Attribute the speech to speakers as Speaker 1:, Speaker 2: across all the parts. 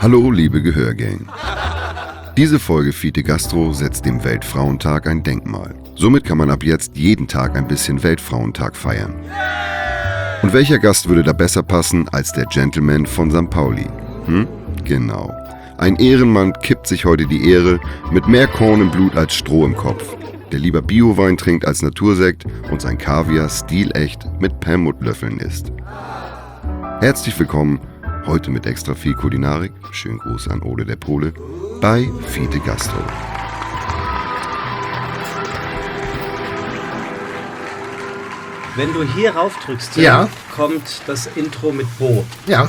Speaker 1: Hallo liebe Gehörgang. Diese Folge Fite Gastro setzt dem Weltfrauentag ein Denkmal. Somit kann man ab jetzt jeden Tag ein bisschen Weltfrauentag feiern. Und welcher Gast würde da besser passen als der Gentleman von St. Pauli? Genau. Ein Ehrenmann kippt sich heute die Ehre mit mehr Korn im Blut als Stroh im Kopf. Der lieber Biowein trinkt als Natursekt und sein Kaviar stilecht mit Perlmuttlöffeln isst. Herzlich willkommen, heute mit extra viel Kulinarik, schönen Gruß an Ole der Pole, bei Fite Gastro.
Speaker 2: Wenn du hier rauf drückst, kommt das Intro mit Bo.
Speaker 3: Ja.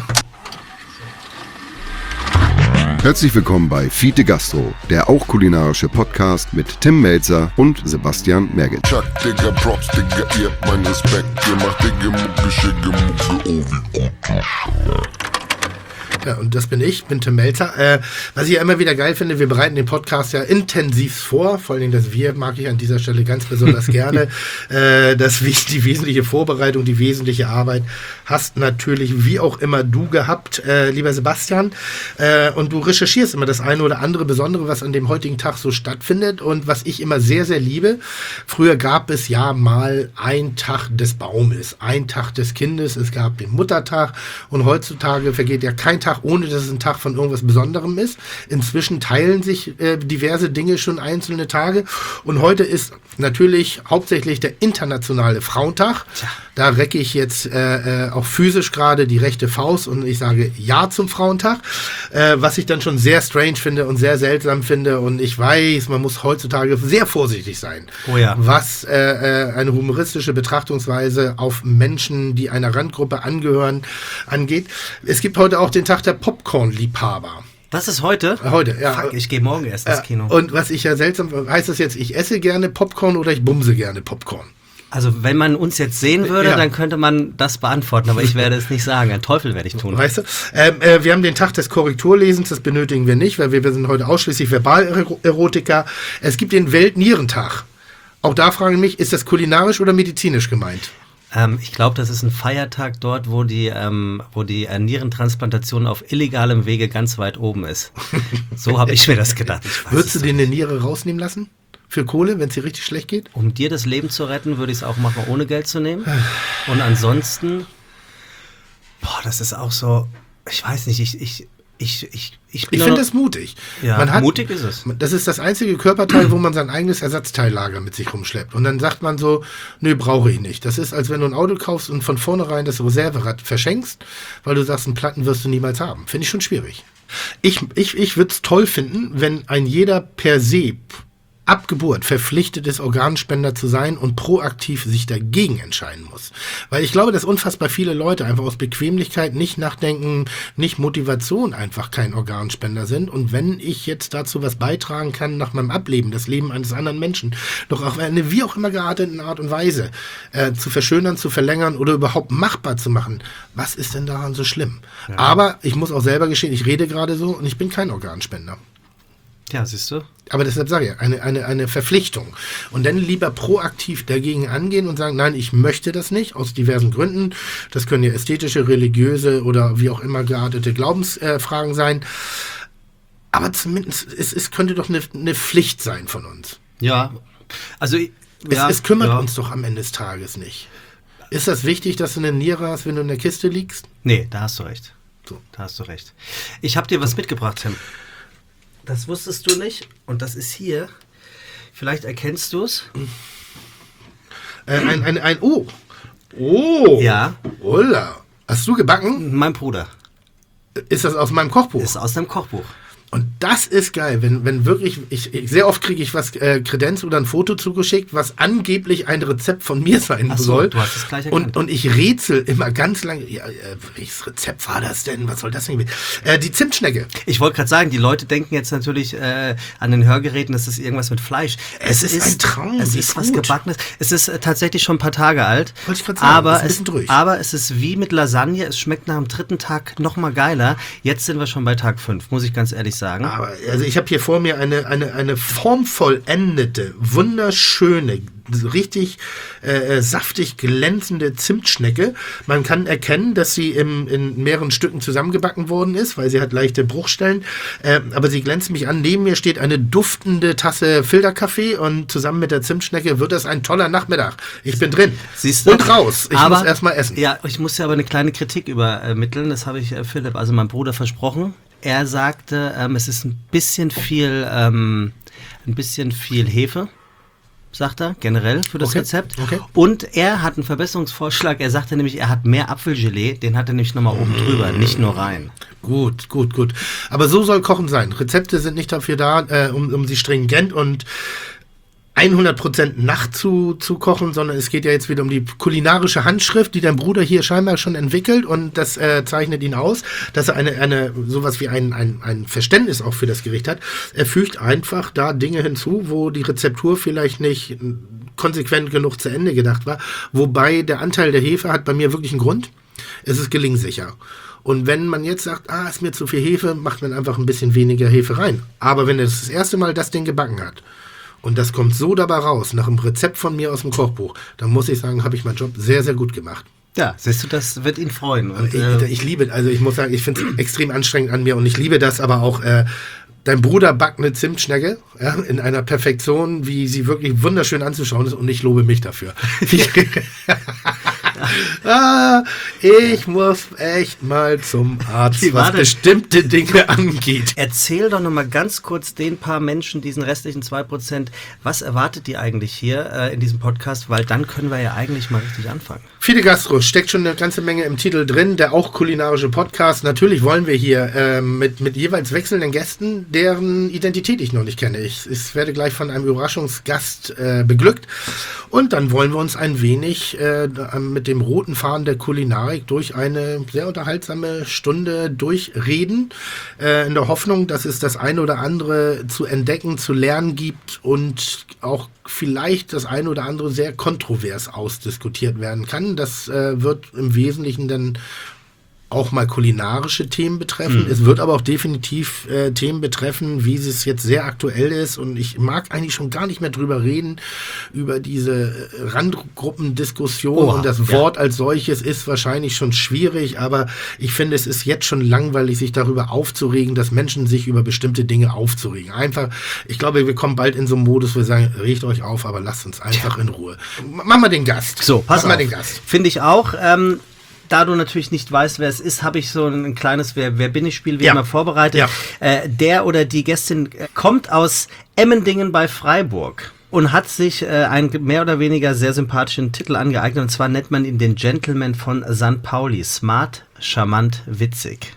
Speaker 1: Herzlich willkommen bei Fite Gastro, der auch kulinarische Podcast mit Tim Melzer und Sebastian Merget.
Speaker 4: Chuck, Digga, Props, Digga, ihr habt meinen Respekt. Ihr macht Digga, Mucke, Schicke, Mucke, oh, wie gut das schmeckt.
Speaker 3: Ja, und das bin ich, bin Tim Melzer. Was ich ja immer wieder geil finde, wir bereiten den Podcast ja intensiv vor. Vor allem das Wir mag ich an dieser Stelle ganz besonders gerne. Die wesentliche Vorbereitung, die wesentliche Arbeit hast natürlich wie auch immer du gehabt, lieber Sebastian. Und du recherchierst immer das eine oder andere Besondere, was an dem heutigen Tag so stattfindet. Und was ich immer sehr, sehr liebe, früher gab es ja mal ein Tag des Baumes, ein Tag des Kindes, es gab den Muttertag und heutzutage vergeht ja kein Tag, ohne dass es ein Tag von irgendwas Besonderem ist. Inzwischen teilen sich diverse Dinge schon einzelne Tage. Und heute ist natürlich hauptsächlich der internationale Frauentag. Tja. Da recke ich jetzt auch physisch gerade die rechte Faust und ich sage Ja zum Frauentag. Was ich dann schon sehr strange finde und sehr seltsam finde. Und ich weiß, man muss heutzutage sehr vorsichtig sein, was eine humoristische Betrachtungsweise auf Menschen, die einer Randgruppe angehören, angeht. Es gibt heute auch den Tag der Popcorn-Liebhaber.
Speaker 2: Was ist heute?
Speaker 3: Heute, ja.
Speaker 2: Fuck, ich gehe morgen erst ins Kino.
Speaker 3: Und was ich ja seltsam, heißt das jetzt, ich esse gerne Popcorn oder ich bumse gerne Popcorn?
Speaker 2: Also wenn man uns jetzt sehen würde, dann könnte man das beantworten, aber ich werde es nicht sagen. Ein Teufel werde ich tun.
Speaker 3: Weißt du, wir haben den Tag des Korrekturlesens, das benötigen wir nicht, weil wir sind heute ausschließlich Verbalerotiker. Es gibt den Weltnierentag. Auch da frage ich mich, ist das kulinarisch oder medizinisch gemeint?
Speaker 2: Ich glaube, das ist ein Feiertag dort, wo die Nierentransplantation auf illegalem Wege ganz weit oben ist. So habe ich mir das gedacht.
Speaker 3: Würdest du dir eine Niere rausnehmen lassen? Für Kohle, wenn es dir richtig schlecht geht?
Speaker 2: Um dir das Leben zu retten, würde ich es auch machen, ohne Geld zu nehmen. Und ansonsten, das ist auch so, ich weiß nicht, ich
Speaker 3: finde das mutig.
Speaker 2: Ja, mutig ist es.
Speaker 3: Das ist das einzige Körperteil, wo man sein eigenes Ersatzteillager mit sich rumschleppt. Und dann sagt man so, nö, brauche ich nicht. Das ist, als wenn du ein Auto kaufst und von vornherein das Reserverad verschenkst, weil du sagst, einen Platten wirst du niemals haben. Finde ich schon schwierig. Ich würde es toll finden, wenn ein jeder per se ab Geburt verpflichtet ist, Organspender zu sein und proaktiv sich dagegen entscheiden muss. Weil ich glaube, dass unfassbar viele Leute einfach aus Bequemlichkeit, nicht nachdenken, nicht Motivation einfach kein Organspender sind. Und wenn ich jetzt dazu was beitragen kann, nach meinem Ableben, das Leben eines anderen Menschen, doch auf eine wie auch immer gearteten Art und Weise zu verschönern, zu verlängern oder überhaupt machbar zu machen, was ist denn daran so schlimm? Ja. Aber ich muss auch selber gestehen, ich rede gerade so und ich bin kein Organspender.
Speaker 2: Ja, siehst du?
Speaker 3: Aber deshalb sage ich, eine Verpflichtung. Und dann lieber proaktiv dagegen angehen und sagen, nein, ich möchte das nicht, aus diversen Gründen. Das können ja ästhetische, religiöse oder wie auch immer geartete Glaubensfragen sein. Aber zumindest, es könnte doch eine Pflicht sein von uns.
Speaker 2: Ja, also...
Speaker 3: Es kümmert uns doch am Ende des Tages nicht. Ist das wichtig, dass du eine Niere hast, wenn du in der Kiste liegst?
Speaker 2: Nee, da hast du recht.
Speaker 3: So.
Speaker 2: Da hast du recht. Ich habe dir was mitgebracht, Tim. Das wusstest du nicht und das ist hier. Vielleicht erkennst du es.
Speaker 3: Oh.
Speaker 2: Ja.
Speaker 3: Holla. Hast du gebacken?
Speaker 2: Mein Bruder.
Speaker 3: Ist das aus meinem Kochbuch?
Speaker 2: Ist aus deinem Kochbuch.
Speaker 3: Und das ist geil, wenn wirklich, sehr oft kriege ich was Kredenz oder ein Foto zugeschickt, was angeblich ein Rezept von mir sein soll.
Speaker 2: Du hast es gleich erkannt.
Speaker 3: Und ich rätsel immer ganz lange, welches Rezept war das denn? Was soll das denn? Die Zimtschnecke.
Speaker 2: Ich wollte gerade sagen, die Leute denken jetzt natürlich an den Hörgeräten, es ist irgendwas mit Fleisch.
Speaker 3: Es ist ein Traum.
Speaker 2: Es ist was Gebackenes. Es ist tatsächlich schon ein paar Tage alt.
Speaker 3: Wollte ich gerade sagen,
Speaker 2: aber es ist wie mit Lasagne, es schmeckt nach dem 3. Tag noch mal geiler. Jetzt sind wir schon bei Tag 5, muss ich ganz ehrlich sagen. sagen.
Speaker 3: Aber, also ich habe hier vor mir eine formvollendete, wunderschöne, richtig saftig glänzende Zimtschnecke. Man kann erkennen, dass sie in mehreren Stücken zusammengebacken worden ist, weil sie hat leichte Bruchstellen. Aber sie glänzt mich an. Neben mir steht eine duftende Tasse Filterkaffee und zusammen mit der Zimtschnecke wird das ein toller Nachmittag. Ich bin drin.
Speaker 2: Siehst du?
Speaker 3: Und raus. Ich muss erstmal essen.
Speaker 2: Ja, ich muss ja aber eine kleine Kritik übermitteln. Das habe ich Philipp, also meinem Bruder, versprochen. Er sagte, es ist ein bisschen viel Hefe, sagt er, generell für das Rezept.
Speaker 3: Okay.
Speaker 2: Und er hat einen Verbesserungsvorschlag. Er sagte nämlich, er hat mehr Apfelgelee, den hat er nämlich nochmal oben drüber, nicht nur rein.
Speaker 3: Gut. Aber so soll Kochen sein. Rezepte sind nicht dafür da, um sie stringent und 100% zu kochen, sondern es geht ja jetzt wieder um die kulinarische Handschrift, die dein Bruder hier scheinbar schon entwickelt, und das zeichnet ihn aus, dass er sowas wie ein Verständnis auch für das Gericht hat. Er fügt einfach da Dinge hinzu, wo die Rezeptur vielleicht nicht konsequent genug zu Ende gedacht war, wobei der Anteil der Hefe hat bei mir wirklich einen Grund. Es ist gelingsicher. Und wenn man jetzt sagt, ist mir zu viel Hefe, macht man einfach ein bisschen weniger Hefe rein. Aber wenn er das erste Mal das Ding gebacken hat, und das kommt so dabei raus, nach einem Rezept von mir aus dem Kochbuch, dann muss ich sagen, habe ich meinen Job sehr, sehr gut gemacht.
Speaker 2: Ja, siehst du, das wird ihn freuen. Und,
Speaker 3: ich liebe, also ich muss sagen, ich finde es extrem anstrengend an mir und ich liebe das aber auch. Dein Bruder backt eine Zimtschnecke, ja, in einer Perfektion, wie sie wirklich wunderschön anzuschauen ist, und ich lobe mich dafür. Ich muss echt mal zum Arzt, was bestimmte Dinge angeht.
Speaker 2: Erzähl doch noch mal ganz kurz den paar Menschen, diesen restlichen 2%, was erwartet ihr eigentlich hier in diesem Podcast, weil dann können wir ja eigentlich mal richtig anfangen.
Speaker 3: Fide Gastro, steckt schon eine ganze Menge im Titel drin, der auch kulinarische Podcast. Natürlich wollen wir hier mit jeweils wechselnden Gästen, deren Identität ich noch nicht kenne. Ich werde gleich von einem Überraschungsgast beglückt, und dann wollen wir uns ein wenig mit dem roten Faden der Kulinarik durch eine sehr unterhaltsame Stunde durchreden, in der Hoffnung, dass es das eine oder andere zu entdecken, zu lernen gibt und auch vielleicht das eine oder andere sehr kontrovers ausdiskutiert werden kann. Das wird im Wesentlichen dann auch mal kulinarische Themen betreffen. Es wird aber auch definitiv Themen betreffen, wie es jetzt sehr aktuell ist. Und ich mag eigentlich schon gar nicht mehr drüber reden, über diese Randgruppendiskussion. Und das Wort als solches ist wahrscheinlich schon schwierig. Aber ich finde, es ist jetzt schon langweilig, sich darüber aufzuregen, dass Menschen sich über bestimmte Dinge aufzuregen. Einfach, ich glaube, wir kommen bald in so einen Modus, wo wir sagen, regt euch auf, aber lasst uns einfach in Ruhe. Mach mal den Gast.
Speaker 2: So, pass
Speaker 3: mal
Speaker 2: auf.
Speaker 3: Den Gast.
Speaker 2: Finde ich auch. Da du natürlich nicht weißt, wer es ist, habe ich so ein kleines Wer bin ich Spiel wie immer vorbereitet. Ja. Der oder die Gästin kommt aus Emmendingen bei Freiburg und hat sich einen mehr oder weniger sehr sympathischen Titel angeeignet. Und zwar nennt man ihn den Gentleman von St. Pauli. Smart, charmant, witzig.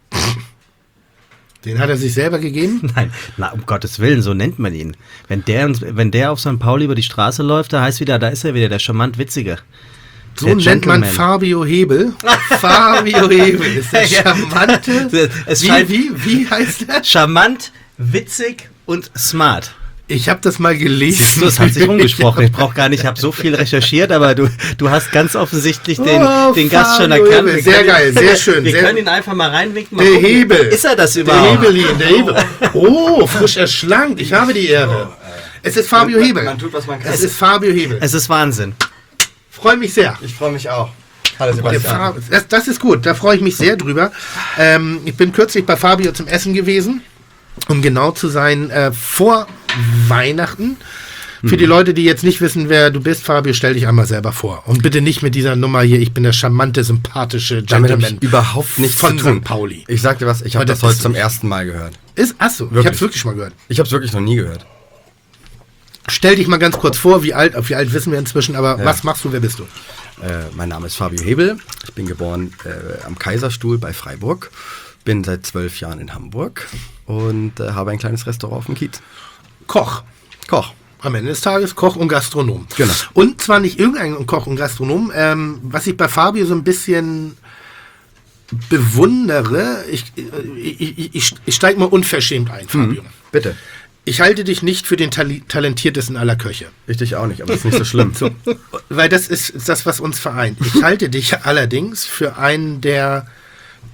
Speaker 3: Den hat er sich selber gegeben?
Speaker 2: Nein, um Gottes Willen, so nennt man ihn. Wenn der auf St. Pauli über die Straße läuft, da ist er wieder der charmant Witzige.
Speaker 3: So nennt man Fabio Hebel. Fabio Hebel ist der charmante. Wie heißt der?
Speaker 2: Charmant, witzig und smart.
Speaker 3: Ich habe das mal gelesen.
Speaker 2: Das hat sich rumgesprochen. Ich habe so viel recherchiert, aber du hast ganz offensichtlich den Gast schon erkannt.
Speaker 3: Sehr geil, sehr schön.
Speaker 2: Wir können ihn einfach mal reinwinken.
Speaker 3: Der Hebel.
Speaker 2: Ist er das überhaupt?
Speaker 3: Der Hebel. Oh, frisch erschlankt. Ich habe die Ehre. Es ist Fabio Hebel.
Speaker 5: Man tut, was man kann.
Speaker 3: Es ist Fabio Hebel.
Speaker 2: Es ist Wahnsinn.
Speaker 3: Freue mich sehr.
Speaker 5: Ich freue mich auch. Hallo Sebastian.
Speaker 3: Das ist gut, da freue ich mich sehr drüber. Ich bin kürzlich bei Fabio zum Essen gewesen, um genau zu sein, vor Weihnachten. Für die Leute, die jetzt nicht wissen, wer du bist, Fabio, stell dich einmal selber vor. Und bitte nicht mit dieser Nummer hier, ich bin der charmante, sympathische
Speaker 5: Gentleman. Damit
Speaker 3: habe
Speaker 5: ich überhaupt nichts
Speaker 3: von
Speaker 5: zu tun.
Speaker 3: St. Pauli.
Speaker 5: Ich sag dir was, ich habe das heute zum ersten Mal gehört.
Speaker 3: Achso, ich habe es wirklich mal gehört.
Speaker 5: Ich habe es wirklich noch nie gehört.
Speaker 3: Stell dich mal ganz kurz vor, wie alt wissen wir inzwischen, aber was machst du, wer bist du?
Speaker 5: Mein Name ist Fabio Hebel, ich bin geboren am Kaiserstuhl bei Freiburg, bin seit 12 Jahren in Hamburg und habe ein kleines Restaurant auf dem Kiez.
Speaker 3: Koch. Am Ende des Tages Koch und Gastronom.
Speaker 5: Genau.
Speaker 3: Und zwar nicht irgendein Koch und Gastronom, was ich bei Fabio so ein bisschen bewundere, ich steige mal unverschämt ein, Fabio.
Speaker 5: Bitte.
Speaker 3: Ich halte dich nicht für den talentiertesten aller Köche.
Speaker 5: Ich dich auch nicht, aber das ist nicht so schlimm.
Speaker 3: So, weil das ist das, was uns vereint. Ich halte dich allerdings für einen der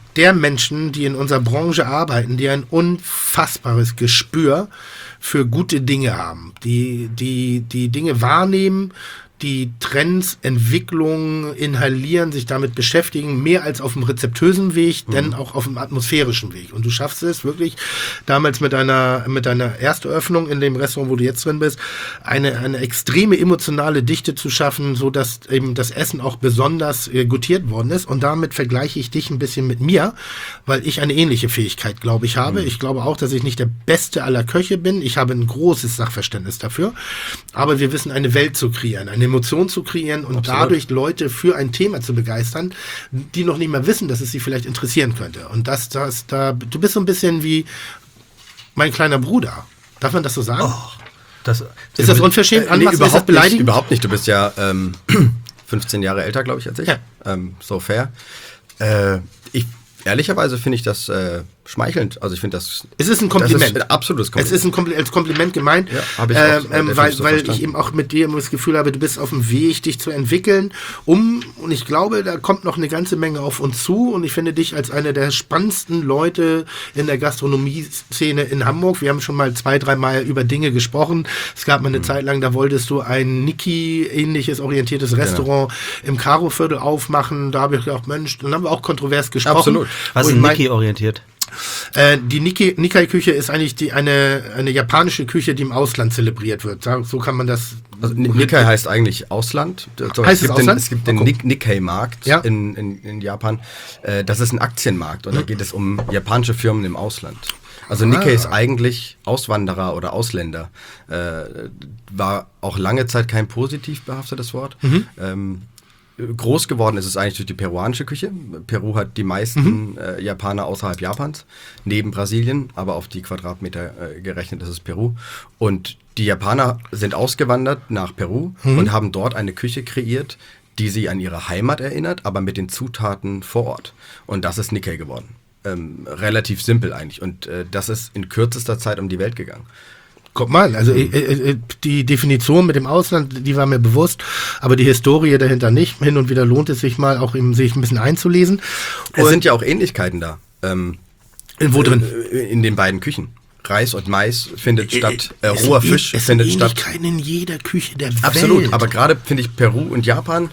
Speaker 3: der Menschen, die in unserer Branche arbeiten, die ein unfassbares Gespür für gute Dinge haben, die Dinge wahrnehmen, die Trends, Entwicklungen inhalieren, sich damit beschäftigen, mehr als auf dem rezeptösen Weg, denn auch auf dem atmosphärischen Weg. Und du schaffst es wirklich, damals mit deiner Ersteröffnung in dem Restaurant, wo du jetzt drin bist, eine extreme emotionale Dichte zu schaffen, so dass eben das Essen auch besonders gutiert worden ist. Und damit vergleiche ich dich ein bisschen mit mir, weil ich eine ähnliche Fähigkeit, glaube ich, habe. Ich glaube auch, dass ich nicht der Beste aller Köche bin. Ich habe ein großes Sachverständnis dafür. Aber wir wissen, eine Welt zu kreieren, eine Emotion zu kreieren und dadurch Leute für ein Thema zu begeistern, die noch nicht mal wissen, dass es sie vielleicht interessieren könnte. Und du bist so ein bisschen wie mein kleiner Bruder. Darf man das so sagen? Ist das unverschämt?
Speaker 5: Ist das beleidigend? Überhaupt nicht. Du bist ja 15 Jahre älter, glaube ich, als ich. Ja. So fair. Ehrlicherweise finde ich das schmeichelnd. Also ich finde das...
Speaker 3: Es ist ein Kompliment.
Speaker 5: Das ist ein absolutes Kompliment.
Speaker 3: Es ist als Kompliment gemeint,
Speaker 5: habe ich auch,
Speaker 3: weil ich eben auch mit dir immer das Gefühl habe, du bist auf dem Weg, dich zu entwickeln. Und ich glaube, da kommt noch eine ganze Menge auf uns zu. Und ich finde dich als einer der spannendsten Leute in der Gastronomie-Szene in Hamburg. Wir haben schon mal 2-3 Mal über Dinge gesprochen. Es gab mal eine Zeit lang, da wolltest du ein Niki-ähnliches orientiertes Restaurant im Karo-Viertel aufmachen. Da habe ich gedacht, Mensch, dann haben wir auch kontrovers gesprochen.
Speaker 5: Absolut.
Speaker 2: Was ist Niki-orientiert?
Speaker 3: Die Nikkei-Küche ist eigentlich eine japanische Küche, die im Ausland zelebriert wird. So kann man das...
Speaker 5: Also Nikkei heißt eigentlich Ausland.
Speaker 3: Heißt es Ausland?
Speaker 5: Es gibt den Nikkei-Markt in Japan. Das ist ein Aktienmarkt und da geht es um japanische Firmen im Ausland. Also Nikkei ist eigentlich Auswanderer oder Ausländer. War auch lange Zeit kein positiv behaftetes Wort. Groß geworden ist es eigentlich durch die peruanische Küche. Peru hat die meisten Japaner außerhalb Japans, neben Brasilien, aber auf die Quadratmeter gerechnet ist es Peru. Und die Japaner sind ausgewandert nach Peru und haben dort eine Küche kreiert, die sie an ihre Heimat erinnert, aber mit den Zutaten vor Ort. Und das ist Nikkei geworden. Relativ simpel eigentlich. Und das ist in kürzester Zeit um die Welt gegangen.
Speaker 3: Guck mal, also die Definition mit dem Ausland, die war mir bewusst, aber die Historie dahinter nicht. Hin und wieder lohnt es sich mal, auch sich ein bisschen einzulesen.
Speaker 5: Es sind ja auch Ähnlichkeiten da.
Speaker 3: Wo drin?
Speaker 5: In den beiden Küchen. Reis und Mais findet statt, roher Fisch findet statt.
Speaker 3: Es sind in jeder Küche der Welt.
Speaker 5: Absolut, aber gerade finde ich Peru und Japan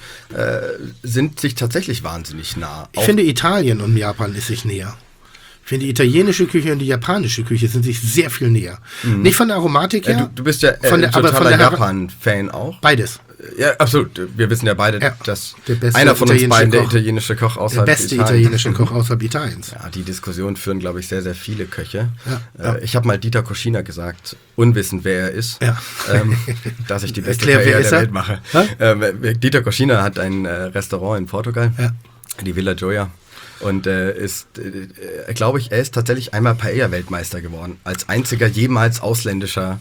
Speaker 5: sind sich tatsächlich wahnsinnig nah.
Speaker 3: Ich finde Italien und Japan ist sich näher. Ich finde, die italienische Küche und die japanische Küche sind sich sehr viel näher. Nicht von der Aromatik her.
Speaker 5: Du bist ja aber von der Japan-Fan auch.
Speaker 3: Beides.
Speaker 5: Ja, absolut. Wir wissen ja beide, dass
Speaker 3: der
Speaker 5: einer von uns beiden der italienische Koch außerhalb
Speaker 3: Italiens. Der beste italienische Koch außerhalb Italiens.
Speaker 5: Ja, die Diskussion führen, glaube ich, sehr, sehr viele Köche. Ja. Ich habe mal Dieter Koschina gesagt, unwissend wer er ist, dass ich die beste Karriere der Welt mache. Dieter Koschina hat ein Restaurant in Portugal, die Villa Joya. Und ist tatsächlich einmal Paella-Weltmeister geworden. Als einziger jemals ausländischer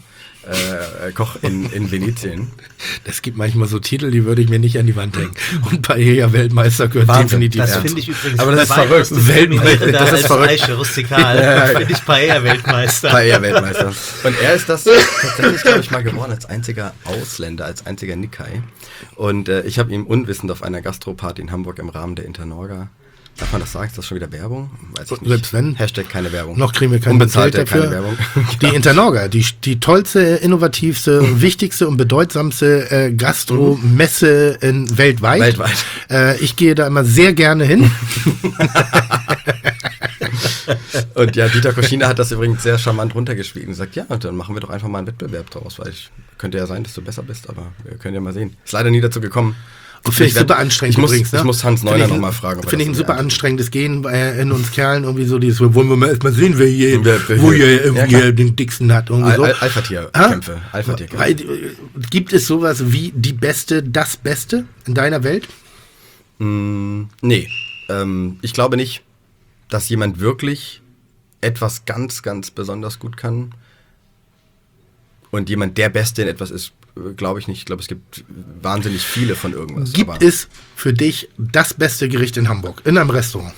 Speaker 5: Koch in Venetien.
Speaker 3: Das gibt manchmal so Titel, die würde ich mir nicht an die Wand hängen. Und Paella-Weltmeister gehört definitiv.
Speaker 2: Das finde ich übrigens.
Speaker 5: Aber das ist verrückt.
Speaker 2: Weltmeister, das ist verrückt. Rustikal. Finde ich Paella-Weltmeister.
Speaker 5: Paella-Weltmeister. Und er ist das tatsächlich, glaube ich, mal geworden als einziger Ausländer, als einziger Nikkei. Und ich habe ihm unwissend auf einer Gastroparty in Hamburg im Rahmen der Internorga. Darf man das sagen? Ist das schon wieder Werbung? Weiß ich nicht.
Speaker 3: Selbst wenn.
Speaker 5: Hashtag keine Werbung.
Speaker 3: Noch kriegen wir kein Geld dafür.
Speaker 5: Keine Werbung.
Speaker 3: Die Internorga, die tollste, innovativste, wichtigste und bedeutsamste Gastromesse weltweit. Ich gehe da immer sehr gerne hin.
Speaker 5: Und ja, Dieter Koschina hat das übrigens sehr charmant runtergeschrieben und sagt, ja, und dann machen wir doch einfach mal einen Wettbewerb draus, weil könnte ja sein, dass du besser bist, aber wir können ja mal sehen. Ist leider nie dazu gekommen.
Speaker 3: Finde ich super anstrengend übrigens.
Speaker 5: Ich muss Hans Neuner nochmal fragen.
Speaker 3: Finde ich ein super anstrengendes Gehen in uns Kerlen. Irgendwie so dieses, wollen wir mal erstmal sehen, wer hier den dicksten hat. So.
Speaker 5: Alpha-Tier-Kämpfe.
Speaker 3: Gibt es sowas wie das Beste in deiner Welt?
Speaker 5: Nee. Ich glaube nicht, dass jemand wirklich etwas ganz, ganz besonders gut kann und jemand der Beste in etwas ist. Glaube ich nicht. Ich glaube, es gibt wahnsinnig viele von irgendwas.
Speaker 3: Gibt es für dich das beste Gericht in Hamburg, in einem Restaurant?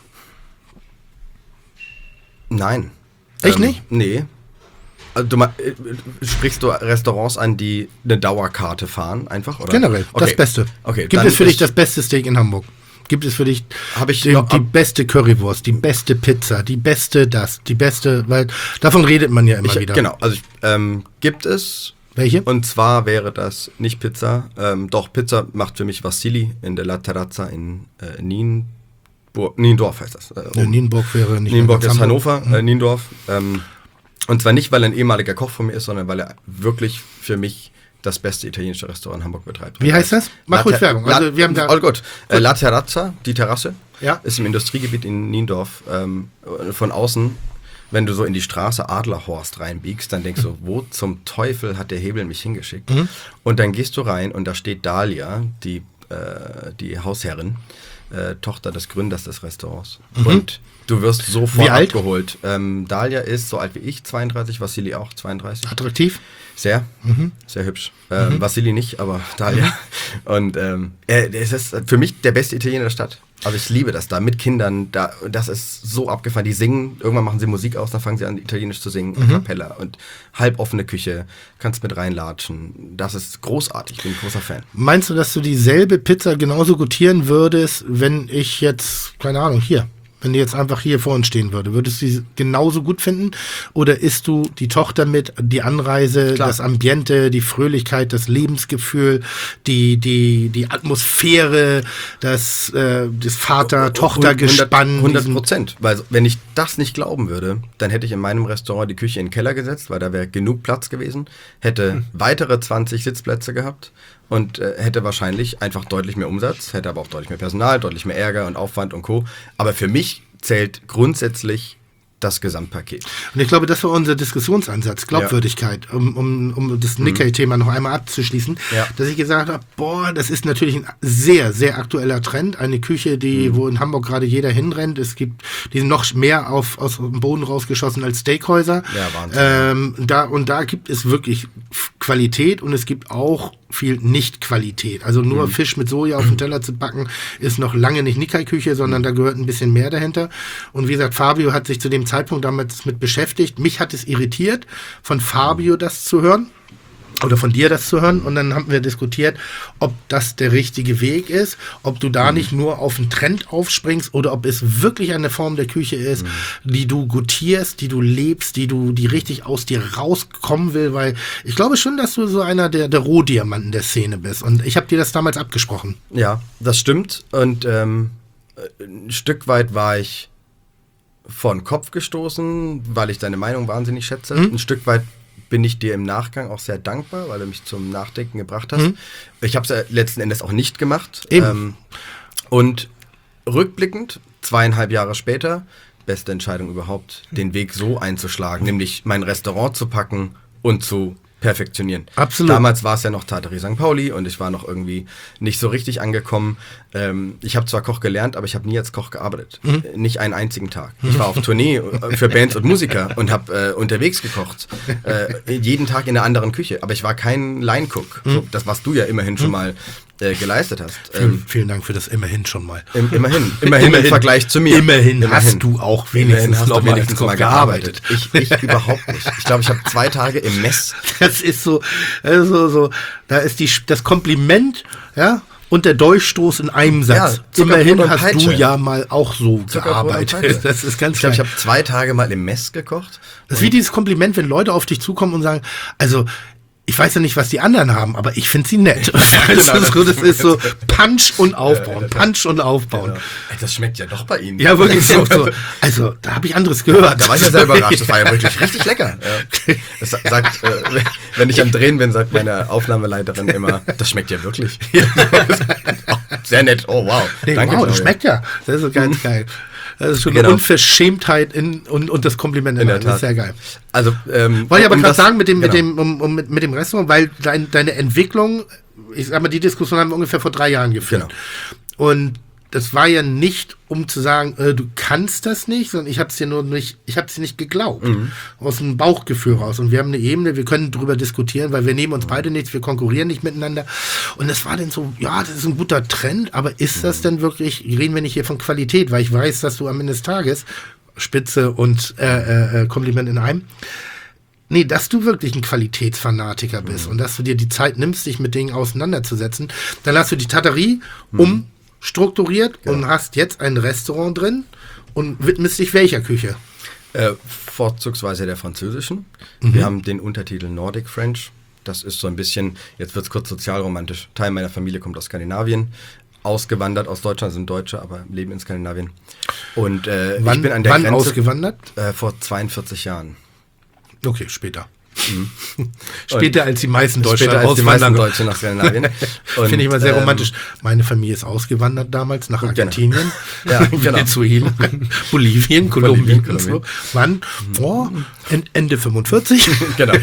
Speaker 5: Nein.
Speaker 3: Echt nicht?
Speaker 5: Nee. Also sprichst du Restaurants an, die eine Dauerkarte fahren, einfach? Oder?
Speaker 3: Generell, okay. Das Beste.
Speaker 5: Okay,
Speaker 3: gibt es für dich das beste Steak in Hamburg? Gibt es für dich die beste Currywurst, die beste Pizza, die beste weil davon redet man ja immer wieder.
Speaker 5: Genau, also gibt es.
Speaker 3: Welche?
Speaker 5: Und zwar wäre das nicht Pizza, doch Pizza macht für mich Vassili in der La Terrazza in Niendorf heißt das.
Speaker 3: Nienburg wäre nicht.
Speaker 5: Nienburg ist Hannover, Niendorf. Und zwar nicht, weil er ein ehemaliger Koch von mir ist, sondern weil er wirklich für mich das beste italienische Restaurant in Hamburg betreibt.
Speaker 3: Wie heißt das? Mach ruhig Werbung. Also wir haben da
Speaker 5: gut. La Terrazza, die Terrasse,
Speaker 3: ja,
Speaker 5: ist im Industriegebiet in Niendorf. Von außen, wenn du so in die Straße Adlerhorst reinbiegst, dann denkst du, wo zum Teufel hat der Hebel mich hingeschickt? Und dann gehst du rein und da steht Dalia, die Hausherrin, Tochter des Gründers des Restaurants. Und du wirst sofort abgeholt. Dalia ist so alt wie ich, 32, Vassili auch 32.
Speaker 3: Attraktiv?
Speaker 5: Sehr, sehr hübsch. Vassili nicht, aber Dalia. Und es ist für mich der beste Italiener der Stadt. Also ich liebe das da mit Kindern. Das ist so abgefahren. Die singen, irgendwann machen sie Musik aus, dann fangen sie an, Italienisch zu singen, a cappella. Und halboffene Küche, kannst mit reinlatschen. Das ist großartig, ich bin ein großer Fan.
Speaker 3: Meinst du, dass du dieselbe Pizza genauso gutieren würdest, wenn ich jetzt, keine Ahnung, wenn die jetzt einfach hier vor uns stehen würde, würdest du sie genauso gut finden? Oder isst du die Tochter mit, die Anreise, Klar. das Ambiente, die Fröhlichkeit, das Lebensgefühl, die Atmosphäre, das Vater-Tochter-Gespann?
Speaker 5: 100%. Weil wenn ich das nicht glauben würde, dann hätte ich in meinem Restaurant die Küche in den Keller gesetzt, weil da wäre genug Platz gewesen, hätte weitere 20 Sitzplätze gehabt und hätte wahrscheinlich einfach deutlich mehr Umsatz, hätte aber auch deutlich mehr Personal, deutlich mehr Ärger und Aufwand und Co. Aber für mich zählt grundsätzlich das Gesamtpaket.
Speaker 3: Und ich glaube, das war unser Diskussionsansatz, Glaubwürdigkeit, um das Nikkei-Thema noch einmal abzuschließen, dass ich gesagt habe, das ist natürlich ein sehr, sehr aktueller Trend, eine Küche, wo in Hamburg gerade jeder hinrennt, es gibt, die sind noch mehr aus dem Boden rausgeschossen als Steakhäuser.
Speaker 5: Ja, Wahnsinn.
Speaker 3: Da gibt es wirklich Qualität und es gibt auch viel Nicht-Qualität. Also nur Fisch mit Soja auf den Teller zu backen, ist noch lange nicht Nikkei-Küche, sondern da gehört ein bisschen mehr dahinter. Und wie gesagt, Fabio hat sich zu dem Zeitpunkt damals mit beschäftigt. Mich hat es irritiert, von Fabio das zu hören. Oder von dir das zu hören. Und dann haben wir diskutiert, ob das der richtige Weg ist, ob du da nicht nur auf einen Trend aufspringst oder ob es wirklich eine Form der Küche ist, die du gutierst, die du lebst, die richtig aus dir rauskommen will, weil ich glaube schon, dass du so einer der Rohdiamanten der Szene bist. Und ich habe dir das damals abgesprochen.
Speaker 5: Ja, das stimmt. Und ein Stück weit war ich vor den Kopf gestoßen, weil ich deine Meinung wahnsinnig schätze. Ein Stück weit bin ich dir im Nachgang auch sehr dankbar, weil du mich zum Nachdenken gebracht hast. Ich habe es ja letzten Endes auch nicht gemacht. Und rückblickend, 2,5 Jahre später, beste Entscheidung überhaupt, den Weg so einzuschlagen, nämlich mein Restaurant zu packen und zu perfektionieren.
Speaker 3: Absolut.
Speaker 5: Damals war es ja noch Tartary St. Pauli und ich war noch irgendwie nicht so richtig angekommen. Ich habe zwar Koch gelernt, aber ich habe nie als Koch gearbeitet. Nicht einen einzigen Tag. Ich war auf Tournee für Bands und Musiker und habe unterwegs gekocht. Jeden Tag in einer anderen Küche. Aber ich war kein Line-Cook. So, das, was du ja immerhin schon mal geleistet hast.
Speaker 3: Vielen Dank für das immerhin schon mal.
Speaker 5: Immerhin im Vergleich zu mir.
Speaker 3: Immerhin hast du auch wenigstens noch mal gearbeitet.
Speaker 5: Ich überhaupt nicht. Ich glaube, ich habe 2 Tage im Mess.
Speaker 3: Das ist so, da ist das Kompliment, und der Durchstoß in einem Satz.
Speaker 5: Ja,
Speaker 3: immerhin hast du ja mal auch so gearbeitet. Das ist ganz
Speaker 5: klar. Ich habe 2 Tage mal im Mess gekocht.
Speaker 3: Das ist wie dieses Kompliment, wenn Leute auf dich zukommen und sagen, also ich weiß ja nicht, was die anderen haben, aber ich finde sie nett. Das ist so Punch und Aufbauen, Punch und Aufbauen.
Speaker 5: Genau. Das schmeckt ja doch bei Ihnen.
Speaker 3: Ja, wirklich so. Also, da habe ich anderes gehört.
Speaker 5: Da war ich ja selber überrascht. Das war ja wirklich richtig lecker. Ja. Das sagt, wenn ich am Drehen bin, sagt meine Aufnahmeleiterin immer, das schmeckt ja wirklich. Ja. Sehr nett. Oh, wow.
Speaker 3: Nee,
Speaker 5: danke.
Speaker 3: Wow, das schmeckt ja. Das ist ganz geil. Das ist schon eine Unverschämtheit und das Kompliment in der Tat. Das ist sehr geil.
Speaker 5: Also,
Speaker 3: wollte ich aber gerade sagen mit dem Restaurant, weil deine Entwicklung, ich sag mal, die Diskussion haben wir ungefähr vor 3 Jahren geführt. Genau. Und das war ja nicht, um zu sagen, du kannst das nicht, sondern ich habe es dir nicht geglaubt. Aus dem Bauchgefühl raus. Und wir haben eine Ebene, wir können drüber diskutieren, weil wir nehmen uns beide nichts, wir konkurrieren nicht miteinander. Und es war dann so, das ist ein guter Trend, aber ist das denn wirklich, reden wir nicht hier von Qualität, weil ich weiß, dass du am Ende des Tages, Spitze und Kompliment in einem, dass du wirklich ein Qualitätsfanatiker bist und dass du dir die Zeit nimmst, dich mit Dingen auseinanderzusetzen, dann hast du die Tartary strukturiert und hast jetzt ein Restaurant drin und widmest dich welcher Küche?
Speaker 5: Vorzugsweise der französischen. Wir haben den Untertitel Nordic French. Das ist so ein bisschen, jetzt wird es kurz sozialromantisch. Teil meiner Familie kommt aus Skandinavien. Ausgewandert aus Deutschland, sind Deutsche, aber leben in Skandinavien. Und ich bin an der Grenze. Wann
Speaker 3: ausgewandert?
Speaker 5: Vor 42 Jahren.
Speaker 3: Okay, später. Später als die meisten Deutschen
Speaker 5: Deutsche nach Skandinavien.
Speaker 3: Finde ich immer sehr romantisch. Meine Familie ist ausgewandert damals nach Argentinien, Venezuela, Bolivien, Kolumbien und so. Wann? Ende 45?
Speaker 5: Genau.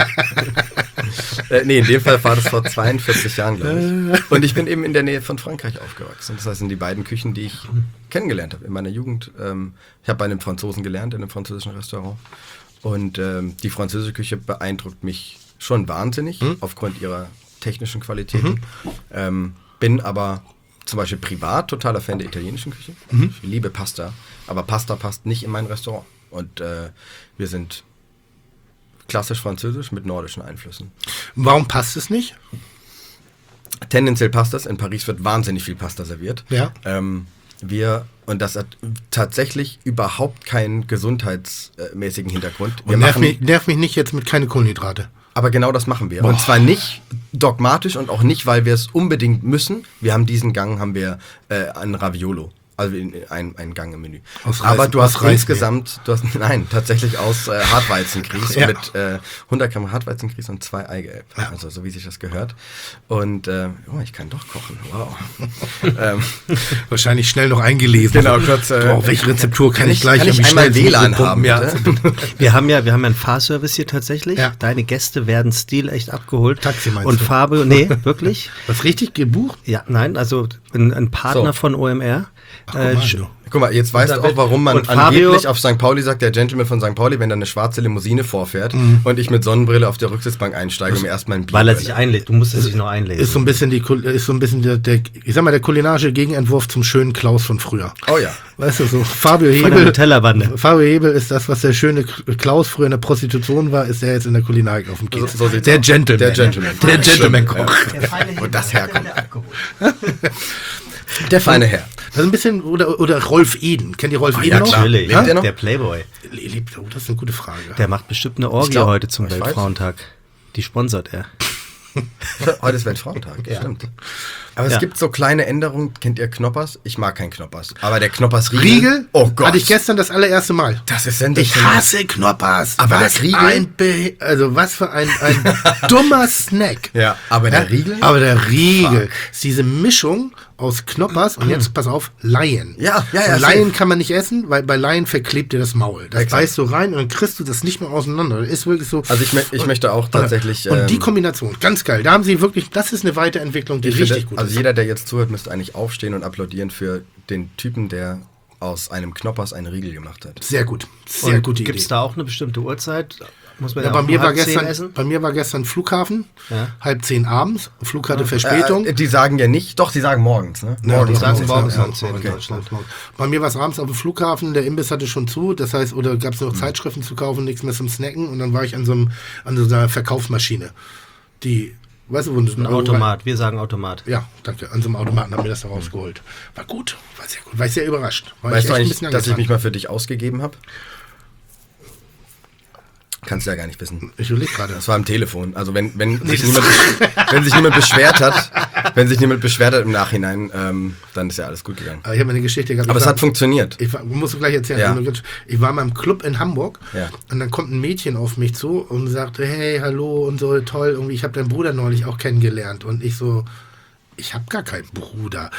Speaker 5: Nee, in dem Fall war das vor 42 Jahren, glaube ich. Und ich bin eben in der Nähe von Frankreich aufgewachsen. Das heißt, sind die beiden Küchen, die ich kennengelernt habe in meiner Jugend. Ich habe bei einem Franzosen gelernt, in einem französischen Restaurant. Und die französische Küche beeindruckt mich schon wahnsinnig aufgrund ihrer technischen Qualitäten. Bin aber zum Beispiel privat totaler Fan der italienischen Küche. Ich liebe Pasta, aber Pasta passt nicht in mein Restaurant. Und wir sind klassisch französisch mit nordischen Einflüssen.
Speaker 3: Warum passt es nicht?
Speaker 5: Tendenziell passt das. In Paris wird wahnsinnig viel Pasta serviert.
Speaker 3: Ja.
Speaker 5: Und das hat tatsächlich überhaupt keinen gesundheitsmäßigen Hintergrund.
Speaker 3: Nerv mich nicht jetzt mit keine Kohlenhydrate.
Speaker 5: Aber genau das machen wir. Und zwar nicht dogmatisch und auch nicht, weil wir es unbedingt müssen. Wir haben diesen Gang, an Raviolo. Also ein Gang im Menü. Aber du hast insgesamt, tatsächlich aus Hartweizengrieß mit 100 Gramm Hartweizengrieß und 2 Eigelb. Ja. Also so wie sich das gehört. Und ich kann doch kochen. Wow.
Speaker 3: Wahrscheinlich schnell noch eingelesen.
Speaker 5: Genau, kurz.
Speaker 3: Welche Rezeptur kann ich gleich
Speaker 5: einmal WLAN haben?
Speaker 2: Ja. Wir haben ja einen Fahrservice hier tatsächlich. Ja. Deine Gäste werden stilecht abgeholt.
Speaker 3: Taxi meinst
Speaker 2: und
Speaker 3: du?
Speaker 2: Fabio, nee, wirklich.
Speaker 3: Was richtig gebucht?
Speaker 2: Ja, nein, also ein Partner von OMR.
Speaker 5: Guck mal, jetzt weißt du auch, warum man angeblich auf St. Pauli sagt, der Gentleman von St. Pauli, wenn da eine schwarze Limousine vorfährt und ich mit Sonnenbrille auf der Rücksitzbank einsteige und mir erstmal ein Bier.
Speaker 2: Weil er sich einlädt, du musst es sich noch einlesen.
Speaker 3: Ist so ein bisschen der kulinarische Gegenentwurf zum schönen Klaus von früher.
Speaker 5: Oh ja.
Speaker 3: Weißt du, so Fabio Hebel ist das, was der schöne Klaus früher in der Prostitution war, ist er jetzt in der Kulinarik auf dem Kiez.
Speaker 5: So
Speaker 3: der Gentleman-Koch.
Speaker 5: Wo das herkommt.
Speaker 3: Der feine Herr. Das ist ein bisschen, oder Rolf Eden. Kennt ihr Rolf Eden
Speaker 2: ja,
Speaker 3: noch?
Speaker 2: Natürlich.
Speaker 5: Lebt der noch?
Speaker 2: Der Playboy.
Speaker 3: Das ist eine gute Frage.
Speaker 2: Der macht bestimmt eine Orgie heute zum Weltfrauentag. Die sponsert er.
Speaker 5: Heute ist Weltfrauentag, stimmt. Aber es gibt so kleine Änderungen. Kennt ihr Knoppers? Ich mag keinen Knoppers. Aber der Knoppers-Riegel?
Speaker 3: Oh Gott. Hatte ich gestern das allererste Mal.
Speaker 5: Das ist sensationell.
Speaker 3: Ich hasse Knoppers.
Speaker 5: Aber was für
Speaker 3: ein dummer Snack.
Speaker 5: Ja, aber der Riegel?
Speaker 3: Aber der Riegel ist diese Mischung aus Knoppers und jetzt, pass auf, Laien.
Speaker 5: Ja.
Speaker 3: Laien kann man nicht essen, weil bei Laien verklebt dir das Maul. Das beißt du rein und dann kriegst du das nicht mehr auseinander. Das ist wirklich so.
Speaker 5: Also ich möchte auch tatsächlich...
Speaker 3: Und die Kombination, ganz geil. Da haben sie wirklich, das ist eine Weiterentwicklung, die richtig gut ist.
Speaker 5: Also jeder, der jetzt zuhört, müsste eigentlich aufstehen und applaudieren für den Typen, der aus einem Knoppers einen Riegel gemacht hat.
Speaker 3: Sehr gut. Sehr gute Idee.
Speaker 2: Gibt es da auch eine bestimmte Uhrzeit? Muss man
Speaker 3: bei mir war gestern Flughafen, 9:30 abends, Flug hatte Verspätung.
Speaker 5: Die sagen ja nicht, doch, sie sagen morgens, ne?
Speaker 3: Die sagen morgens
Speaker 2: um 10 in Deutschland.
Speaker 3: Bei mir war es abends auf dem Flughafen, der Imbiss hatte schon zu, das heißt, oder gab es noch Zeitschriften zu kaufen, nichts mehr zum Snacken und dann war ich an so einer Verkaufsmaschine, die, weißt du, wo
Speaker 2: ein Automat, wir sagen Automat.
Speaker 3: Ja, danke, an so einem Automaten haben wir das da rausgeholt. War gut, war sehr überrascht.
Speaker 5: Weißt du eigentlich, dass ich mich mal für dich ausgegeben habe? Kannst du ja gar nicht wissen.
Speaker 3: Ich überlege gerade.
Speaker 5: Das war am Telefon. Also wenn sich niemand beschwert hat im Nachhinein, dann ist ja alles gut gegangen.
Speaker 3: Aber ich habe eine Geschichte gehabt.
Speaker 5: Aber es hat funktioniert.
Speaker 3: Musst du gleich erzählen. Ja. Ich war mal im Club in Hamburg und dann kommt ein Mädchen auf mich zu und sagte, hey, hallo und so, toll, irgendwie, ich habe deinen Bruder neulich auch kennengelernt. Und ich so, ich habe gar keinen Bruder.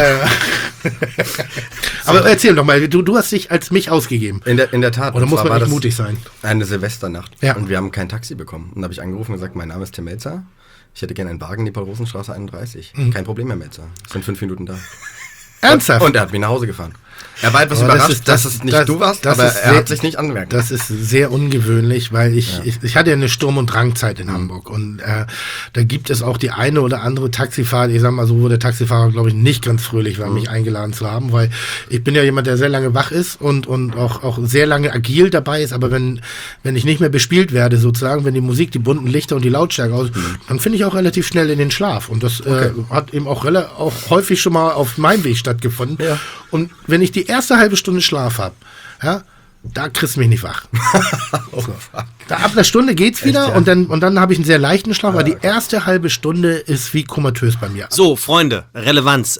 Speaker 3: Aber erzähl doch mal, du hast dich als mich ausgegeben.
Speaker 5: In der Tat.
Speaker 3: Oder muss man nicht mutig sein?
Speaker 5: Eine Silvesternacht. Ja. Und wir haben kein Taxi bekommen. Und da habe ich angerufen und gesagt, mein Name ist Tim Melzer. Ich hätte gerne einen Wagen, die Paul-Rosen-Straße 31. Kein Problem, Herr Melzer. Es sind 5 Minuten da.
Speaker 3: Ernsthaft?
Speaker 5: Und er hat mich nach Hause gefahren. Er war etwas überrascht, dass es nicht du warst, aber er hat sich nicht anmerkt.
Speaker 3: Das ist sehr ungewöhnlich, weil ich hatte ja eine Sturm- und Drangzeit in Hamburg und da gibt es auch die eine oder andere Taxifahrt, ich sag mal so, wo der Taxifahrer, glaube ich, nicht ganz fröhlich war, mich eingeladen zu haben, weil ich bin ja jemand, der sehr lange wach ist und auch sehr lange agil dabei ist, aber wenn ich nicht mehr bespielt werde, sozusagen, wenn die Musik, die bunten Lichter und die Lautstärke aus, dann finde ich auch relativ schnell in den Schlaf und das hat eben auch häufig schon mal auf meinem Weg stattgefunden. Ja. Und wenn ich die erste halbe Stunde Schlaf habe, ja, da kriegst du mich nicht wach. So. Da ab einer Stunde geht's wieder. Echt, ja? und dann habe ich einen sehr leichten Schlaf, aber die erste halbe Stunde ist wie komatös bei mir.
Speaker 2: So, Freunde, Relevanz.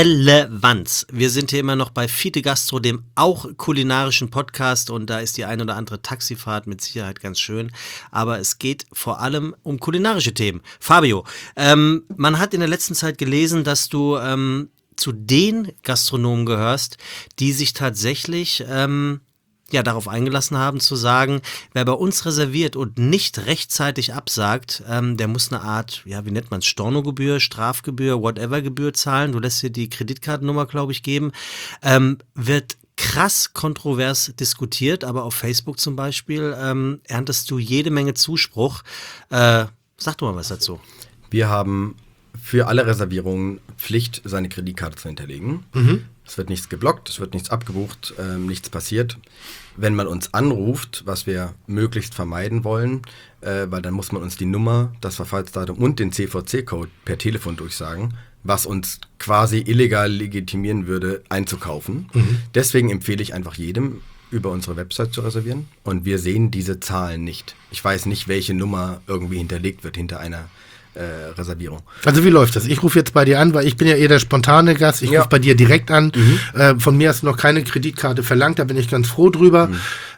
Speaker 2: Wir sind hier immer noch bei Fiete Gastro, dem auch kulinarischen Podcast, und da ist die ein oder andere Taxifahrt mit Sicherheit ganz schön, aber es geht vor allem um kulinarische Themen. Fabio, man hat in der letzten Zeit gelesen, dass du zu den Gastronomen gehörst, die sich tatsächlich darauf eingelassen haben zu sagen, wer bei uns reserviert und nicht rechtzeitig absagt, der muss eine Art, wie nennt man es, Stornogebühr, Strafgebühr, whatever Gebühr zahlen. Du lässt dir die Kreditkartennummer, glaube ich, geben. Wird krass kontrovers diskutiert, aber auf Facebook zum Beispiel erntest du jede Menge Zuspruch. Sag doch mal was dazu.
Speaker 5: Wir haben für alle Reservierungen Pflicht, seine Kreditkarte zu hinterlegen. Es wird nichts geblockt, es wird nichts abgebucht, nichts passiert. Wenn man uns anruft, was wir möglichst vermeiden wollen, weil dann muss man uns die Nummer, das Verfallsdatum und den CVC-Code per Telefon durchsagen, was uns quasi illegal legitimieren würde, einzukaufen. Deswegen empfehle ich einfach jedem, über unsere Website zu reservieren, und wir sehen diese Zahlen nicht. Ich weiß nicht, welche Nummer irgendwie hinterlegt wird hinter einer Reservierung.
Speaker 3: Also wie läuft das? Ich rufe jetzt bei dir an, weil ich bin ja eher der spontane Gast. Ich rufe bei dir direkt an. Von mir hast du noch keine Kreditkarte verlangt, da bin ich ganz froh drüber.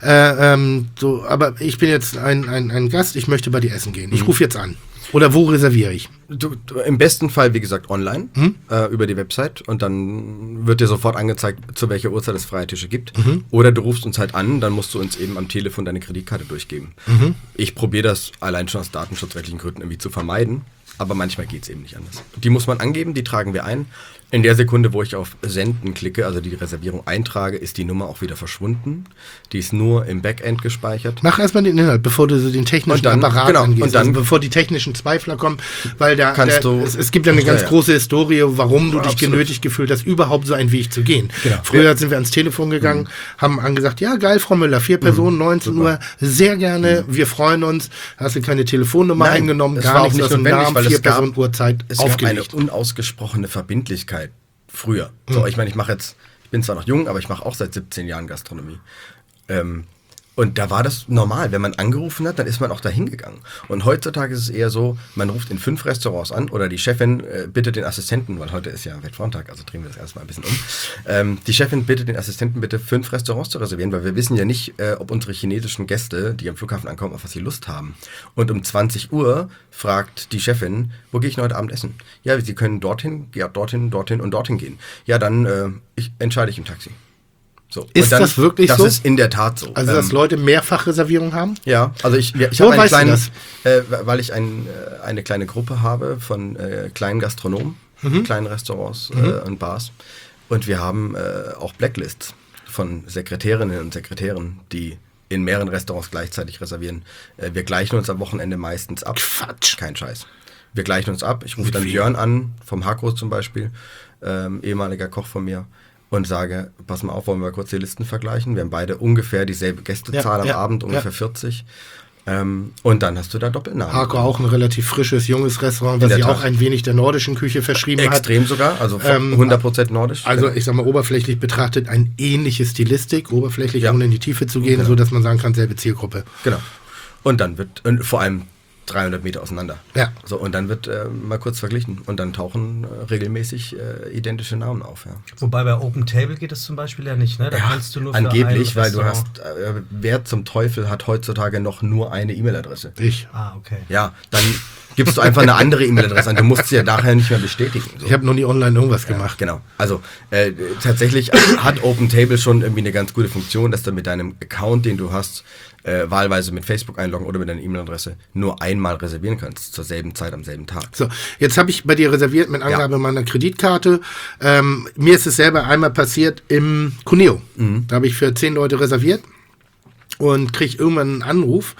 Speaker 3: Aber ich bin jetzt ein Gast, ich möchte bei dir essen gehen. Ich rufe jetzt an. Oder wo reserviere ich?
Speaker 5: Du, im besten Fall, wie gesagt, online, über die Website, und dann wird dir sofort angezeigt, zu welcher Uhrzeit es freie Tische gibt. Oder du rufst uns halt an, dann musst du uns eben am Telefon deine Kreditkarte durchgeben. Ich probiere das allein schon aus datenschutzrechtlichen Gründen irgendwie zu vermeiden, aber manchmal geht es eben nicht anders. Die muss man angeben, die tragen wir ein. In der Sekunde, wo ich auf Senden klicke, also die Reservierung eintrage, ist die Nummer auch wieder verschwunden. Die ist nur im Backend gespeichert.
Speaker 3: Mach erstmal den Inhalt, bevor du so den technischen Apparat angehst. Und dann, also bevor die technischen Zweifler kommen, weil es gibt ja eine ganz große Historie, warum du dich genötigt gefühlt hast, überhaupt so einen Weg zu gehen. Genau. Früher sind wir ans Telefon gegangen, haben angesagt, ja geil, Frau Müller, 4 Personen, 19 Uhr, sehr gerne, wir freuen uns. Hast du keine Telefonnummer eingenommen, gar nichts aus dem Namen, 4 Personen Uhrzeit aufgelegt.
Speaker 5: Es gab eine unausgesprochene Verbindlichkeit. Früher. So, ich meine, ich bin zwar noch jung, aber ich mache auch seit 17 Jahren Gastronomie. Und da war das normal. Wenn man angerufen hat, dann ist man auch da hingegangen. Und heutzutage ist es eher so, man ruft in 5 Restaurants an oder die Chefin bittet den Assistenten, weil heute ist ja Weltfrauentag, also drehen wir das erstmal ein bisschen um. Die Chefin bittet den Assistenten bitte 5 Restaurants zu reservieren, weil wir wissen ja nicht, ob unsere chinesischen Gäste, die am Flughafen ankommen, auf was sie Lust haben. Und um 20 Uhr fragt die Chefin, wo gehe ich denn heute Abend essen? Ja, Sie können dorthin und dorthin gehen. Ja, dann entscheide ich im Taxi. So.
Speaker 3: Ist das wirklich so?
Speaker 5: Das ist in der Tat so.
Speaker 3: Also, dass Leute Mehrfachreservierungen haben?
Speaker 5: Ja, also ich habe einen kleinen, weil ich eine kleine Gruppe habe von kleinen Gastronomen, kleinen Restaurants und Bars. Und wir haben auch Blacklists von Sekretärinnen und Sekretären, die in mehreren Restaurants gleichzeitig reservieren. Wir gleichen uns am Wochenende meistens ab.
Speaker 3: Quatsch.
Speaker 5: Kein Scheiß. Wir gleichen uns ab. Ich rufe dann Björn an, vom Hakros zum Beispiel, ehemaliger Koch von mir, und sage, pass mal auf, wollen wir kurz die Listen vergleichen. Wir haben beide ungefähr dieselbe Gästezahl am Abend, ungefähr 40. Und dann hast du da Doppelnamen.
Speaker 3: Harko auch ein relativ frisches, junges Restaurant, was sich auch ein wenig der nordischen Küche verschrieben hat.
Speaker 5: Extrem sogar, also 100% nordisch.
Speaker 3: Also ich sag mal, oberflächlich betrachtet eine ähnliche Stilistik, oberflächlich, ohne in die Tiefe zu gehen, so dass man sagen kann, selbe Zielgruppe.
Speaker 5: Genau. Und dann wird, vor allem 300 Meter auseinander. Ja. So, und dann wird mal kurz verglichen und dann tauchen regelmäßig identische Namen auf. Ja.
Speaker 2: Wobei bei Open Table geht es zum Beispiel ja nicht, ne? Da kannst du nur für
Speaker 5: angeblich, weil du hast, wer zum Teufel hat heutzutage noch nur eine E-Mail-Adresse?
Speaker 3: Ich.
Speaker 2: Ah, okay.
Speaker 5: Ja, dann gibst du einfach eine andere E-Mail-Adresse an. Du musst sie ja nachher nicht mehr bestätigen. So.
Speaker 3: Ich habe noch nie online irgendwas gemacht.
Speaker 5: Genau. Also tatsächlich hat Open Table schon irgendwie eine ganz gute Funktion, dass du mit deinem Account, den du hast, wahlweise mit Facebook einloggen oder mit deiner E-Mail-Adresse, nur einmal 10-mal reservieren kannst, zur selben Zeit am selben Tag.
Speaker 3: So, jetzt habe ich bei dir reserviert mit Angabe meiner Kreditkarte. Mir ist es selber einmal passiert im Cuneo. Da habe ich für 10 Leute reserviert und kriege irgendwann einen Anruf,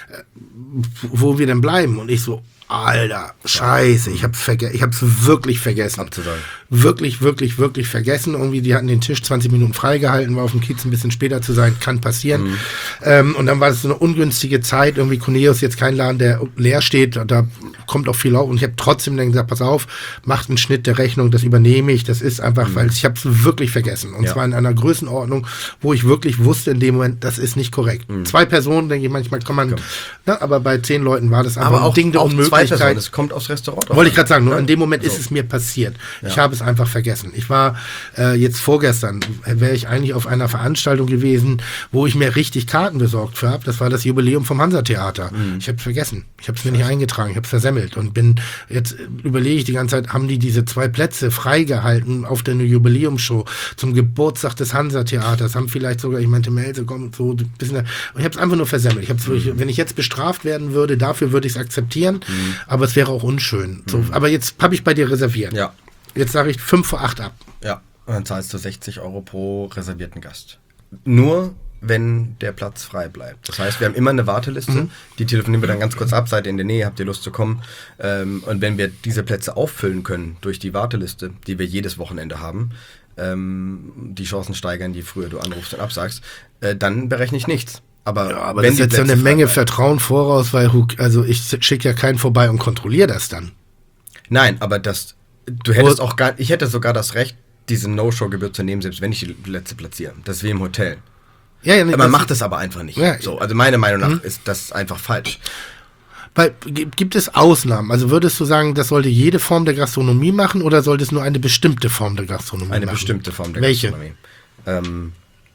Speaker 3: wo wir denn bleiben. Und ich so, Alter, scheiße, ich hab's wirklich vergessen.
Speaker 5: Abzusagen.
Speaker 3: Wirklich, wirklich, wirklich vergessen. Irgendwie, die hatten den Tisch 20 Minuten freigehalten, war auf dem Kiez ein bisschen später zu sein, kann passieren. Und dann war das so eine ungünstige Zeit. Irgendwie Cuneo ist jetzt kein Laden, der leer steht. Da kommt auch viel auf. Und ich habe trotzdem dann gesagt, pass auf, macht einen Schnitt der Rechnung, das übernehme ich. Das ist einfach, weil ich habe es wirklich vergessen. Und zwar in einer Größenordnung, wo ich wirklich wusste in dem Moment, das ist nicht korrekt. 2 Personen, denke ich manchmal, kann man, aber bei 10 Leuten war das einfach ein Ding der Unmöglichkeit.
Speaker 5: Es kommt aufs Restaurant.
Speaker 3: Wollte ich gerade sagen, nur in dem Moment ist es mir passiert. Ich habe es einfach vergessen. Ich war jetzt vorgestern, wäre ich eigentlich auf einer Veranstaltung gewesen, wo ich mir richtig Karten besorgt habe. Das war das Jubiläum vom Hansa-Theater. Ich habe es vergessen. Ich habe es mir nicht eingetragen. Ich habe es versemmelt und überlege ich die ganze Zeit, haben die diese 2 Plätze freigehalten auf der Jubiläumsshow zum Geburtstag des Hansa-Theaters, haben vielleicht sogar, ich meinte, Melze, komm, so ein bisschen, und ich habe es einfach nur versemmelt. Wenn ich jetzt bestraft werden würde, dafür würde ich es akzeptieren. Aber es wäre auch unschön. So, aber jetzt habe ich bei dir reserviert.
Speaker 5: Ja.
Speaker 3: Jetzt sage ich 5 vor 8 ab.
Speaker 5: Ja, und dann zahlst du 60 € pro reservierten Gast. Nur, wenn der Platz frei bleibt. Das heißt, wir haben immer eine Warteliste, die telefonieren wir dann ganz kurz ab, seid ihr in der Nähe, habt ihr Lust zu kommen. Und wenn wir diese Plätze auffüllen können durch die Warteliste, die wir jedes Wochenende haben, die Chancen steigern, je früher du anrufst und absagst, dann berechne ich nichts. Aber
Speaker 3: wenn das ist jetzt so eine Menge Vertrauen voraus, weil ich schicke ja keinen vorbei und kontrolliere das dann.
Speaker 5: Nein, aber du hättest ich hätte sogar das Recht, diese No-Show-Gebühr zu nehmen, selbst wenn ich die Plätze platziere. Das ist wie im Hotel. Man macht es aber einfach nicht. Ja. So, also meiner Meinung nach ist das einfach falsch.
Speaker 3: Weil, gibt es Ausnahmen? Also würdest du sagen, das sollte jede Form der Gastronomie machen oder sollte es nur eine bestimmte Form der Gastronomie machen?
Speaker 5: Eine bestimmte Form der
Speaker 3: Welche?
Speaker 5: Gastronomie.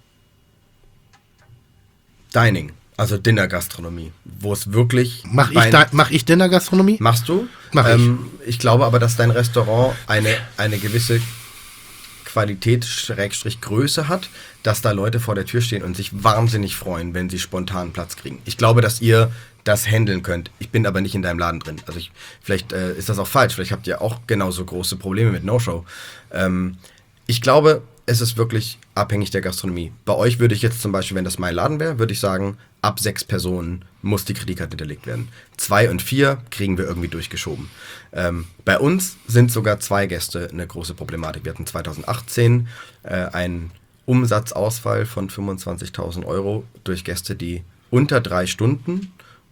Speaker 5: Dining, also Dinnergastronomie, wo es wirklich...
Speaker 3: Mach ich Dinnergastronomie?
Speaker 5: Machst du?
Speaker 3: Mach ich.
Speaker 5: Ich glaube aber, dass dein Restaurant eine gewisse Qualität-Größe hat, dass da Leute vor der Tür stehen und sich wahnsinnig freuen, wenn sie spontan Platz kriegen. Ich glaube, dass ihr das handeln könnt. Ich bin aber nicht in deinem Laden drin. Also vielleicht ist das auch falsch. Vielleicht habt ihr auch genauso große Probleme mit No-Show. Ich glaube, es ist wirklich abhängig der Gastronomie. Bei euch würde ich jetzt zum Beispiel, wenn das mein Laden wäre, würde ich sagen, ab 6 Personen muss die Kreditkarte hinterlegt werden. 2 und 4 kriegen wir irgendwie durchgeschoben. Bei uns sind sogar 2 Gäste eine große Problematik. Wir hatten 2018 einen Umsatzausfall von 25.000 € durch Gäste, die unter 3 Stunden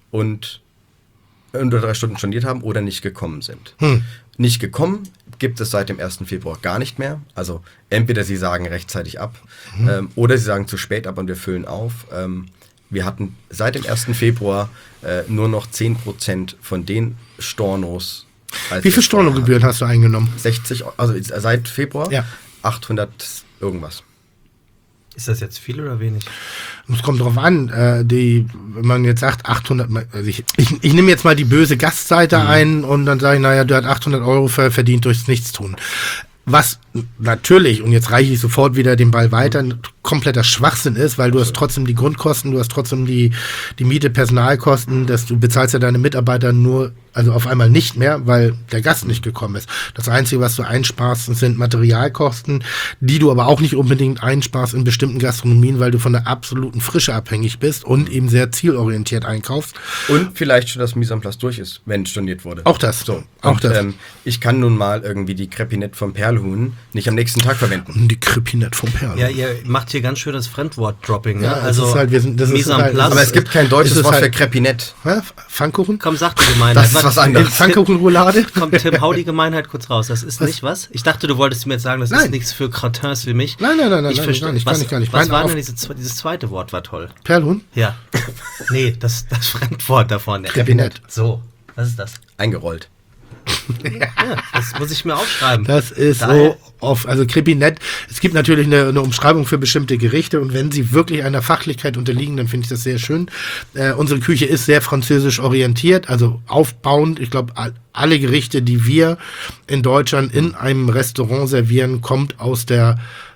Speaker 5: storniert haben oder nicht gekommen sind. Nicht gekommen gibt es seit dem 1. Februar gar nicht mehr. Also entweder sie sagen rechtzeitig ab oder sie sagen zu spät ab und wir füllen auf. Wir hatten seit dem 1. Februar nur noch 10% von den Stornos.
Speaker 3: Wie viele Stornogebühren hast du eingenommen?
Speaker 5: 60, also seit Februar?
Speaker 3: Ja.
Speaker 5: 800 irgendwas.
Speaker 2: Ist das jetzt viel oder wenig?
Speaker 3: Es kommt drauf an, wenn man jetzt sagt 800, also ich nehme jetzt mal die böse Gastseite ein und dann sage ich, naja, du hast 800 € verdient durchs Nichtstun. Was natürlich, und jetzt reiche ich sofort wieder den Ball weiter, kompletter Schwachsinn ist, weil du hast trotzdem die Grundkosten, du hast trotzdem die Miete, Personalkosten, du bezahlst ja deine Mitarbeiter nur, also auf einmal nicht mehr, weil der Gast nicht gekommen ist. Das Einzige, was du einsparst, sind Materialkosten, die du aber auch nicht unbedingt einsparst in bestimmten Gastronomien, weil du von der absoluten Frische abhängig bist und eben sehr zielorientiert einkaufst.
Speaker 5: Und vielleicht schon das Mise en place durch ist, wenn storniert wurde.
Speaker 3: Auch das.
Speaker 5: So. Ich kann nun mal irgendwie die Crepinette vom Perlhuhn nicht am nächsten Tag verwenden.
Speaker 3: Die Crepinette vom Perlhuhn.
Speaker 2: Ja, ihr macht hier ganz schön das Fremdwort-Dropping. Ne?
Speaker 3: Ja, also ist halt,
Speaker 2: Mise en place.
Speaker 5: Aber es gibt kein deutsches Wort für Crepinette.
Speaker 3: Ja, Pfannkuchen?
Speaker 2: Komm, sag die Gemeinheit.
Speaker 5: Das ist was anderes.
Speaker 3: Pfannkuchenroulade?
Speaker 2: Kommt Tim, hau die Gemeinheit kurz raus. Das ist nicht was? Ich dachte, du wolltest mir jetzt sagen, das ist nichts für Cratins wie mich.
Speaker 3: Nein,
Speaker 2: ich verstehe
Speaker 3: gar nicht.
Speaker 2: Was war denn dieses zweite Wort, war toll.
Speaker 3: Perlhuhn?
Speaker 2: Ja. Nee, das Fremdwort davon.
Speaker 3: Crepinette.
Speaker 2: So, was ist das?
Speaker 5: Eingerollt.
Speaker 2: Ja, das muss ich mir aufschreiben.
Speaker 3: Das ist so oft, also Crepinette, es gibt natürlich eine Umschreibung für bestimmte Gerichte und wenn sie wirklich einer Fachlichkeit unterliegen, dann finde ich das sehr schön. Unsere Küche ist sehr französisch orientiert, also aufbauend. Ich glaube, alle Gerichte, die wir in Deutschland in einem Restaurant servieren, kommt aus der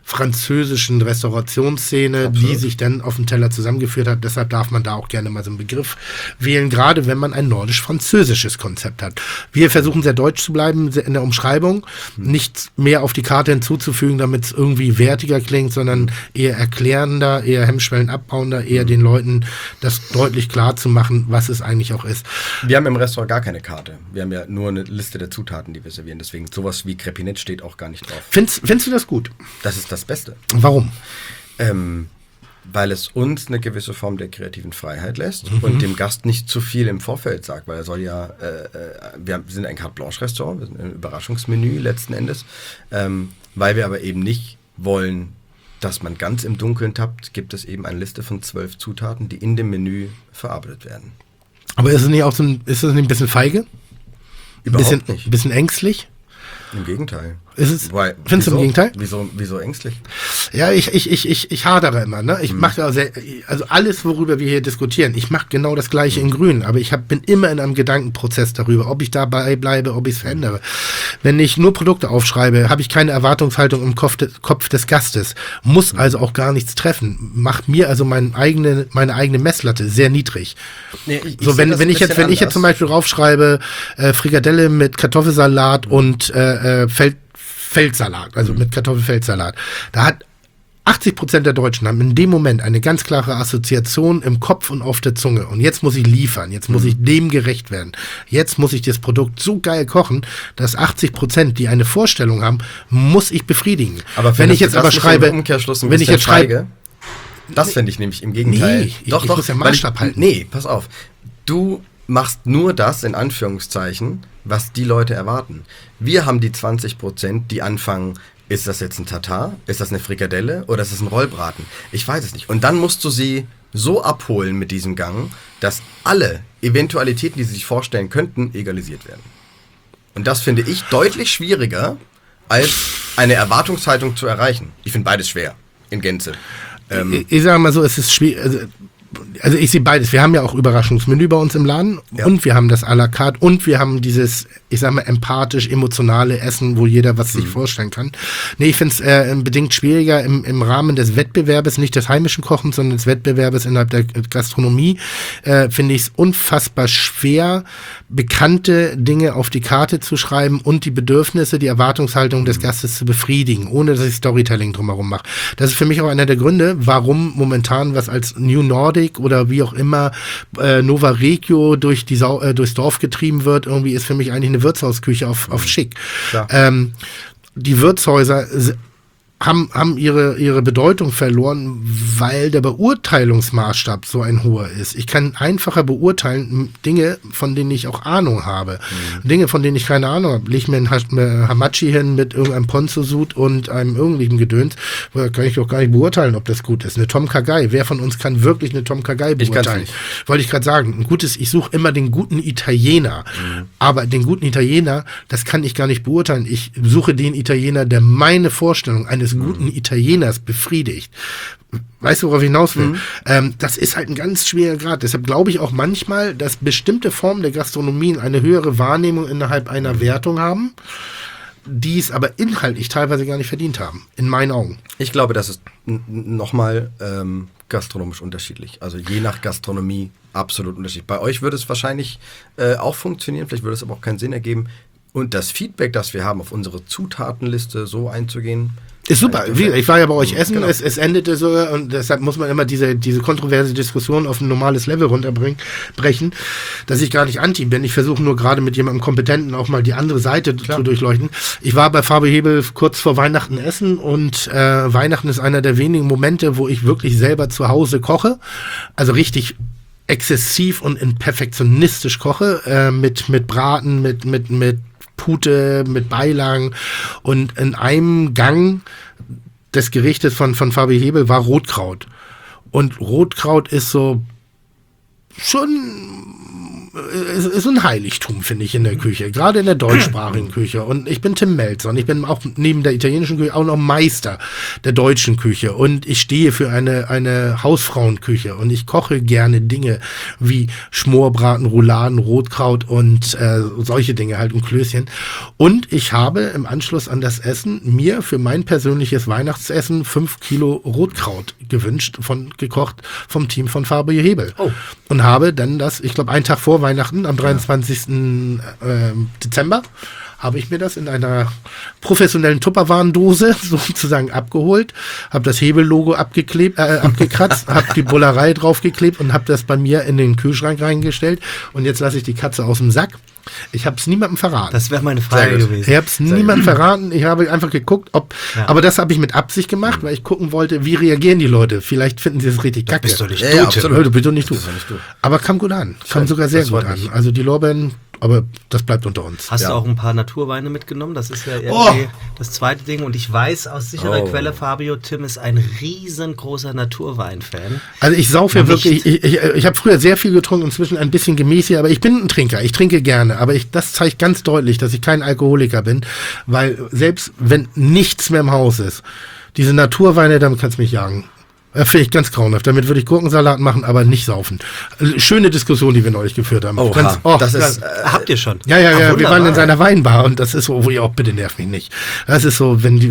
Speaker 3: französischen Restaurationsszene, die sich dann auf dem Teller zusammengeführt hat. Deshalb darf man da auch gerne mal so einen Begriff wählen, gerade wenn man ein nordisch-französisches Konzept hat. Wir versuchen sehr deutsch zu bleiben in der Umschreibung, nichts mehr auf die Karte hinzuzufügen, damit es irgendwie wertiger klingt, sondern eher erklärender, eher Hemmschwellen abbauender, eher den Leuten das deutlich klar zu machen, was es eigentlich auch ist.
Speaker 5: Wir haben im Restaurant gar keine Karte. Wir haben ja nur eine Liste der Zutaten, die wir servieren. Deswegen sowas wie Crepinett steht auch gar nicht drauf.
Speaker 3: Findest du das gut?
Speaker 5: Das ist das Beste.
Speaker 3: Warum?
Speaker 5: Weil es uns eine gewisse Form der kreativen Freiheit lässt und dem Gast nicht zu viel im Vorfeld sagt, weil er soll ja, wir sind ein Carte Blanche Restaurant, wir sind ein Überraschungsmenü letzten Endes, weil wir aber eben nicht wollen, dass man ganz im Dunkeln tappt, gibt es eben eine Liste von 12 Zutaten, die in dem Menü verarbeitet werden.
Speaker 3: Aber ist es nicht auch ist das nicht ein bisschen feige?
Speaker 5: Überhaupt nicht.
Speaker 3: Ein bisschen ängstlich?
Speaker 5: Im Gegenteil.
Speaker 3: Findest du im Gegenteil?
Speaker 5: Wieso ängstlich?
Speaker 3: Ja, ich hadere immer, ne? Ich mache also alles, worüber wir hier diskutieren, ich mache genau das Gleiche in Grün, aber bin immer in einem Gedankenprozess darüber, ob ich dabei bleibe, ob ich es verändere. Wenn ich nur Produkte aufschreibe, habe ich keine Erwartungshaltung im Kopf des Gastes, muss also auch gar nichts treffen, macht mir also meine eigene Messlatte sehr niedrig. Nee, wenn ich jetzt zum Beispiel draufschreibe, Frikadelle mit Kartoffelsalat und Feldsalat, also mit Kartoffelfeldsalat. Da hat 80% der Deutschen haben in dem Moment eine ganz klare Assoziation im Kopf und auf der Zunge. Und jetzt muss ich liefern, jetzt muss ich dem gerecht werden. Jetzt muss ich das Produkt so geil kochen, dass 80%, die eine Vorstellung haben, muss ich befriedigen.
Speaker 5: Aber
Speaker 3: wenn ich jetzt aber schreibe,
Speaker 5: wenn ich jetzt schreibe, das finde ich nämlich im Gegenteil.
Speaker 3: Nee, ich muss ja Maßstab halten.
Speaker 5: Nee, pass auf. Du machst nur das, in Anführungszeichen, was die Leute erwarten. Wir haben die 20%, die anfangen, ist das jetzt ein Tatar, ist das eine Frikadelle oder ist das ein Rollbraten? Ich weiß es nicht. Und dann musst du sie so abholen mit diesem Gang, dass alle Eventualitäten, die sie sich vorstellen könnten, egalisiert werden. Und das finde ich deutlich schwieriger, als eine Erwartungshaltung zu erreichen. Ich finde beides schwer, in Gänze.
Speaker 3: Ich sage mal so, es ist schwierig. Also ich sehe beides. Wir haben ja auch Überraschungsmenü bei uns im Laden und wir haben das à la carte und wir haben dieses, ich sag mal, empathisch-emotionale Essen, wo jeder was sich vorstellen kann. Nee, ich finde es bedingt schwieriger im Rahmen des Wettbewerbes, nicht des heimischen Kochens, sondern des Wettbewerbes innerhalb der Gastronomie, finde ich es unfassbar schwer, bekannte Dinge auf die Karte zu schreiben und die Bedürfnisse, die Erwartungshaltung des Gastes zu befriedigen, ohne dass ich Storytelling drumherum mache. Das ist für mich auch einer der Gründe, warum momentan was als New Nordic oder wie auch immer Nova Regio durchs Dorf getrieben wird, irgendwie ist für mich eigentlich eine Wirtshausküche auf schick. Die Wirtshäuser haben ihre Bedeutung verloren, weil der Beurteilungsmaßstab so ein hoher ist. Ich kann einfacher beurteilen Dinge, von denen ich auch Ahnung habe. Dinge, von denen ich keine Ahnung habe. Leg mir einen Hamachi hin mit irgendeinem Ponzu-Sud und einem irgendwelchen Gedöns. Da kann ich doch gar nicht beurteilen, ob das gut ist. Eine Tom Kha Gai. Wer von uns kann wirklich eine Tom Kha Gai beurteilen? Wollte ich gerade sagen. Ich suche immer den guten Italiener. Aber den guten Italiener, das kann ich gar nicht beurteilen. Ich suche den Italiener, der meine Vorstellung eines guten Italieners befriedigt. Weißt du, worauf ich hinaus will? Das ist halt ein ganz schwerer Grad. Deshalb glaube ich auch manchmal, dass bestimmte Formen der Gastronomien eine höhere Wahrnehmung innerhalb einer Wertung haben, die es aber inhaltlich teilweise gar nicht verdient haben. In meinen Augen.
Speaker 5: Ich glaube, das ist nochmal gastronomisch unterschiedlich. Also je nach Gastronomie absolut unterschiedlich. Bei euch würde es wahrscheinlich auch funktionieren, vielleicht würde es aber auch keinen Sinn ergeben. Und das Feedback, das wir haben, auf unsere Zutatenliste so einzugehen,
Speaker 3: ist super. Ich war ja bei euch essen, genau. Es endete so, und deshalb muss man immer diese kontroverse Diskussion auf ein normales Level runterbrechen, dass ich gar nicht anti bin. Ich versuche nur gerade mit jemandem Kompetenten auch mal die andere Seite zu durchleuchten. Ich war bei Fabio Hebel kurz vor Weihnachten essen und Weihnachten ist einer der wenigen Momente, wo ich wirklich selber zu Hause koche. Also richtig exzessiv und perfektionistisch koche, mit Braten, mit Pute, mit Beilagen, und in einem Gang des Gerichtes von Fabio Hebel war Rotkraut. Und Rotkraut ist so schon ist ein Heiligtum, finde ich, in der Küche. Gerade in der deutschsprachigen Küche. Und ich bin Tim Melzer und ich bin auch neben der italienischen Küche auch noch Meister der deutschen Küche. Und ich stehe für eine Hausfrauenküche. Und ich koche gerne Dinge wie Schmorbraten, Rouladen, Rotkraut und solche Dinge halt und Klößchen. Und ich habe im Anschluss an das Essen mir für mein persönliches Weihnachtsessen 5 Kilo Rotkraut gewünscht, gekocht vom Team von Fabio Hebel. Oh. Und habe dann das, ich glaube, einen Tag vor Weihnachten, am 23. Dezember, habe ich mir das in einer professionellen Tupperwarendose sozusagen abgeholt, habe das Hebel-Logo abgekratzt, habe die Bullerei draufgeklebt und habe das bei mir in den Kühlschrank reingestellt. Und jetzt lasse ich die Katze aus dem Sack. Ich habe es niemandem verraten.
Speaker 2: Das wäre meine Frage gewesen.
Speaker 3: Ich habe es niemandem verraten. Ich habe einfach geguckt, aber das habe ich mit Absicht gemacht, weil ich gucken wollte, wie reagieren die Leute. Vielleicht finden sie es richtig kacke.
Speaker 2: Bist du nicht
Speaker 3: du, absolut. Du bist doch nicht du. Aber kam gut an. Kam sogar sehr gut an. Also die Lorbeeren, aber das bleibt unter uns.
Speaker 2: Hast du auch ein paar Naturweine mitgenommen? Das ist ja irgendwie das zweite Ding. Und ich weiß aus sicherer Quelle, Fabio, Tim ist ein riesengroßer Naturwein-Fan.
Speaker 3: Also ich saufe ja wirklich, ich habe früher sehr viel getrunken, inzwischen ein bisschen gemäßigt, aber ich bin ein Trinker. Ich trinke gerne, aber das zeigt ganz deutlich, dass ich kein Alkoholiker bin, weil selbst wenn nichts mehr im Haus ist, diese Naturweine, damit kannst du mich jagen. Finde ich ganz grauenhaft. Damit würde ich Gurkensalat machen, aber nicht saufen. Schöne Diskussion, die wir neulich geführt haben.
Speaker 2: Das ist, habt ihr schon?
Speaker 3: Ja. Wir waren in seiner Weinbar und das ist so, wo ihr auch bitte nervt mich nicht. Das ist so, wenn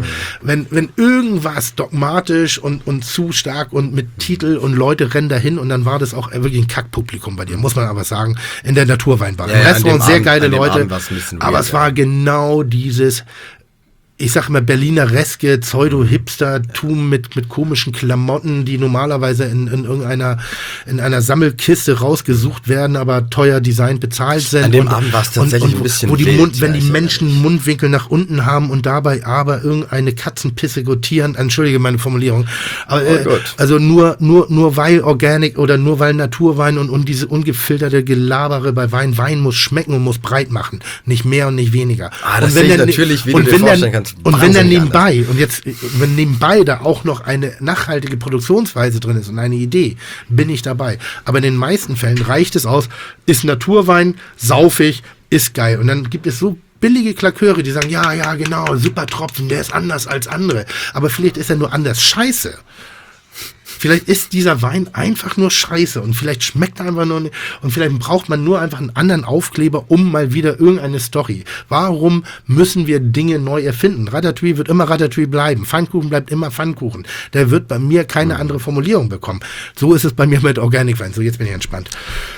Speaker 3: irgendwas dogmatisch und zu stark und mit Titel und Leute rennen dahin und dann war das auch wirklich ein Kackpublikum bei dir, muss man aber sagen, in der Naturweinbar. Im Rest waren sehr geile Leute, aber es war genau dieses, ich sag mal, Berliner Reske, Pseudo-Hipster-Tum mit komischen Klamotten, die normalerweise in einer Sammelkiste rausgesucht werden, aber teuer designt bezahlt sind.
Speaker 5: An dem Abend war es tatsächlich ein bisschen
Speaker 3: wild, wenn die Menschen Mundwinkel nach unten haben und dabei aber irgendeine Katzenpisse gotieren, entschuldige meine Formulierung, aber, also nur weil Organic oder nur weil Naturwein und diese ungefilterte Gelabere bei Wein muss schmecken und muss breit machen, nicht mehr und nicht weniger.
Speaker 5: Das sehe ich natürlich, wie du dir vorstellen kannst.
Speaker 3: Und wenn dann wenn nebenbei da auch noch eine nachhaltige Produktionsweise drin ist und eine Idee, bin ich dabei. Aber in den meisten Fällen reicht es aus, ist Naturwein, saufig, ist geil. Und dann gibt es so billige Klaköre, die sagen, ja, genau, super Tropfen, der ist anders als andere. Aber vielleicht ist er nur anders scheiße. Vielleicht ist dieser Wein einfach nur scheiße und vielleicht schmeckt er einfach nur nicht und vielleicht braucht man nur einfach einen anderen Aufkleber, um mal wieder irgendeine Story. Warum müssen wir Dinge neu erfinden? Ratatouille wird immer Ratatouille bleiben. Pfannkuchen bleibt immer Pfannkuchen. Der wird bei mir keine andere Formulierung bekommen. So ist es bei mir mit Organic Wein. So, jetzt bin ich entspannt.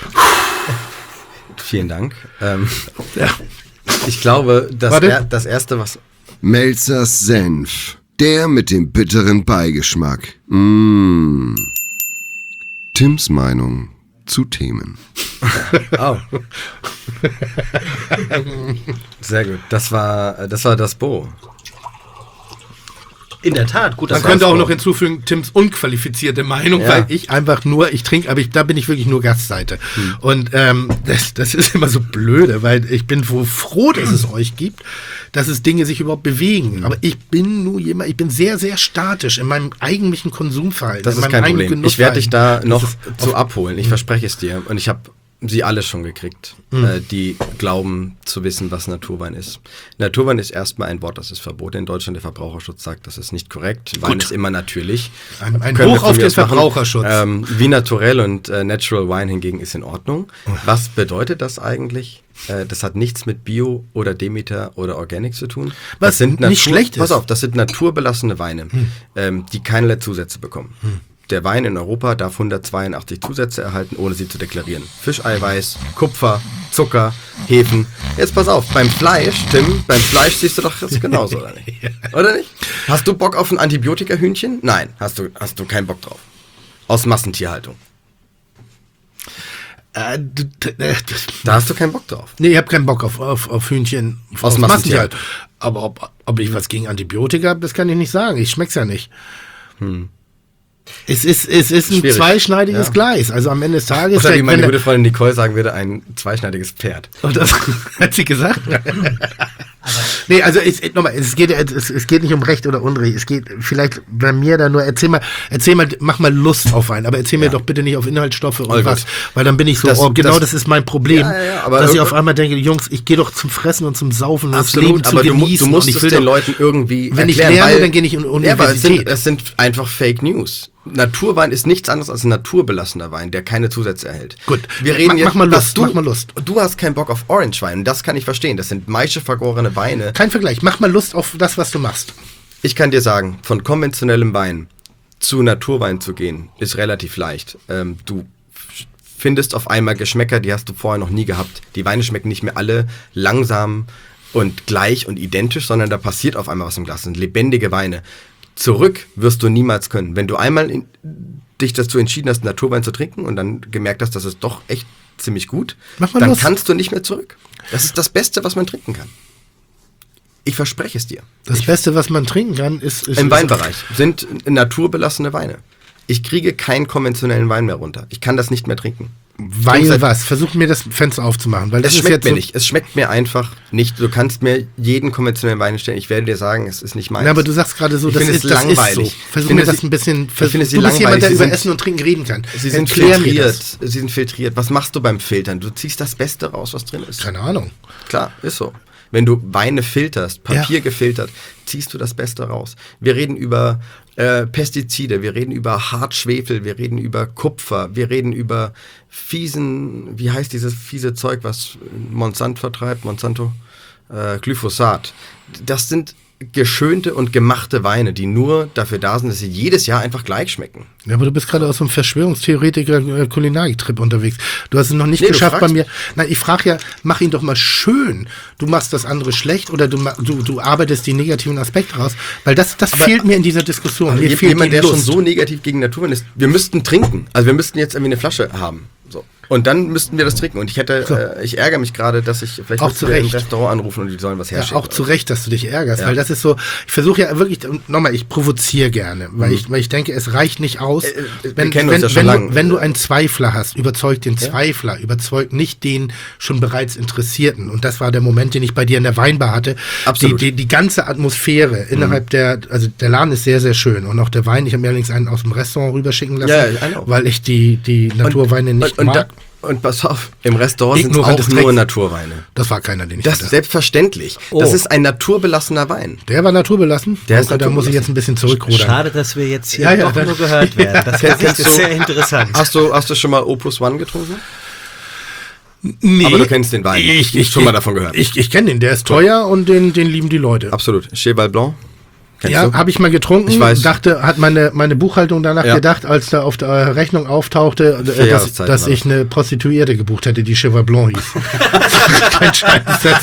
Speaker 5: Vielen Dank. Ich glaube, das Erste, was...
Speaker 1: Melzers Senf. Der mit dem bitteren Beigeschmack. Tims Meinung zu Themen.
Speaker 5: Oh. Sehr gut. Das war das Bo.
Speaker 2: In der Tat, gut.
Speaker 3: Man könnte auch noch hinzufügen, Tims unqualifizierte Meinung, weil ich trinke, aber da bin ich wirklich nur Gastseite. Und das ist immer so blöde, weil ich bin froh, dass es euch gibt, dass es Dinge sich überhaupt bewegen. Aber ich bin sehr, sehr statisch in meinem eigentlichen Konsumverhalten.
Speaker 5: Das ist kein Problem. Ich werde dich da noch zu abholen. Ich verspreche es dir. Und ich habe sie alle schon gekriegt, die glauben zu wissen, was Naturwein ist. Naturwein ist erstmal ein Wort, das ist verboten in Deutschland. Der Verbraucherschutz sagt, das ist nicht korrekt. Wein ist immer natürlich.
Speaker 3: Ein Hoch auf den Verbraucherschutz.
Speaker 5: Wie Natural und Natural Wine hingegen ist in Ordnung. Was bedeutet das eigentlich? Das hat nichts mit Bio oder Demeter oder Organic zu tun.
Speaker 3: Was sind nicht schlecht ist.
Speaker 5: Pass auf, das sind naturbelassene Weine, die keinerlei Zusätze bekommen. Der Wein in Europa darf 182 Zusätze erhalten, ohne sie zu deklarieren. Fischeiweiß, Kupfer, Zucker, Hefen. Jetzt pass auf, beim Fleisch, Tim, siehst du doch das genauso, oder nicht? Oder nicht? Hast du Bock auf ein Antibiotika-Hühnchen? Nein, hast du keinen Bock drauf. Aus Massentierhaltung. Da hast du keinen Bock drauf.
Speaker 3: Nee, ich habe keinen Bock auf Hühnchen aus Massentierhaltung. Aber ob ich was gegen Antibiotika habe, das kann ich nicht sagen. Ich schmeck's ja nicht. Es ist ein zweischneidiges Gleis. Also am Ende des Tages...
Speaker 5: Oder wie meine gute Freundin Nicole sagen würde, ein zweischneidiges Pferd.
Speaker 3: Und das hat sie gesagt? Nee, also nochmal, es geht nicht um Recht oder Unrecht. Es geht vielleicht bei mir da nur, erzähl mal, mach mal Lust auf Wein, aber erzähl mir doch bitte nicht auf Inhaltsstoffe und was, weil dann bin ich so, das ist mein Problem,
Speaker 5: aber
Speaker 3: dass ich auf einmal denke, Jungs, ich gehe doch zum Fressen und zum Saufen und das Leben zu genießen.
Speaker 5: Du musst es den Leuten irgendwie
Speaker 3: wenn
Speaker 5: erklären,
Speaker 3: ich lerne, dann gehe ich in Universität.
Speaker 5: Aber es sind einfach Fake News. Naturwein ist nichts anderes als ein naturbelassener Wein, der keine Zusätze erhält.
Speaker 3: Gut,
Speaker 5: wir reden
Speaker 3: mach mal Lust.
Speaker 5: Du hast keinen Bock auf Orangewein, das kann ich verstehen. Das sind maischevergorene Weine.
Speaker 3: Kein Vergleich, mach mal Lust auf das, was du machst.
Speaker 5: Ich kann dir sagen, von konventionellem Wein zu Naturwein zu gehen, ist relativ leicht. Du findest auf einmal Geschmäcker, die hast du vorher noch nie gehabt. Die Weine schmecken nicht mehr alle langsam und gleich und identisch, sondern da passiert auf einmal was im Glas. Das sind lebendige Weine. Zurück wirst du niemals können. Wenn du einmal dich dazu entschieden hast, Naturwein zu trinken und dann gemerkt hast, das ist doch echt ziemlich gut, dann kannst du nicht mehr zurück. Das ist das Beste, was man trinken kann. Ich verspreche es dir.
Speaker 3: Das Beste, was man trinken kann, ist
Speaker 5: im Weinbereich sind naturbelassene Weine. Ich kriege keinen konventionellen Wein mehr runter. Ich kann das nicht mehr trinken.
Speaker 3: Weil was? Versuch mir das Fenster aufzumachen. Weil das
Speaker 5: schmeckt mir nicht. Es schmeckt mir einfach nicht. Du kannst mir jeden konventionellen Wein stellen. Ich werde dir sagen, es ist nicht meins.
Speaker 3: Ja, aber du sagst gerade so,
Speaker 5: das ist langweilig.
Speaker 3: So. Versuch mir das ein bisschen... Du bist jemand, der über Essen und Trinken reden kann.
Speaker 5: Sie sind filtriert. Sie sind filtriert. Was machst du beim Filtern? Du ziehst das Beste raus, was drin ist.
Speaker 3: Keine Ahnung.
Speaker 5: Klar, ist so. Wenn du Weine filterst, Papier gefiltert, ziehst du das Beste raus. Wir reden über Pestizide, wir reden über Hartschwefel, wir reden über Kupfer, wir reden über wie heißt dieses fiese Zeug, was Monsanto vertreibt, Glyphosat. Das sind geschönte und gemachte Weine, die nur dafür da sind, dass sie jedes Jahr einfach gleich schmecken.
Speaker 3: Ja, aber du bist gerade aus so einem Verschwörungstheoretiker-Kulinariktrip unterwegs. Du hast es noch nicht geschafft bei mir. Nein, ich frage ja, mach ihn doch mal schön. Du machst das andere schlecht oder du arbeitest die negativen Aspekte raus, weil das fehlt mir in dieser Diskussion. Mir fehlt
Speaker 5: jemand, der schon so negativ gegen Naturwein ist, wir müssten trinken. Also wir müssten jetzt irgendwie eine Flasche haben. So. Und dann müssten wir das trinken. Und ich ärgere mich gerade, dass ich vielleicht
Speaker 3: auch
Speaker 5: im Restaurant anrufen und die sollen was herschicken.
Speaker 3: Ja, auch zu Recht, dass du dich ärgerst, weil das ist so, ich versuche ja wirklich, nochmal, ich provoziere gerne, weil ich denke, es reicht nicht aus, wenn du einen Zweifler hast, überzeug den Zweifler, überzeug nicht den schon bereits Interessierten. Und das war der Moment, den ich bei dir in der Weinbar hatte.
Speaker 5: Absolut.
Speaker 3: Die ganze Atmosphäre innerhalb der Laden ist sehr, sehr schön. Und auch der Wein, ich habe mir allerdings einen aus dem Restaurant rüberschicken lassen, weil ich die Naturweine nicht mag.
Speaker 5: Und pass auf, im Restaurant sind auch nur Naturweine.
Speaker 3: Das war keiner, den ich
Speaker 5: hatte. Das ist selbstverständlich. Oh. Das ist ein naturbelassener Wein.
Speaker 3: Der war naturbelassen? Da muss ich jetzt ein bisschen
Speaker 2: zurückrudern. Schade, dass wir jetzt hier doch nur gehört werden. Das ist sehr interessant.
Speaker 5: Hast du schon mal Opus One getrunken?
Speaker 3: Nee.
Speaker 5: Aber du kennst den Wein. Ich schon mal davon gehört.
Speaker 3: Ich kenne den, der ist teuer und den lieben die Leute.
Speaker 5: Absolut. Cheval Blanc.
Speaker 3: Ja, habe ich mal getrunken.
Speaker 5: Ich weiß.
Speaker 3: Hat meine Buchhaltung danach gedacht, als da auf der Rechnung auftauchte, dass ich eine Prostituierte gebucht hätte, die Cheval Blanc hieß. Kein Scheiß.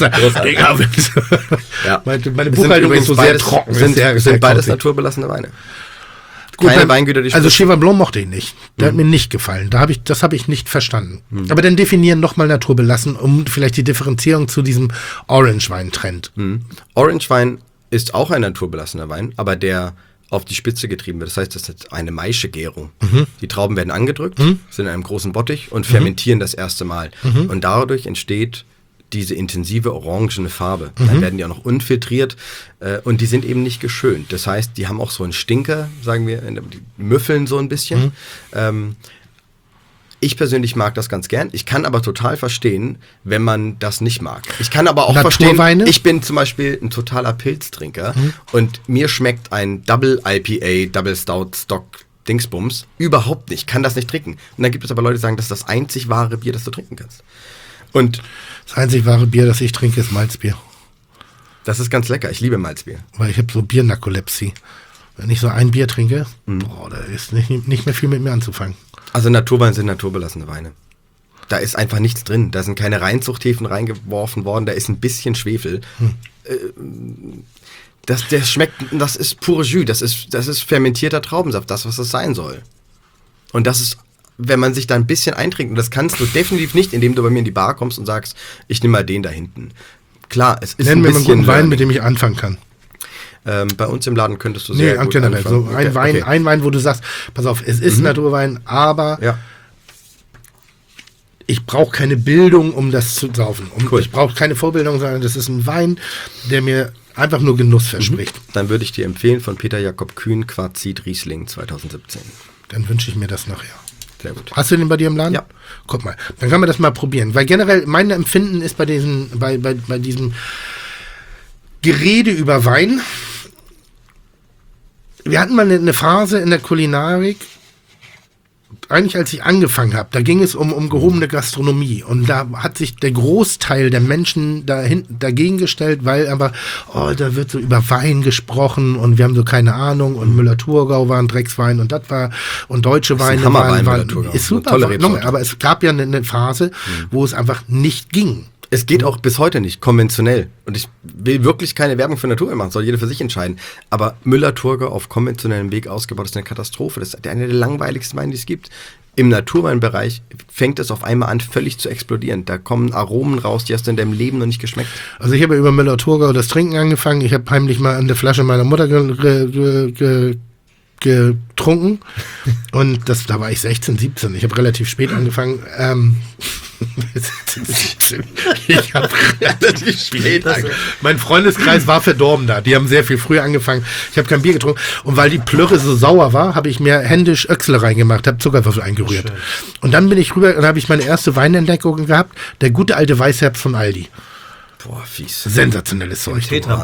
Speaker 3: Meine Buchhaltung ist so sehr trocken.
Speaker 5: Sind beides naturbelassene Weine.
Speaker 3: Keine Weingüter, die also Cheval Blanc mochte ich nicht. Der hat mir nicht gefallen. Das habe ich nicht verstanden. Aber dann definieren nochmal naturbelassen, um vielleicht die Differenzierung zu diesem Orange-Wein-Trend.
Speaker 5: Orange-Wein ist auch ein naturbelassener Wein, aber der auf die Spitze getrieben wird. Das heißt, das ist eine Maischegärung. Die Trauben werden angedrückt, sind in einem großen Bottich und fermentieren das erste Mal. Und dadurch entsteht diese intensive orangene Farbe. Dann werden die auch noch unfiltriert und die sind eben nicht geschönt. Das heißt, die haben auch so einen Stinker, sagen wir, die müffeln so ein bisschen. Ich persönlich mag das ganz gern. Ich kann aber total verstehen, wenn man das nicht mag. Ich kann aber auch verstehen, ich bin zum Beispiel ein totaler Pilztrinker und mir schmeckt ein Double IPA, Double Stout Stock Dingsbums überhaupt nicht. Kann das nicht trinken. Und dann gibt es aber Leute, die sagen, das ist das einzig wahre Bier, das du trinken kannst. Und
Speaker 3: das einzig wahre Bier, das ich trinke, ist Malzbier.
Speaker 5: Das ist ganz lecker. Ich liebe Malzbier.
Speaker 3: Weil ich habe so Biernarkolepsie. Wenn ich so ein Bier trinke, da ist nicht mehr viel mit mir anzufangen. Also
Speaker 5: Naturweine sind naturbelassene Weine. Da ist einfach nichts drin. Da sind keine Reinzuchthäfen reingeworfen worden. Da ist ein bisschen Schwefel. Das schmeckt, das ist pure Jus. Das ist fermentierter Traubensaft. Das, was es sein soll. Und das ist, wenn man sich da ein bisschen eintrinkt, und das kannst du definitiv nicht, indem du bei mir in die Bar kommst und sagst, ich nehme mal den da hinten. Klar, es ist
Speaker 3: Nenn mir mal einen guten Wein, mit dem ich anfangen kann.
Speaker 5: Bei uns im Laden könntest du sehr gut
Speaker 3: generell.
Speaker 5: anfangen.
Speaker 3: So ein Wein, wo du sagst, pass auf, es ist Naturwein, aber ich brauche keine Bildung, um das zu saufen. Ich brauche keine Vorbildung, sondern das ist ein Wein, der mir einfach nur Genuss verspricht.
Speaker 5: Dann würde ich dir empfehlen von Peter Jakob Kühn, Quarzit Riesling 2017.
Speaker 3: Dann wünsche ich mir das nachher.
Speaker 5: Sehr gut.
Speaker 3: Hast du den bei dir im Laden?
Speaker 5: Ja.
Speaker 3: Guck mal, dann kann man das mal probieren. Weil generell mein Empfinden ist bei diesem Gerede über Wein. Wir hatten mal eine Phase in der Kulinarik, eigentlich als ich angefangen habe, da ging es um gehobene Gastronomie und da hat sich der Großteil der Menschen dagegen gestellt, weil aber, da wird so über Wein gesprochen und wir haben so keine Ahnung und Müller-Thurgau war ein Dreckswein und das war und deutsche Weine waren ist super, aber es gab ja eine Phase, wo es einfach nicht ging.
Speaker 5: Es geht auch bis heute nicht konventionell. Und ich will wirklich keine Werbung für Naturwein machen, soll jeder für sich entscheiden. Aber Müller-Thurgau auf konventionellem Weg ausgebaut ist eine Katastrophe. Das ist einer der langweiligsten Weine, die es gibt. Im Naturweinbereich fängt es auf einmal an, völlig zu explodieren. Da kommen Aromen raus, die hast du in deinem Leben noch nicht geschmeckt.
Speaker 3: Also ich habe über Müller-Thurgau das Trinken angefangen. Ich habe heimlich mal an der Flasche meiner Mutter getrunken und da war ich 16, 17. Ich habe relativ spät angefangen. Ich habe relativ spät angefangen. Mein Freundeskreis war verdorben da. Die haben sehr viel früher angefangen. Ich habe kein Bier getrunken. Und weil die Plörre so sauer war, habe ich mir händisch Öchsle reingemacht, habe Zuckerwürfel eingerührt. Schön. Und dann bin ich rüber und habe ich meine erste Weinentdeckung gehabt. Der gute alte Weißherbst von Aldi.
Speaker 5: Boah, fies.
Speaker 3: Sensationelles Zeug.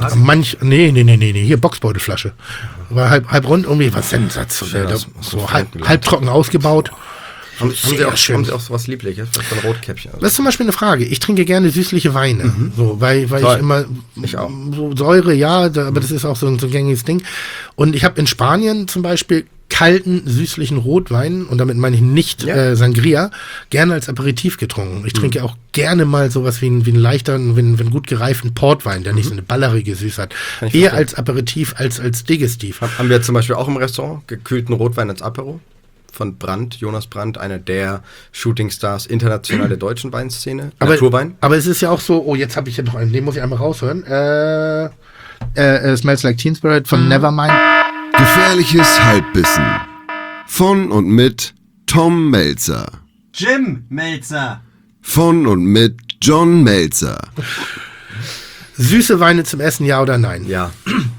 Speaker 5: Nee.
Speaker 3: Hier Boxbeutelflasche. War halb rund, irgendwie was sensationell. So halbtrocken ausgebaut.
Speaker 5: Haben Sie auch sowas Liebliches? So ein Rotkäppchen. Also.
Speaker 3: Das ist zum Beispiel eine Frage. Ich trinke gerne süßliche Weine. So, weil ich immer so Säure, aber das ist auch so ein gängiges Ding. Und ich habe in Spanien zum Beispiel kalten, süßlichen Rotwein, und damit meine ich nicht Sangria, gerne als Aperitif getrunken. Ich trinke auch gerne mal sowas wie einen leichteren, wie einen gut gereiften Portwein, der nicht so eine ballerige Süße hat. Eher als Aperitif als Digestiv.
Speaker 5: Haben wir zum Beispiel auch im Restaurant gekühlten Rotwein als Apero von Brandt, Jonas Brandt, einer der Shootingstars international der deutschen Weinszene. Naturwein.
Speaker 3: Aber es ist ja auch so, jetzt habe ich ja noch einen, den muss ich einmal raushören. Smells Like Teen Spirit von Nevermind.
Speaker 1: Gefährliches Halbwissen. Von und mit Tom Melzer.
Speaker 2: Jim Melzer.
Speaker 1: Von und mit John Melzer.
Speaker 3: Süße Weine zum Essen, ja oder nein?
Speaker 5: Ja.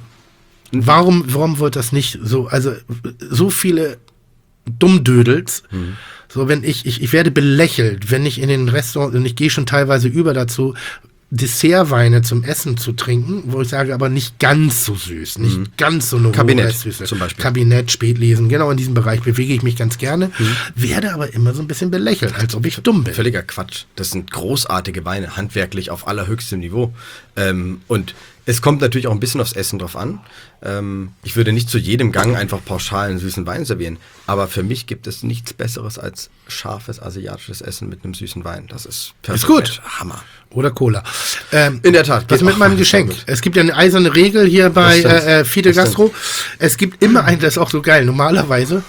Speaker 3: Warum wird das nicht so, also so viele Dummdödels, so wenn ich werde belächelt, wenn ich in den Restaurants, und ich gehe schon teilweise über dazu, Dessertweine zum Essen zu trinken, wo ich sage, aber nicht ganz so süß, nicht ganz so eine
Speaker 5: Kabinett
Speaker 3: Süße.
Speaker 5: Zum Beispiel.
Speaker 3: Kabinett, Spätlesen, genau in diesem Bereich bewege ich mich ganz gerne, werde aber immer so ein bisschen belächelt, als ob ich dumm bin.
Speaker 5: Völliger Quatsch. Das sind großartige Weine, handwerklich auf allerhöchstem Niveau. Und es kommt natürlich auch ein bisschen aufs Essen drauf an. Ich würde nicht zu jedem Gang einfach pauschal einen süßen Wein servieren, aber für mich gibt es nichts Besseres als scharfes asiatisches Essen mit einem süßen Wein. Das ist perfekt.
Speaker 3: Ist gut.
Speaker 5: Hammer.
Speaker 3: Oder Cola.
Speaker 5: In der Tat.
Speaker 3: Was mit meinem Geschenk? Es gibt ja eine eiserne Regel hier bei Fide Gastro. Es gibt immer das ist auch so geil, normalerweise,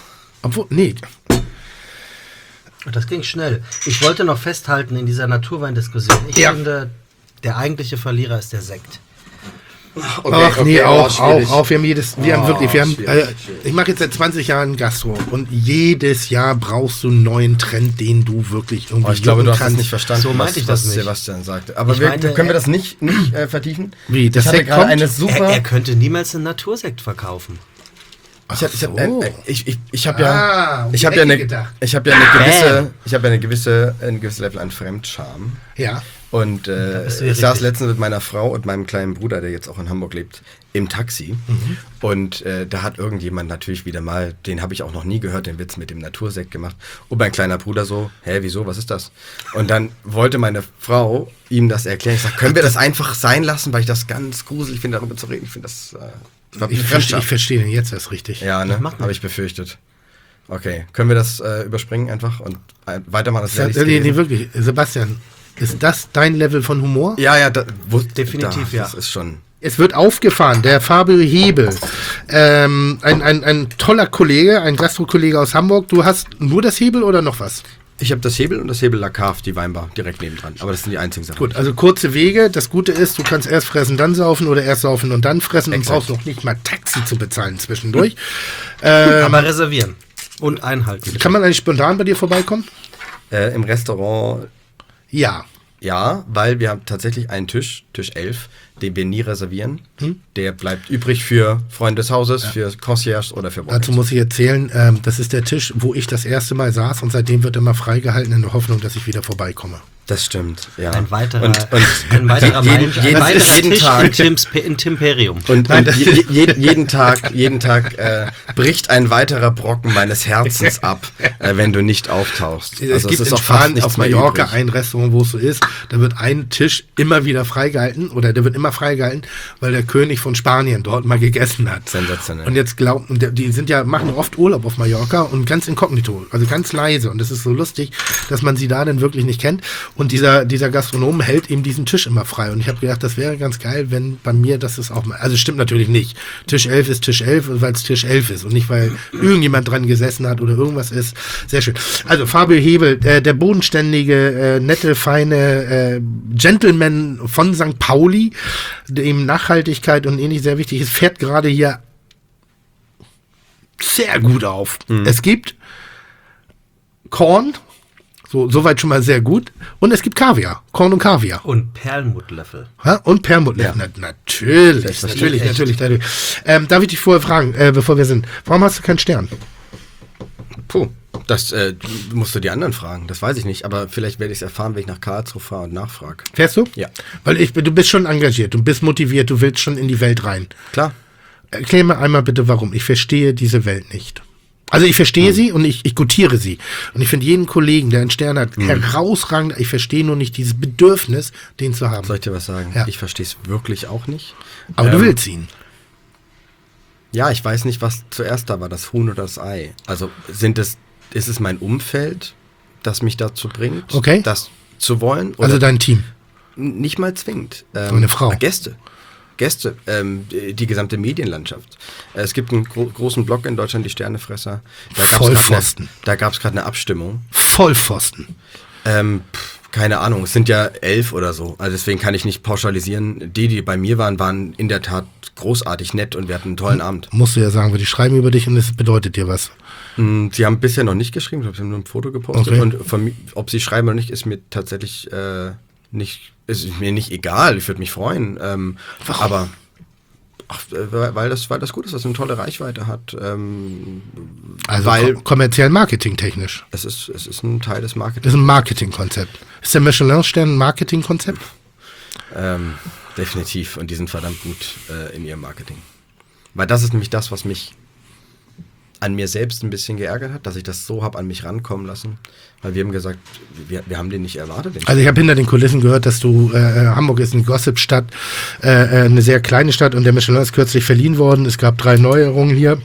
Speaker 2: Das ging schnell. Ich wollte noch festhalten in dieser Naturweindiskussion. Ich finde, der eigentliche Verlierer ist der Sekt.
Speaker 3: Ich mache jetzt seit 20 Jahren Gastro und jedes Jahr brauchst du einen neuen Trend, den du wirklich irgendwie
Speaker 5: ich glaube, du hast das nicht verstanden,
Speaker 2: so meinte ich das
Speaker 5: was
Speaker 2: nicht.
Speaker 5: Sebastian sagte. Aber können wir das nicht vertiefen?
Speaker 3: Wie, das Sekt
Speaker 5: gerade eine super...
Speaker 2: Er könnte niemals einen Natursekt verkaufen.
Speaker 5: Ich habe ja eine gewisse Level an Fremdscham.
Speaker 3: Ja.
Speaker 5: Und ich saß letztens mit meiner Frau und meinem kleinen Bruder, der jetzt auch in Hamburg lebt, im Taxi. Und da hat irgendjemand natürlich wieder mal, den habe ich auch noch nie gehört, den Witz mit dem Natursekt gemacht. Und mein kleiner Bruder so, wieso, was ist das? Und dann wollte meine Frau ihm das erklären. Ich sag, können wir das einfach sein lassen, weil ich das ganz gruselig finde, darüber zu reden. Ich finde das...
Speaker 3: Ich verstehe den jetzt erst richtig.
Speaker 5: Ja, ne? Habe ich befürchtet. Okay, können wir das überspringen einfach und weitermachen?
Speaker 3: Nee, wirklich. Sebastian, ist das dein Level von Humor?
Speaker 5: Ja,
Speaker 2: definitiv, ja.
Speaker 5: Das ist schon...
Speaker 3: Es wird aufgefahren, der Fabio Hebel, ein toller Kollege, ein Gastro-Kollege aus Hamburg. Du hast nur das Hebel oder noch was?
Speaker 5: Ich habe das Hebel und das Hebel La Cave, die Weinbar, direkt nebendran. Aber das sind die einzigen Sachen.
Speaker 3: Gut, also kurze Wege. Das Gute ist, du kannst erst fressen, dann saufen oder erst saufen und dann fressen.
Speaker 5: Exakt.
Speaker 3: Und brauchst noch nicht mal Taxi zu bezahlen zwischendurch.
Speaker 2: Aber reservieren und einhalten.
Speaker 3: Kann man eigentlich spontan bei dir vorbeikommen?
Speaker 5: Im Restaurant
Speaker 3: Ja.
Speaker 5: ja, weil wir haben tatsächlich einen Tisch 11, den wir nie reservieren. Der bleibt übrig für Freunde des Hauses, für Concierge oder für
Speaker 3: Dazu muss ich erzählen, das ist der Tisch, wo ich das erste Mal saß und seitdem wird immer freigehalten in der Hoffnung, dass ich wieder vorbeikomme.
Speaker 5: Das stimmt, ja.
Speaker 2: Ein weiterer
Speaker 5: jeden Tag
Speaker 2: in Timperium.
Speaker 5: und jeden Tag bricht ein weiterer Brocken meines Herzens ab, wenn du nicht auftauchst.
Speaker 3: Es gibt in Spanien auf Mallorca ein Restaurant, wo es so ist, da wird ein Tisch immer wieder freigehalten oder der wird immer freigehalten, weil der König von Spanien dort mal gegessen hat.
Speaker 5: Sensationell.
Speaker 3: Und jetzt die machen oft Urlaub auf Mallorca und ganz inkognito, also ganz leise und es ist so lustig, dass man sie da dann wirklich nicht kennt. Und dieser Gastronom hält eben diesen Tisch immer frei. Und ich habe gedacht, das wäre ganz geil, wenn bei mir das ist auch mal. Also stimmt natürlich nicht. Tisch 11 ist Tisch 11, weil es Tisch 11 ist und nicht, weil irgendjemand dran gesessen hat oder irgendwas ist. Sehr schön. Also Fabio Hebel, der bodenständige, nette, feine Gentleman von St. Pauli, dem Nachhaltigkeit und ähnlich sehr wichtig ist, fährt gerade hier sehr gut auf. Es gibt Korn, soweit schon mal sehr gut. Und es gibt Kaviar. Korn und Kaviar.
Speaker 2: Und Perlmuttlöffel.
Speaker 3: Ja, und Perlmuttlöffel.
Speaker 5: Ja.
Speaker 3: Natürlich. Darf ich dich vorher fragen, bevor wir sind, warum hast du keinen Stern?
Speaker 5: Puh, das musst du die anderen fragen. Das weiß ich nicht. Aber vielleicht werde ich es erfahren, wenn ich nach Karlsruhe fahre und nachfrage.
Speaker 3: Fährst du?
Speaker 5: Ja.
Speaker 3: Weil du bist schon engagiert, du bist motiviert, du willst schon in die Welt rein.
Speaker 5: Klar.
Speaker 3: Erklär mir einmal bitte, warum. Ich verstehe diese Welt nicht. Also ich verstehe sie und ich gutiere sie. Und ich finde jeden Kollegen, der einen Stern hat, herausragend. Ich verstehe nur nicht dieses Bedürfnis, den zu haben.
Speaker 5: Soll ich dir was sagen?
Speaker 3: Ja.
Speaker 5: Ich verstehe es wirklich auch nicht.
Speaker 3: Aber du willst ihn.
Speaker 5: Ja, ich weiß nicht, was zuerst da war, das Huhn oder das Ei. Also ist es mein Umfeld, das mich dazu bringt,
Speaker 3: Okay.
Speaker 5: das zu wollen? Oder
Speaker 3: Also dein Team.
Speaker 5: nicht mal zwingend.
Speaker 3: Eine Frau.
Speaker 5: Gäste, die gesamte Medienlandschaft. Es gibt einen großen Blog in Deutschland, die Sternefresser.
Speaker 3: Vollpfosten.
Speaker 5: Da gab es gerade eine Abstimmung.
Speaker 3: Vollpfosten.
Speaker 5: Keine Ahnung, es sind ja 11 oder so. Also deswegen kann ich nicht pauschalisieren. Die bei mir waren in der Tat großartig nett und wir hatten einen tollen Abend.
Speaker 3: Musst du ja sagen, weil die schreiben über dich und es bedeutet dir was.
Speaker 5: Sie haben bisher noch nicht geschrieben, ich glaube, sie haben nur ein Foto gepostet.
Speaker 3: Okay.
Speaker 5: Und ob sie schreiben oder nicht, ist mir tatsächlich ist mir nicht egal. Ich würde mich freuen. Aber weil das gut ist, dass es eine tolle Reichweite hat.
Speaker 3: Also kommerziell marketingtechnisch.
Speaker 5: Es ist ein Teil des
Speaker 3: Das
Speaker 5: Marketings.
Speaker 3: ist ein Marketingkonzept. Ist der Michelin-Stern ein Marketingkonzept?
Speaker 5: Definitiv. Und die sind verdammt gut in ihrem Marketing. Weil das ist nämlich das, was mich an mir selbst ein bisschen geärgert hat, dass ich das so habe an mich rankommen lassen. Weil wir haben gesagt, wir haben den nicht erwartet.
Speaker 3: Also ich habe hinter den Kulissen gehört, dass Hamburg ist eine Gossip-Stadt, eine sehr kleine Stadt und der Michelin ist kürzlich verliehen worden. Es gab 3 Neuerungen hier.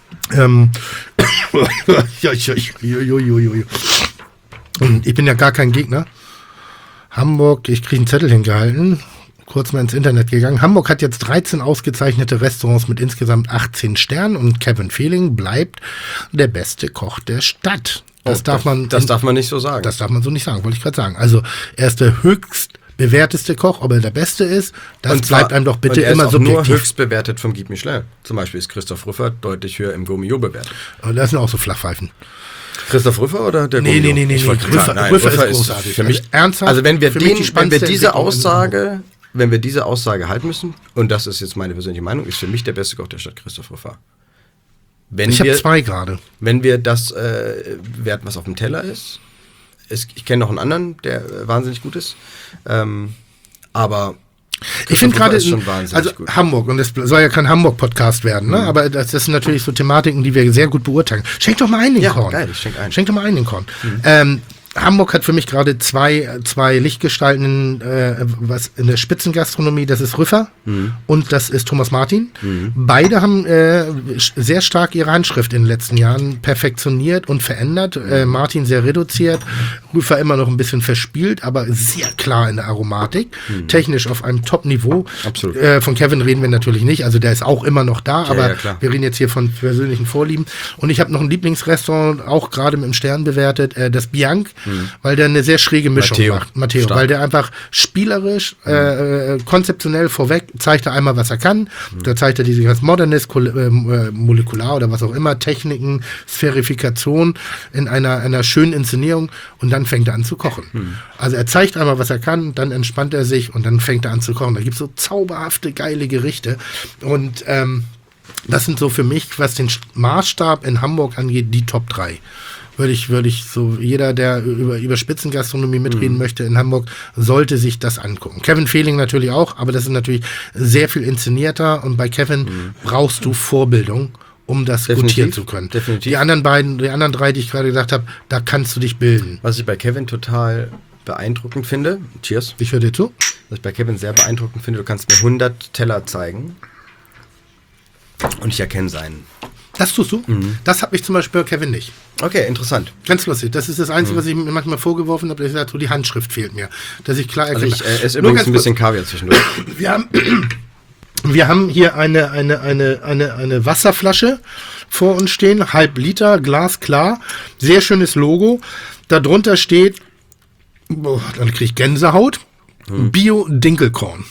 Speaker 3: Und ich bin ja gar kein Gegner. Hamburg, ich kriege einen Zettel hingehalten, kurz mal ins Internet gegangen. Hamburg hat jetzt 13 ausgezeichnete Restaurants mit insgesamt 18 Sternen und Kevin Fehling bleibt der beste Koch der Stadt. Das darf man
Speaker 5: nicht so sagen.
Speaker 3: Das darf man so nicht sagen, wollte ich gerade sagen. Also er ist der höchst bewerteste Koch, ob er der Beste ist, das bleibt einem doch bitte immer subjektiv.
Speaker 5: Nur höchst bewertet vom Guide Michelin. Zum Beispiel ist Christoph Rüffer deutlich höher im Gourmillot bewertet.
Speaker 3: Und das sind auch so Flachpfeifen.
Speaker 5: Christoph Rüffer oder der
Speaker 3: Nee,
Speaker 5: Gourmillot?
Speaker 3: nee. Rüffer ist großartig.
Speaker 5: Für mich,
Speaker 3: ernsthaft.
Speaker 5: also wenn wir
Speaker 3: Entwicklung
Speaker 5: diese Aussage halten müssen, und das ist jetzt meine persönliche Meinung, ist für mich der beste Koch der Stadt Christoph Rüffer.
Speaker 3: Ich habe 2 gerade.
Speaker 5: Wenn wir das werten, was auf dem Teller ist, ich kenne noch einen anderen, der wahnsinnig gut ist, aber
Speaker 3: ich finde gerade,
Speaker 5: also gut.
Speaker 3: Hamburg, und das soll ja kein Hamburg-Podcast werden, ne? Aber das sind natürlich so Thematiken, die wir sehr gut beurteilen. Schenk doch mal ein den Korn.
Speaker 5: Geil, ich schenk ein.
Speaker 3: Schenk doch mal ein den Korn. Hamburg hat für mich gerade zwei Lichtgestalten, was in der Spitzengastronomie, das ist Rüffer und das ist Thomas Martin. Beide haben sehr stark ihre Handschrift in den letzten Jahren perfektioniert und verändert. Martin sehr reduziert, Rüffer immer noch ein bisschen verspielt, aber sehr klar in der Aromatik. Technisch auf einem Top-Niveau.
Speaker 5: Absolut.
Speaker 3: Von Kevin reden wir natürlich nicht, also der ist auch immer noch da, aber
Speaker 5: klar.
Speaker 3: wir reden jetzt hier von persönlichen Vorlieben. Und ich habe noch ein Lieblingsrestaurant, auch gerade mit dem Stern bewertet, das Bianc. weil der eine sehr schräge Mischung macht. Matteo,
Speaker 5: Stark.
Speaker 3: weil der einfach spielerisch, konzeptionell vorweg zeigt er einmal, was er kann. Da zeigt er diese ganz Modernist, molekular oder was auch immer, Techniken, Sphärifikation in einer schönen Inszenierung und dann fängt er an zu kochen. Also er zeigt einmal, was er kann, dann entspannt er sich und dann fängt er an zu kochen. Da gibt es so zauberhafte, geile Gerichte und das sind so für mich, was den Maßstab in Hamburg angeht, die Top 3. Würde ich so, jeder, der über Spitzengastronomie mitreden möchte in Hamburg, sollte sich das angucken. Kevin Fehling natürlich auch, aber das ist natürlich sehr viel inszenierter und bei Kevin brauchst du Vorbildung, um das gutieren zu können.
Speaker 5: Definitiv.
Speaker 3: Die anderen 3, die ich gerade gesagt habe, da kannst du dich bilden.
Speaker 5: Was ich bei Kevin total beeindruckend finde, cheers.
Speaker 3: Ich höre dir zu.
Speaker 5: Was ich bei Kevin sehr beeindruckend finde, du kannst mir 100 Teller zeigen und ich erkenne seinen.
Speaker 3: Das tust du? Das habe ich zum Beispiel bei Kevin nicht.
Speaker 5: Okay, interessant.
Speaker 3: Ganz lustig. Das ist das Einzige, was ich mir manchmal vorgeworfen habe, dass ich sage, die Handschrift fehlt mir. Dass ich klar erkenne.
Speaker 5: Also ich esse übrigens ein bisschen Kaviar zwischendurch.
Speaker 3: Wir haben hier eine Wasserflasche vor uns stehen, halb Liter, glasklar, sehr schönes Logo. Darunter steht, dann kriege ich Gänsehaut, Bio-Dinkelkorn.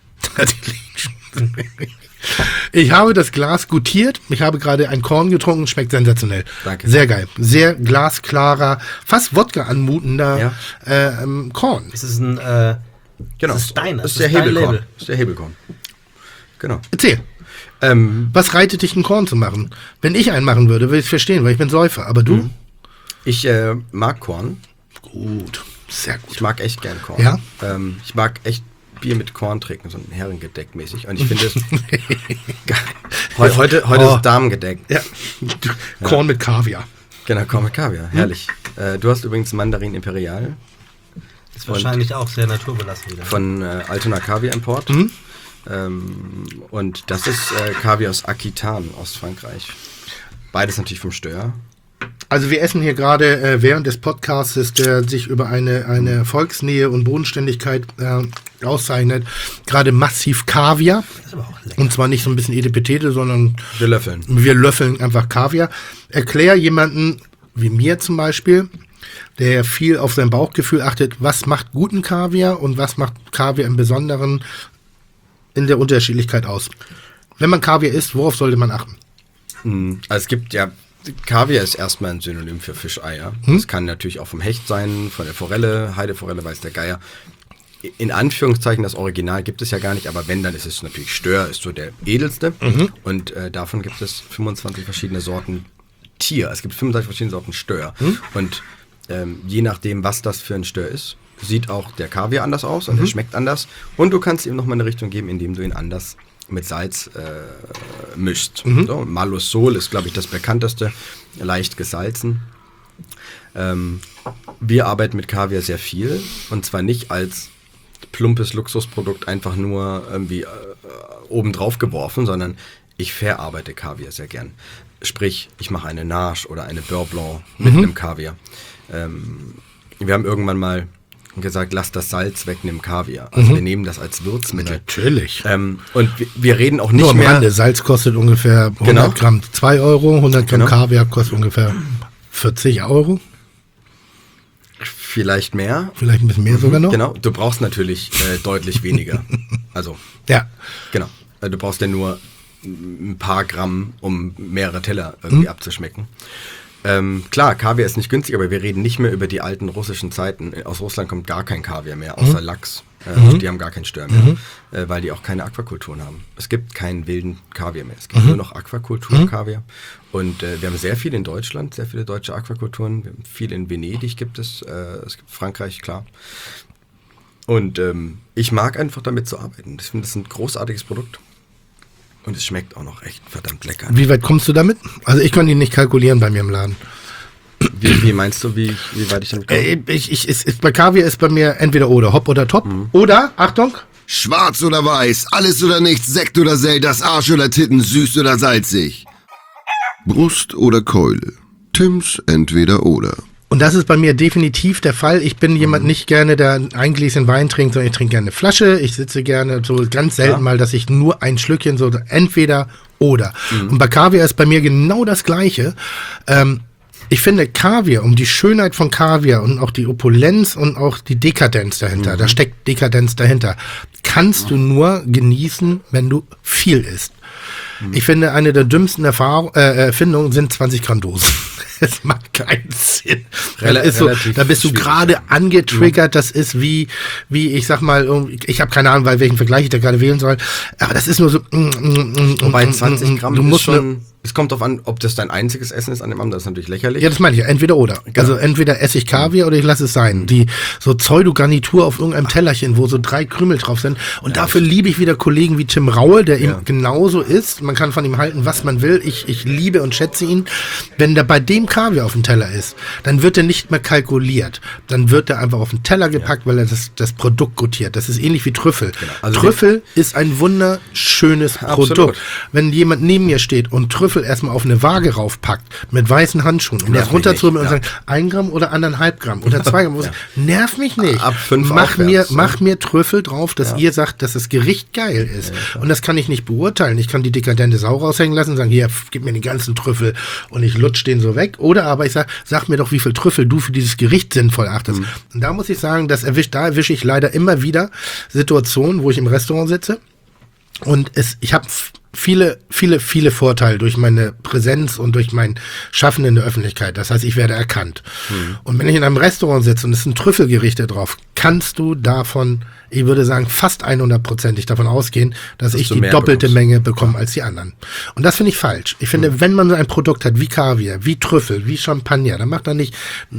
Speaker 3: Ich habe das Glas gutiert. Ich habe gerade ein Korn getrunken, schmeckt sensationell.
Speaker 5: Danke.
Speaker 3: Sehr geil. Sehr glasklarer, fast Wodka anmutender Korn.
Speaker 2: Das ist ein
Speaker 5: Genau.
Speaker 2: Das ist dein,
Speaker 5: das ist der Hebelkorn. Das ist der Hebelkorn. Genau.
Speaker 3: Erzähl. Was reitet dich, ein Korn zu machen? Wenn ich einen machen würde, würde ich es verstehen, weil ich bin Säufer. Aber du?
Speaker 5: Ich mag Korn.
Speaker 3: Gut. Sehr gut.
Speaker 5: Ich mag echt gern Korn.
Speaker 3: Ja?
Speaker 5: Ich mag echt Bier mit Korn trinken, so ein Heringedeck mäßig. Und ich finde es heute ist es Damengedeckt.
Speaker 3: Ja. Korn mit Kaviar.
Speaker 5: Genau, Korn mit Kaviar. Herrlich. Du hast übrigens Mandarin Imperial.
Speaker 2: ist wahrscheinlich auch sehr naturbelassen wieder.
Speaker 5: Von Altona Kaviar Import. Und das ist Kaviar aus Aquitaine, Ostfrankreich. Beides natürlich vom Stör.
Speaker 3: Also wir essen hier gerade während des Podcasts, der sich über eine Volksnähe und Bodenständigkeit auszeichnet, gerade massiv Kaviar.
Speaker 2: Das ist aber auch lecker.
Speaker 3: Und zwar nicht so ein bisschen Edepetete, sondern
Speaker 5: Wir löffeln
Speaker 3: einfach Kaviar. Erklär jemanden wie mir zum Beispiel, der viel auf sein Bauchgefühl achtet, was macht guten Kaviar und was macht Kaviar im Besonderen in der Unterschiedlichkeit aus. Wenn man Kaviar isst, worauf sollte man achten?
Speaker 5: Also es gibt ja, Kaviar ist erstmal ein Synonym für Fischeier. Das kann natürlich auch vom Hecht sein, von der Forelle, Heideforelle, weiß der Geier. In Anführungszeichen, das Original gibt es ja gar nicht, aber wenn, dann ist es natürlich Stör, ist so der edelste. Und davon gibt es 25 verschiedene Sorten Tier. Es gibt 25 verschiedene Sorten Stör. Und je nachdem, was das für ein Stör ist, sieht auch der Kaviar anders aus und er schmeckt anders. Und du kannst ihm nochmal eine Richtung geben, indem du ihn anders mit Salz mischst. So, Malosol ist, glaube ich, das bekannteste, leicht gesalzen. Wir arbeiten mit Kaviar sehr viel und zwar nicht als plumpes Luxusprodukt einfach nur irgendwie obendrauf geworfen, sondern ich verarbeite Kaviar sehr gern. Sprich, ich mache eine Nage oder eine Beurre Blanc mit einem Kaviar. Wir haben irgendwann mal gesagt, lass das Salz weg, nimm Kaviar. Also wir nehmen das als Würzmittel.
Speaker 3: Natürlich.
Speaker 5: Und wir reden auch nicht
Speaker 3: Nur am
Speaker 5: mehr...
Speaker 3: Rande, Salz kostet ungefähr 100 Gramm 2 Euro, 100 Gramm Kaviar kostet ungefähr 40 Euro.
Speaker 5: Vielleicht mehr.
Speaker 3: Vielleicht ein bisschen mehr sogar noch.
Speaker 5: Genau, du brauchst natürlich deutlich weniger. Also,
Speaker 3: Ja.
Speaker 5: genau. Du brauchst ja nur ein paar Gramm, um mehrere Teller irgendwie abzuschmecken. Klar, Kaviar ist nicht günstig, aber wir reden nicht mehr über die alten russischen Zeiten. Aus Russland kommt gar kein Kaviar mehr, außer Lachs. Die haben gar keinen Stör mehr, weil die auch keine Aquakulturen haben. Es gibt keinen wilden Kaviar mehr. Es gibt nur noch Aquakultur-Kaviar. Und wir haben sehr viel in Deutschland, sehr viele deutsche Aquakulturen. Wir haben viel in Venedig gibt es gibt Frankreich, klar. Und ich mag einfach damit zu arbeiten. Ich finde, das ist ein großartiges Produkt. Und es schmeckt auch noch echt verdammt lecker.
Speaker 3: Wie weit kommst du damit? Also ich kann ihn nicht kalkulieren bei mir im Laden.
Speaker 5: Wie meinst du, wie weit ich damit komme?
Speaker 3: Bei Kaviar ist bei mir entweder oder, hopp oder top. Oder, Achtung,
Speaker 1: Schwarz oder weiß, alles oder nichts, Sekt oder Sell, das Arsch oder Titten, süß oder salzig. Brust oder Keule. Tims entweder oder.
Speaker 3: und das ist bei mir definitiv der Fall. Ich bin jemand nicht gerne, der ein Gläschen Wein trinkt, sondern ich trinke gerne eine Flasche. Ich sitze gerne so ganz selten mal, dass ich nur ein Schlückchen so entweder oder. Und bei Kaviar ist bei mir genau das Gleiche. ich finde Kaviar, um die Schönheit von Kaviar und auch die Opulenz und auch die Dekadenz dahinter, da steckt Dekadenz dahinter, kannst du nur genießen, wenn du viel isst. Ich finde, eine der dümmsten Erfindungen sind 20 Gramm Dosen. Das macht keinen Sinn. Da bist du gerade angetriggert. Das ist wie ich sag mal, ich habe keine Ahnung, welchen Vergleich ich da gerade wählen soll. Aber das ist nur so.
Speaker 5: Wobei 20 Gramm
Speaker 3: du musst
Speaker 5: schon. Es kommt darauf an, ob das dein einziges Essen ist an dem Abend. Das ist natürlich lächerlich.
Speaker 3: Ja, das meine ich. Entweder oder. Genau. Also entweder esse ich Kaviar oder ich lasse es sein. Die so Pseudo-Garnitur auf irgendeinem Tellerchen, wo so 3 Krümel drauf sind. Und dafür liebe ich wieder Kollegen wie Tim Raue, der eben genauso ist. Man kann von ihm halten, was man will. Ich liebe und schätze ihn. Wenn da bei dem Kaviar auf dem Teller ist, dann wird er nicht mehr kalkuliert. Dann wird er einfach auf den Teller gepackt, weil er das Produkt gutiert. Das ist ähnlich wie Trüffel. Genau. Also Trüffel ist ein wunderschönes Produkt. Wenn jemand neben mir steht und Trüffel erstmal auf eine Waage raufpackt, mit weißen Handschuhen, um das runterzuholen und sagt, 1 Gramm oder 1,5 Gramm oder 2 Gramm, nerv mich nicht.
Speaker 5: Ab 5
Speaker 3: mach mir Trüffel drauf, dass ihr sagt, dass das Gericht geil ist. Und das kann ich nicht beurteilen. Ich kann die dekadente Sau raushängen lassen und sagen, hier, gib mir den ganzen Trüffel und ich lutsch den so weg. Oder aber ich sag mir doch, wie viel Trüffel du für dieses Gericht sinnvoll achtest. Und da muss ich sagen, da erwische ich leider immer wieder Situationen, wo ich im Restaurant sitze und ich habe viele Vorteile durch meine Präsenz und durch mein Schaffen in der Öffentlichkeit. Das heißt, ich werde erkannt. Und wenn ich in einem Restaurant sitze und es sind Trüffelgerichte drauf, kannst du davon, ich würde sagen, fast 100%ig davon ausgehen, dass ich die doppelte Menge bekomme als die anderen. Und das finde ich falsch. Ich finde, wenn man so ein Produkt hat wie Kaviar, wie Trüffel, wie Champagner, dann macht er nicht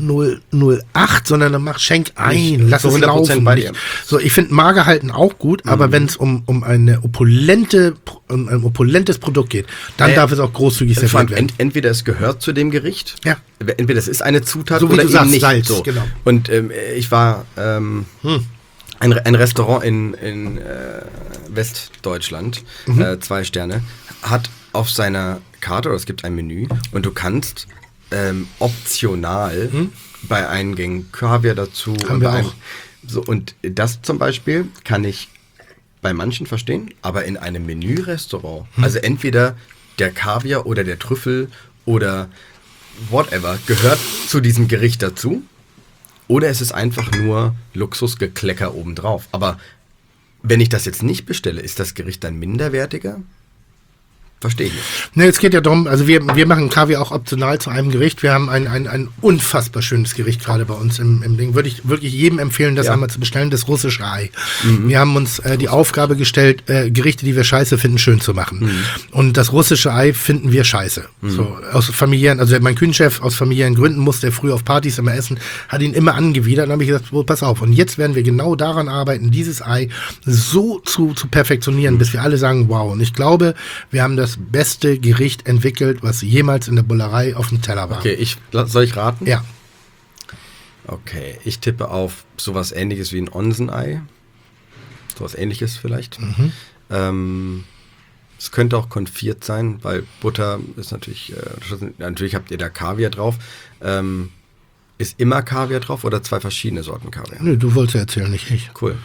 Speaker 3: 0,08, sondern dann schenk ein, lass es laufen. So, ich finde Magerhalten auch gut, aber wenn es um ein opulentes Produkt geht, dann darf es auch großzügig serviert werden.
Speaker 5: Entweder es gehört zu dem Gericht, entweder es ist eine Zutat
Speaker 3: so
Speaker 5: oder eben nicht.
Speaker 3: Salz,
Speaker 5: so.
Speaker 3: Genau.
Speaker 5: Und ich war ein Restaurant in Westdeutschland, 2 Sterne, hat auf seiner Karte, oder es gibt ein Menü, und du kannst optional bei Eingängen Kaviar dazu.
Speaker 3: Haben wir auch.
Speaker 5: So, und das zum Beispiel kann ich bei manchen verstehen, aber in einem Menü-Restaurant, also entweder der Kaviar oder der Trüffel oder whatever gehört zu diesem Gericht dazu, oder es ist einfach nur Luxusgeklecker obendrauf. Aber wenn ich das jetzt nicht bestelle, ist das Gericht dann minderwertiger? Verstehe ich nicht.
Speaker 3: Ne, es geht ja darum, also wir machen Kaviar auch optional zu einem Gericht. Wir haben ein unfassbar schönes Gericht gerade bei uns im Ding. Würde ich wirklich jedem empfehlen, das einmal zu bestellen, das russische Ei. Wir haben uns die Aufgabe gestellt, Gerichte, die wir scheiße finden, schön zu machen. Und das russische Ei finden wir scheiße. So, aus familiären, also mein Küchenchef aus familiären Gründen musste er früh auf Partys immer essen, hat ihn immer angewidert. Dann habe ich gesagt, pass auf. Und jetzt werden wir genau daran arbeiten, dieses Ei so zu perfektionieren, bis wir alle sagen, wow. Und ich glaube, wir haben das beste Gericht entwickelt, was jemals in der Bullerei auf dem Teller war.
Speaker 5: Okay, soll ich raten?
Speaker 3: Ja.
Speaker 5: Okay, ich tippe auf sowas Ähnliches wie ein Onsenei. Sowas Ähnliches vielleicht. Es könnte auch konfiert sein, weil Butter ist natürlich, natürlich habt ihr da Kaviar drauf. Ist immer Kaviar drauf oder 2 verschiedene Sorten Kaviar?
Speaker 3: Nö, du wolltest ja erzählen, nicht ich.
Speaker 5: Cool.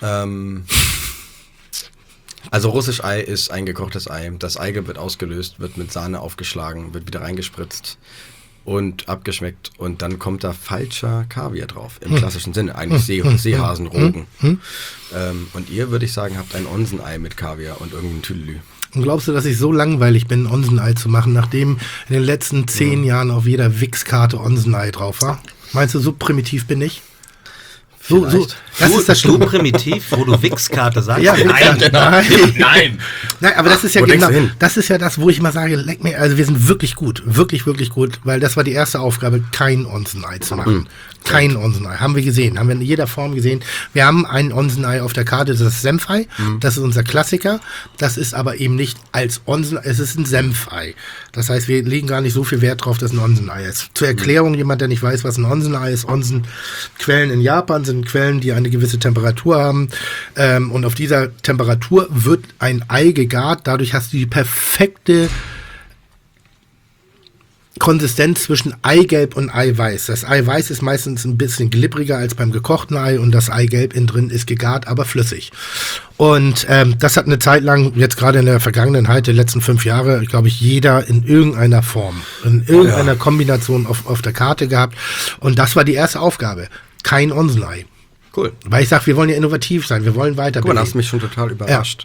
Speaker 5: Also russisch Ei ist ein gekochtes Ei. Das Eigelb wird ausgelöst, wird mit Sahne aufgeschlagen, wird wieder reingespritzt und abgeschmeckt. Und dann kommt da falscher Kaviar drauf, im klassischen Sinne. Eigentlich Seehasenrogen. Und ihr, würde ich sagen, habt ein Onsenei mit Kaviar und irgendein Tüdelü.
Speaker 3: Und glaubst du, dass ich so langweilig bin, Onsenei zu machen, nachdem in den letzten 10 Jahren auf jeder Wix-Karte Onsenei drauf war? Meinst du, so primitiv bin ich? So, das ist das
Speaker 2: so primitiv, wo du Wix-Karte sagst.
Speaker 3: Ja,
Speaker 5: Nein.
Speaker 3: Nein, aber das ist ja genau, das ist ja das, wo ich mal sage, leck mir, also wir sind wirklich gut, wirklich gut, weil das war die erste Aufgabe, kein Onsenei zu machen. Kein Onsenei. Haben wir gesehen, haben wir in jeder Form gesehen. Wir haben ein Onsenei auf der Karte, das ist Senfei, das ist unser Klassiker. Das ist aber eben nicht als Onsenei, es ist ein Senfei. Das heißt, wir legen gar nicht so viel Wert drauf, dass ein Onsenei ist. Zur Erklärung, jemand, der nicht weiß, was ein Onsenei ist, Onsenquellen in Japan sind Quellen, die eine gewisse Temperatur haben. Und auf dieser Temperatur wird ein Ei gegart. Dadurch hast du die perfekte Konsistenz zwischen Eigelb und Eiweiß. Das Eiweiß ist meistens ein bisschen glibbriger als beim gekochten Ei und das Eigelb innen drin ist gegart, aber flüssig. Und das hat eine Zeit lang, jetzt gerade in der Vergangenheit, der letzten 5 Jahre, glaube ich, jeder in irgendeiner Form, in irgendeiner Kombination auf der Karte gehabt. Und das war die erste Aufgabe. Kein Onsenei.
Speaker 5: Cool.
Speaker 3: Weil ich sage, wir wollen ja innovativ sein, wir wollen weiter.
Speaker 5: Guck mal, das hast mich schon total überrascht.
Speaker 3: Ja.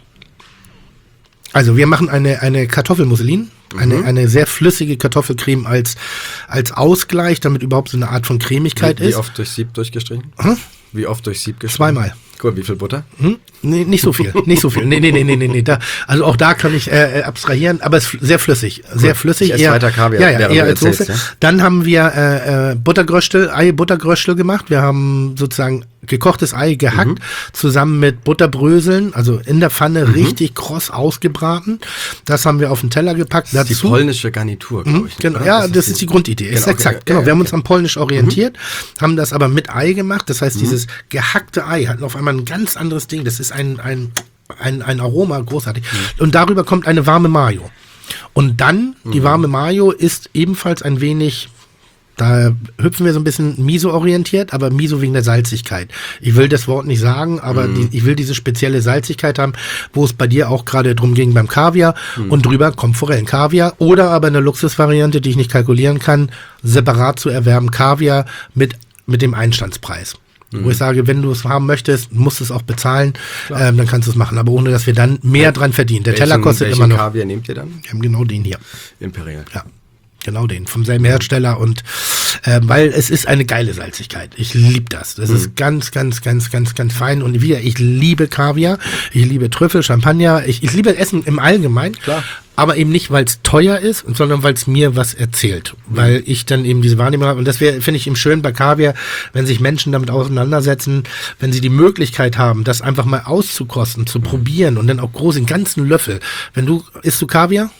Speaker 3: Also wir machen eine Kartoffelmusselin, eine sehr flüssige Kartoffelcreme als Ausgleich, damit überhaupt so eine Art von Cremigkeit ist.
Speaker 5: Wie oft durchs Sieb durchgestrichen? Wie oft durchs Sieb gestrichen?
Speaker 3: 2-mal.
Speaker 5: Cool, wie viel Butter?
Speaker 3: Nee, nicht so viel, nicht so viel. Nee. Also auch da kann ich abstrahieren, aber es ist sehr flüssig. Cool. Sehr flüssig.
Speaker 5: Ich esse weiter Kaviar.
Speaker 3: Ja, eher als Soße. Ja? Dann haben wir Ei-Buttergröstel gemacht. Wir haben sozusagen gekochtes Ei gehackt, zusammen mit Butterbröseln, also in der Pfanne richtig kross ausgebraten. Das haben wir auf den Teller gepackt.
Speaker 5: Das ist die polnische Garnitur, glaube ich.
Speaker 3: Genau, ja, das ist die Grundidee. Genau, ist exakt. Okay. Genau, wir haben uns am Polnisch orientiert, haben das aber mit Ei gemacht. Das heißt, dieses gehackte Ei hat auf einmal ein ganz anderes Ding. Das ist ein Aroma, großartig. Und darüber kommt eine warme Mayo. Und dann, die warme Mayo ist ebenfalls ein wenig, da hüpfen wir so ein bisschen Miso-orientiert, aber Miso wegen der Salzigkeit. Ich will das Wort nicht sagen, aber ich will diese spezielle Salzigkeit haben, wo es bei dir auch gerade drum ging beim Kaviar. Und drüber kommt Forellenkaviar oder aber eine Luxusvariante, die ich nicht kalkulieren kann, separat zu erwerben Kaviar mit dem Einstandspreis. Wo ich sage, wenn du es haben möchtest, musst du es auch bezahlen, dann kannst du es machen. Aber ohne, dass wir dann mehr dran verdienen. Der Teller kostet immer noch.
Speaker 5: Welchen Kaviar nehmt ihr dann?
Speaker 3: Wir haben genau den hier.
Speaker 5: Imperial.
Speaker 3: Ja, genau den. Vom selben Hersteller. Und weil es ist eine geile Salzigkeit. Ich liebe das. Das ist ganz, ganz, ganz, ganz, ganz fein. Und wieder, ich liebe Kaviar. Ich liebe Trüffel, Champagner. Ich liebe Essen im Allgemeinen. Klar. Aber eben nicht, weil es teuer ist, sondern weil es mir was erzählt. Weil ich dann eben diese Wahrnehmung habe. Und das finde ich eben schön bei Kaviar, wenn sich Menschen damit auseinandersetzen, wenn sie die Möglichkeit haben, das einfach mal auszukosten, zu probieren und dann auch groß in ganzen Löffel. Isst du Kaviar?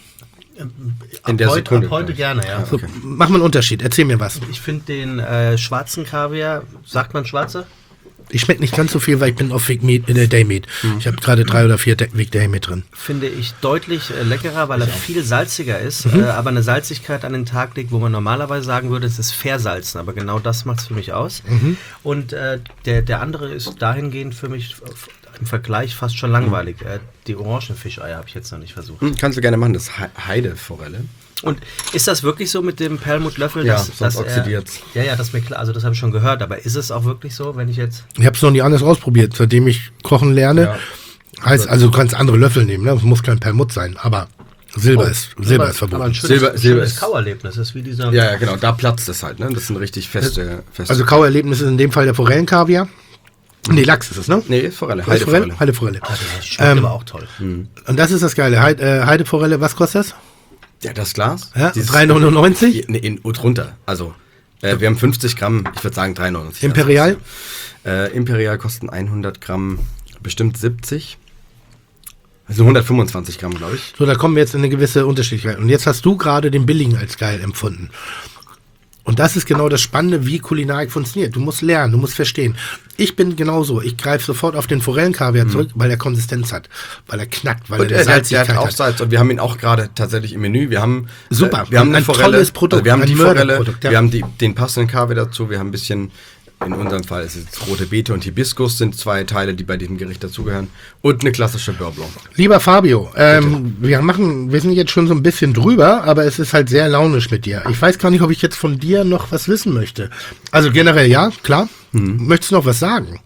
Speaker 2: Ab heute gerne, ja.
Speaker 3: So, mach mal einen Unterschied. Erzähl mir was.
Speaker 2: Ich finde den schwarzen Kaviar, sagt man schwarze?
Speaker 3: Ich schmecke nicht ganz so viel, weil ich bin auf Day-Meat. Ich habe gerade 3 oder 4 Week Day-Meat drin.
Speaker 2: Finde ich deutlich leckerer, weil er viel salziger ist, aber eine Salzigkeit an den Tag legt, wo man normalerweise sagen würde, es ist versalzen, aber genau das macht es für mich aus. Und der andere ist dahingehend für mich im Vergleich fast schon langweilig. Die Orangenfischeier habe ich jetzt noch nicht versucht.
Speaker 5: Kannst du gerne machen, das ist Heideforelle.
Speaker 2: Und ist das wirklich so mit dem Perlmuttlöffel?
Speaker 5: Ja, das oxidiert.
Speaker 2: Ja, das ist mir klar. Also das habe ich schon gehört. Aber ist es auch wirklich so, wenn ich jetzt...
Speaker 3: Ich habe es noch nie anders ausprobiert, seitdem ich kochen lerne. Ja. Heißt, also du kannst andere Löffel nehmen. Ne? Es muss kein Perlmutt sein. Aber Silber ist verboten. Aber
Speaker 2: ein schönes Kauerlebnis. Das ist wie dieser...
Speaker 5: Ja, genau. Da platzt es halt. Ne? Das sind richtig feste...
Speaker 3: Also Kauerlebnis ist in dem Fall der Forellenkaviar. Nee, Lachs ist es, ne?
Speaker 5: Nee, Forelle.
Speaker 3: Heideforelle.
Speaker 2: Das schmeckt aber auch toll.
Speaker 3: Und das ist das Geile. Heideforelle, was kostet das?
Speaker 5: Ja, das Glas?
Speaker 3: Ja, 3,99?
Speaker 5: Nee, und runter. Also, wir haben 50 Gramm, ich würde sagen 3,99.
Speaker 3: Imperial?
Speaker 5: Imperial kosten 100 Gramm bestimmt 70. Also 125 Gramm, glaube ich.
Speaker 3: So, da kommen wir jetzt in eine gewisse Unterschiedlichkeit. Und jetzt hast du gerade den billigen als geil empfunden. Und das ist genau das Spannende, wie Kulinarik funktioniert. Du musst lernen, du musst verstehen. Ich bin genauso. Ich greife sofort auf den Forellenkaviar zurück, weil er Konsistenz hat, weil er knackt, weil er eine Salzigkeit
Speaker 5: hat. Salz. Und wir haben ihn auch gerade tatsächlich im Menü. Wir haben
Speaker 3: wir haben
Speaker 5: ein
Speaker 3: Forelle, tolles Produkt.
Speaker 5: Also wir haben die Forelle, wir haben den passenden Kaviar dazu. Wir haben ein bisschen, in unserem Fall ist es rote Beete und Hibiskus sind 2 Teile, die bei diesem Gericht dazugehören. Und eine klassische Beurre Blanc.
Speaker 3: Lieber Fabio, wir sind jetzt schon so ein bisschen drüber, aber es ist halt sehr launisch mit dir. Ich weiß gar nicht, ob ich jetzt von dir noch was wissen möchte. Also generell ja, klar. Möchtest du noch was sagen?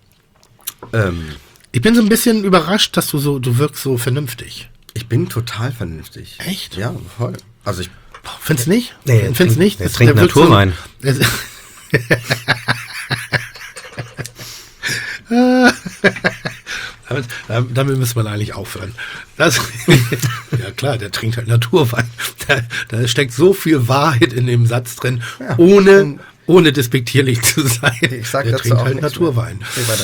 Speaker 3: Ich bin so ein bisschen überrascht, dass du wirkst so vernünftig.
Speaker 5: Ich bin total vernünftig.
Speaker 3: Echt?
Speaker 5: Ja, voll. Also ich
Speaker 3: find's nicht?
Speaker 2: Nee,
Speaker 3: find's nicht?
Speaker 2: Der trinkt Naturwein.
Speaker 3: Damit muss man eigentlich aufhören. Ja klar, der trinkt halt Naturwein. Da steckt so viel Wahrheit in dem Satz drin, ohne despektierlich zu sein.
Speaker 5: Ich sag
Speaker 3: der
Speaker 5: dazu
Speaker 3: trinkt
Speaker 5: auch
Speaker 3: halt Naturwein.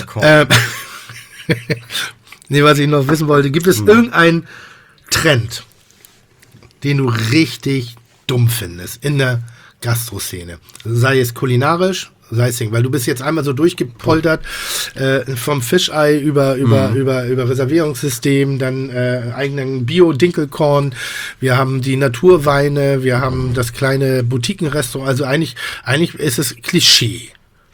Speaker 5: Nee,
Speaker 3: was ich noch wissen wollte, gibt es irgendeinen Trend, den du richtig dumm findest in der Gastroszene? Sei es kulinarisch, Seising, weil du bist jetzt einmal so durchgepoltert, vom Fischei über Reservierungssystem, dann eigenen Bio-Dinkelkorn, wir haben die Naturweine, wir haben das kleine Boutiquenrestaurant, also eigentlich ist es Klischee.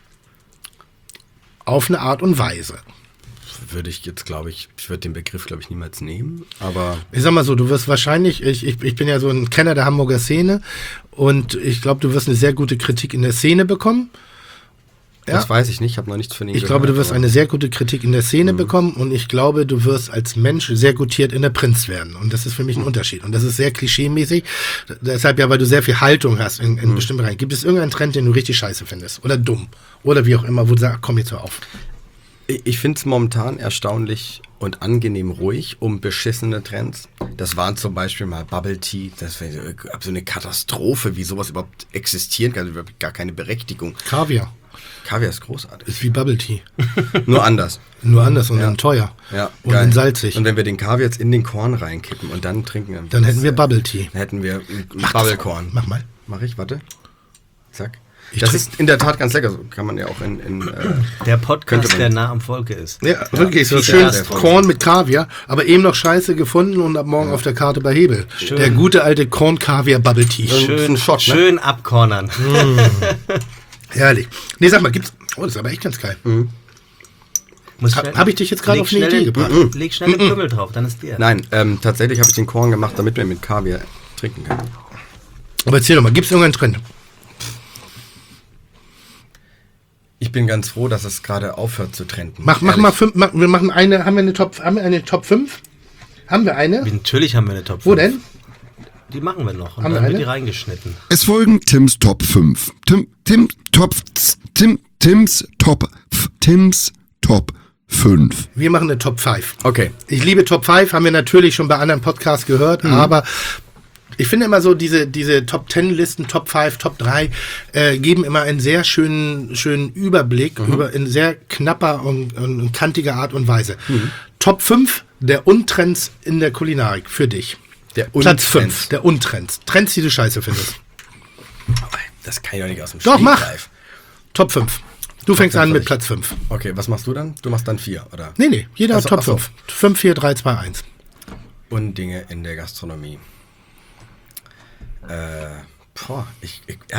Speaker 3: Auf eine Art und Weise.
Speaker 5: Würde ich jetzt, glaube ich würde den Begriff, glaube ich, niemals nehmen, aber...
Speaker 3: Ich sag mal so, du wirst wahrscheinlich, ich bin ja so ein Kenner der Hamburger Szene und ich glaube, du wirst eine sehr gute Kritik in der Szene bekommen. Ja?
Speaker 5: Das weiß ich nicht, ich habe noch nichts von ihm
Speaker 3: gehört. Ich glaube, du wirst eine sehr gute Kritik in der Szene bekommen und ich glaube, du wirst als Mensch sehr gutiert in der Prinz werden. Und das ist für mich ein Unterschied. Und das ist sehr klischeemäßig. Deshalb ja, weil du sehr viel Haltung hast in bestimmten Bereichen. Gibt es irgendeinen Trend, den du richtig scheiße findest? Oder dumm? Oder wie auch immer, wo du sagst, komm jetzt hör auf.
Speaker 5: Ich finde es momentan erstaunlich und angenehm ruhig um beschissene Trends. Das waren zum Beispiel mal Bubble Tea. Das war so eine Katastrophe, wie sowas überhaupt existieren kann. Überhaupt gar keine Berechtigung.
Speaker 3: Kaviar.
Speaker 5: Kaviar ist großartig.
Speaker 3: Ist wie Bubble Tea.
Speaker 5: Nur anders.
Speaker 3: Nur anders und dann teuer.
Speaker 5: Ja,
Speaker 3: und dann salzig.
Speaker 5: Und wenn wir den Kaviar jetzt in den Korn reinkippen und dann trinken...
Speaker 3: Dann hätten wir Bubble Tea.
Speaker 5: Dann hätten wir Bubblekorn.
Speaker 3: Mach mal.
Speaker 5: Mach ich, warte. Zack. Das ist in der Tat ganz lecker. So kann man ja auch in
Speaker 2: der Podcast, der nah am Volke ist.
Speaker 3: Ja, wirklich. So schön Korn mit Kaviar, aber eben noch Scheiße gefunden und ab morgen auf der Karte bei Hebel. Schön. Der gute alte Korn-Kaviar-Bubble-Tea.
Speaker 2: Schön, Shot, schön abkornern.
Speaker 3: Herrlich. Nee, sag mal, gibt's... Oh, das ist aber echt ganz geil. Habe ich dich jetzt gerade auf eine Idee gebracht?
Speaker 2: Leg schnell einen Kümmel drauf, dann ist dir.
Speaker 5: Nein, tatsächlich habe ich den Korn gemacht, damit wir mit Kaviar trinken können.
Speaker 3: Aber erzähl doch mal, gibt es irgendeinen Trend?
Speaker 5: Ich bin ganz froh, dass es gerade aufhört zu trenden.
Speaker 3: Mach mal 5. Wir machen haben wir eine Top 5? Haben wir eine?
Speaker 2: Natürlich haben wir eine Top 5.
Speaker 3: Wo denn?
Speaker 2: Die machen wir noch und dann wird die reingeschnitten.
Speaker 1: Es folgen Tims Top 5. Tims Top 5.
Speaker 3: Wir machen eine Top 5.
Speaker 5: Okay.
Speaker 3: Ich liebe Top 5, haben wir natürlich schon bei anderen Podcasts gehört, aber ich finde immer so, diese Top 10 Listen, Top 5, Top 3 geben immer einen sehr schönen Überblick in sehr knapper und kantiger Art und Weise. Top 5 der Untrends in der Kulinarik für dich. Platz 5 der Untrends. Trends, die du scheiße findest.
Speaker 5: Das kann ich doch nicht aus dem
Speaker 3: Doch, mach! Top 5. Du fängst an mit Platz 5.
Speaker 5: Okay, was machst du dann? Du machst dann 4, oder?
Speaker 3: Nee, jeder hat Top 5. 5, 4, 3, 2, 1.
Speaker 5: Undinge in der Gastronomie. Ich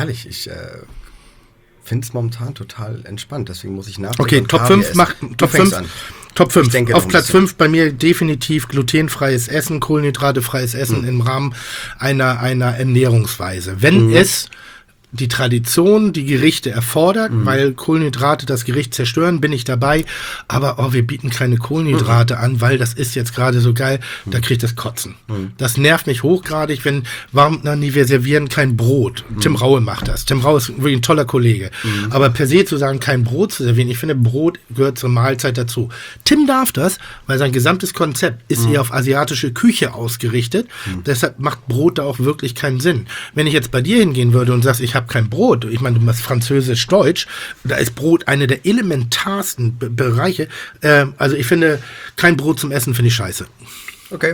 Speaker 5: finde es momentan total entspannt, deswegen muss ich nachdenken.
Speaker 3: Okay, Top 5, Top 5. Auf Platz 5 bei mir definitiv glutenfreies Essen, kohlenhydratefreies Essen im Rahmen einer Ernährungsweise. Wenn es die Tradition, die Gerichte erfordert, weil Kohlenhydrate das Gericht zerstören, bin ich dabei. Aber wir bieten keine Kohlenhydrate an, weil das ist jetzt gerade so geil, da kriegt das Kotzen. Das nervt mich hochgradig, wir servieren kein Brot. Tim Raue macht das. Tim Raue ist wirklich ein toller Kollege. Aber per se zu sagen, kein Brot zu servieren, ich finde, Brot gehört zur Mahlzeit dazu. Tim darf das, weil sein gesamtes Konzept ist eher auf asiatische Küche ausgerichtet. Deshalb macht Brot da auch wirklich keinen Sinn. Wenn ich jetzt bei dir hingehen würde und sagst, ich habe kein Brot. Ich meine, du machst Französisch-Deutsch. Da ist Brot eine der elementarsten Bereiche. Also ich finde, kein Brot zum Essen finde ich scheiße.
Speaker 5: Okay.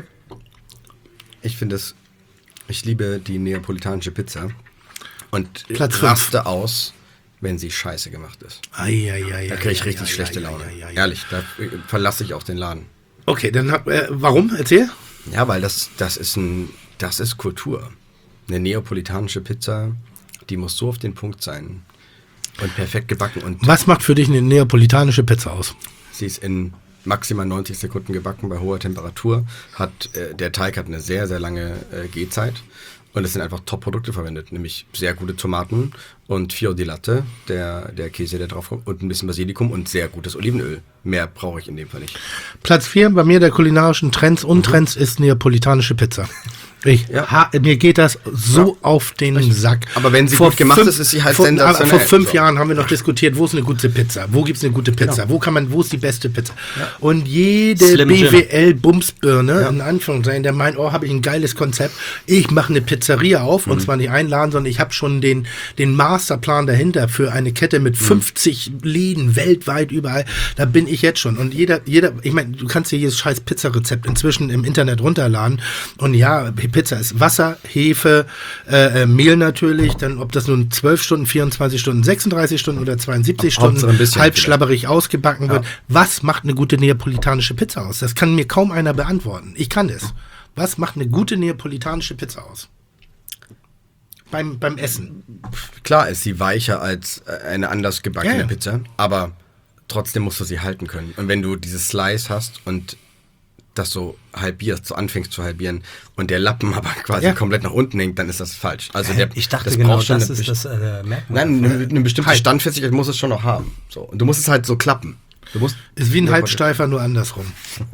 Speaker 5: Ich liebe die neapolitanische Pizza und raste aus, wenn sie scheiße gemacht ist. Da kriege ich richtig schlechte Laune. Ehrlich, da verlasse ich auch den Laden.
Speaker 3: Okay, dann warum? Erzähl.
Speaker 5: Ja, weil das ist Kultur. Eine neapolitanische Pizza, die muss so auf den Punkt sein und perfekt gebacken. Und
Speaker 3: was macht für dich eine neapolitanische Pizza aus?
Speaker 5: Sie ist in maximal 90 Sekunden gebacken bei hoher Temperatur. Der Teig hat eine sehr, sehr lange Gehzeit und es sind einfach Top-Produkte verwendet, nämlich sehr gute Tomaten und Fior di Latte, der Käse, der drauf kommt, und ein bisschen Basilikum und sehr gutes Olivenöl. Mehr brauche ich in dem Fall nicht.
Speaker 3: Platz 4 bei mir der kulinarischen Trends und Trends ist neapolitanische Pizza. Mir geht das so auf den Sack.
Speaker 5: Aber wenn sie gut gemacht ist sie halt sensationell.
Speaker 3: Vor 5 Jahren haben wir noch diskutiert, wo ist eine gute Pizza? Wo gibt es eine gute Pizza? Genau. Wo ist die beste Pizza? Ja. Und jede BWL-Bumsbirne, in Anführungszeichen, der meint, habe ich ein geiles Konzept. Ich mache eine Pizzeria auf, und zwar nicht einladen, sondern ich habe schon den Masterplan dahinter für eine Kette mit 50 Läden weltweit überall. Da bin ich jetzt schon. Und jeder, ich meine, du kannst dir jedes scheiß Pizzarezept inzwischen im Internet runterladen. Und ja, Pizza ist Wasser, Hefe, Mehl natürlich, dann ob das nun 12 Stunden, 24 Stunden, 36 Stunden oder 72 Stunden halb schlabberig ausgebacken wird. Was macht eine gute neapolitanische Pizza aus? Das kann mir kaum einer beantworten. Ich kann es. Was macht eine gute neapolitanische Pizza aus? Beim Essen.
Speaker 5: Klar ist sie weicher als eine anders gebackene Pizza, aber trotzdem musst du sie halten können. Und wenn du dieses Slice hast und das so halbierst, so anfängst zu halbieren und der Lappen aber quasi komplett nach unten hängt, dann ist das falsch. Also
Speaker 2: ich dachte genau, das ist das Merkmal.
Speaker 5: Nein, eine bestimmte Standfestigkeit muss es schon noch haben. So. Und du musst es halt so klappen.
Speaker 3: Ist wie ein Halbsteifer, nur andersrum.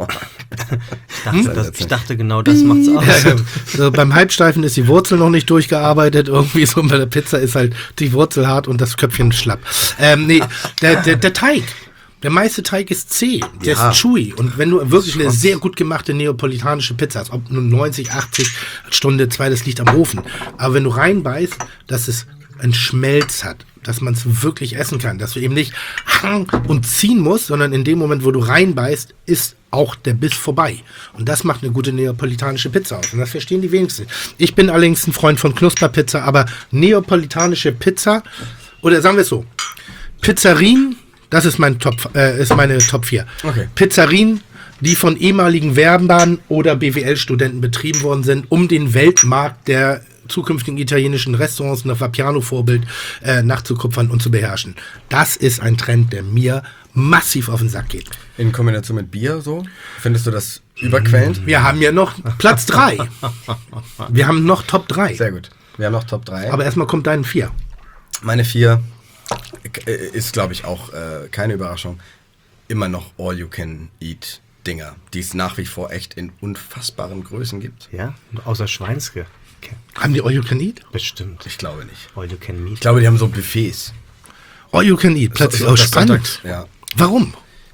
Speaker 2: Ich dachte genau, das macht's aus.
Speaker 3: Ja, so, beim Halbsteifen ist die Wurzel noch nicht durchgearbeitet. Irgendwie so bei der Pizza ist halt die Wurzel hart und das Köpfchen schlapp. Der Teig. Der meiste Teig ist zäh, der ist chewy. Und wenn du wirklich eine sehr gut gemachte neapolitanische Pizza hast, ob nur 90, 80 Stunde 2, das liegt am Ofen. Aber wenn du reinbeißt, dass es einen Schmelz hat, dass man es wirklich essen kann, dass du eben nicht und ziehen musst, sondern in dem Moment, wo du reinbeißt, ist auch der Biss vorbei. Und das macht eine gute neapolitanische Pizza aus. Und das verstehen die wenigsten. Ich bin allerdings ein Freund von Knusperpizza, aber neapolitanische Pizza, oder sagen wir es so, Pizzerien, das ist meine Top 4.
Speaker 5: Okay.
Speaker 3: Pizzerien, die von ehemaligen Werbern oder BWL-Studenten betrieben worden sind, um den Weltmarkt der zukünftigen italienischen Restaurants nach Vapiano-Vorbild nachzukupfern und zu beherrschen. Das ist ein Trend, der mir massiv auf den Sack geht.
Speaker 5: In Kombination mit Bier so? Findest du das überquellend?
Speaker 3: Wir haben ja noch Platz 3. Wir haben noch Top 3.
Speaker 5: Sehr gut. Wir haben noch Top 3.
Speaker 3: Aber erstmal kommt dein 4.
Speaker 5: Meine 4 ist, glaube ich, auch keine Überraschung. Immer noch All-You-Can-Eat-Dinger, die es nach wie vor echt in unfassbaren Größen gibt.
Speaker 2: Ja, außer Schweinske.
Speaker 3: Okay. Haben die All-You-Can-Eat?
Speaker 2: Bestimmt.
Speaker 5: Ich glaube nicht.
Speaker 2: All-You-Can-Meat.
Speaker 5: Ich glaube, die haben so Buffets.
Speaker 3: All-You-Can-Eat, plötzlich auch spannend.
Speaker 5: Ja.
Speaker 3: Warum?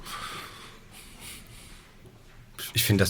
Speaker 5: Ich finde,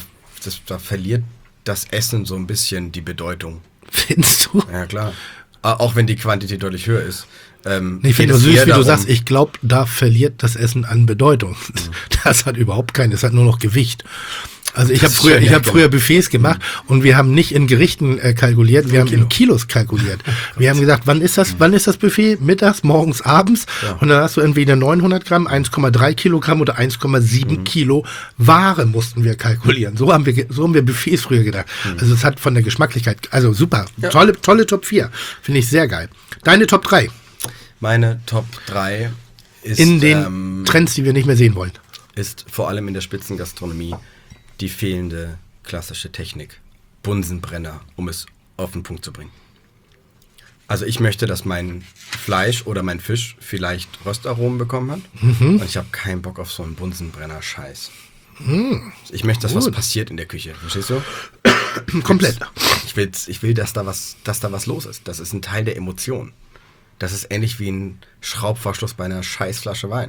Speaker 5: da verliert das Essen so ein bisschen die Bedeutung.
Speaker 3: Findest du?
Speaker 5: Ja, klar. Auch wenn die Quantität deutlich höher ist.
Speaker 3: Ich finde es süß, wie du sagst, ich glaube, da verliert das Essen an Bedeutung. Das hat überhaupt keinen, das hat nur noch Gewicht. Also ich habe früher Buffets gemacht und wir haben nicht in Gerichten kalkuliert, wir haben in Kilos kalkuliert. Wir haben gesagt, wann ist das Buffet? Mittags, morgens, abends? Ja. Und dann hast du entweder 900 Gramm, 1,3 Kilogramm oder 1,7 Kilo Ware mussten wir kalkulieren. So haben wir Buffets früher gedacht. Also es hat von der Geschmacklichkeit, also super, tolle Top 4. Finde ich sehr geil. Deine Top 3?
Speaker 5: Meine Top 3 ist
Speaker 3: in den Trends, die wir nicht mehr sehen wollen.
Speaker 5: Ist vor allem in der Spitzengastronomie die fehlende klassische Technik. Bunsenbrenner, um es auf den Punkt zu bringen. Also ich möchte, dass mein Fleisch oder mein Fisch vielleicht Röstaromen bekommen hat. Und ich habe keinen Bock auf so einen Bunsenbrenner-Scheiß. Ich möchte, dass was passiert in der Küche. Verstehst du?
Speaker 3: Komplett.
Speaker 5: Ich will, dass da was los ist. Das ist ein Teil der Emotion. Das ist ähnlich wie ein Schraubverschluss bei einer Scheißflasche Wein.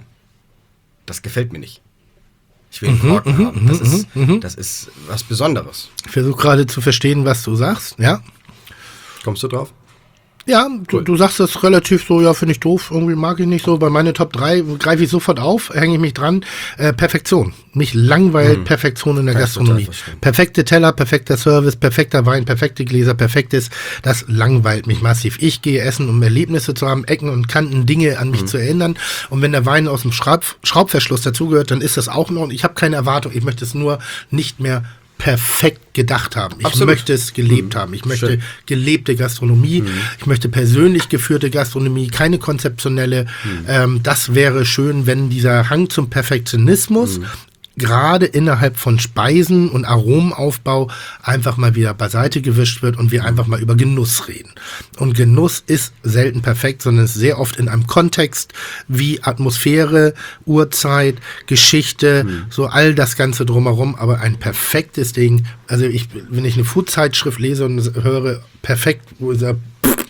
Speaker 5: Das gefällt mir nicht. Ich will einen Korken haben. Das ist was Besonderes.
Speaker 3: Ich versuche gerade zu verstehen, was du sagst. Ja.
Speaker 5: Kommst du drauf?
Speaker 3: Ja, cool. Du sagst das relativ so, ja, finde ich doof, irgendwie mag ich nicht so. Bei meine Top 3 greife ich sofort auf, hänge ich mich dran. Perfektion. Mich langweilt Perfektion in der Gastronomie. Perfekte Teller, perfekter Service, perfekter Wein, perfekte Gläser, perfektes. Das langweilt mich massiv. Ich gehe essen, um Erlebnisse zu haben, Ecken und Kanten, Dinge an mich zu erinnern. Und wenn der Wein aus dem Schraubverschluss dazugehört, dann ist das auch noch. Und ich habe keine Erwartung. Ich möchte es nur nicht mehr perfekt gedacht haben. Ich möchte es gelebt haben. Ich möchte gelebte Gastronomie. Ich möchte persönlich geführte Gastronomie, keine konzeptionelle. Das wäre schön, wenn dieser Hang zum Perfektionismus gerade innerhalb von Speisen und Aromenaufbau einfach mal wieder beiseite gewischt wird und wir einfach mal über Genuss reden. Und Genuss ist selten perfekt, sondern ist sehr oft in einem Kontext wie Atmosphäre, Uhrzeit, Geschichte, so all das Ganze drumherum. Aber ein perfektes Ding, also wenn ich eine Food-Zeitschrift lese und höre perfekt, wo ist er,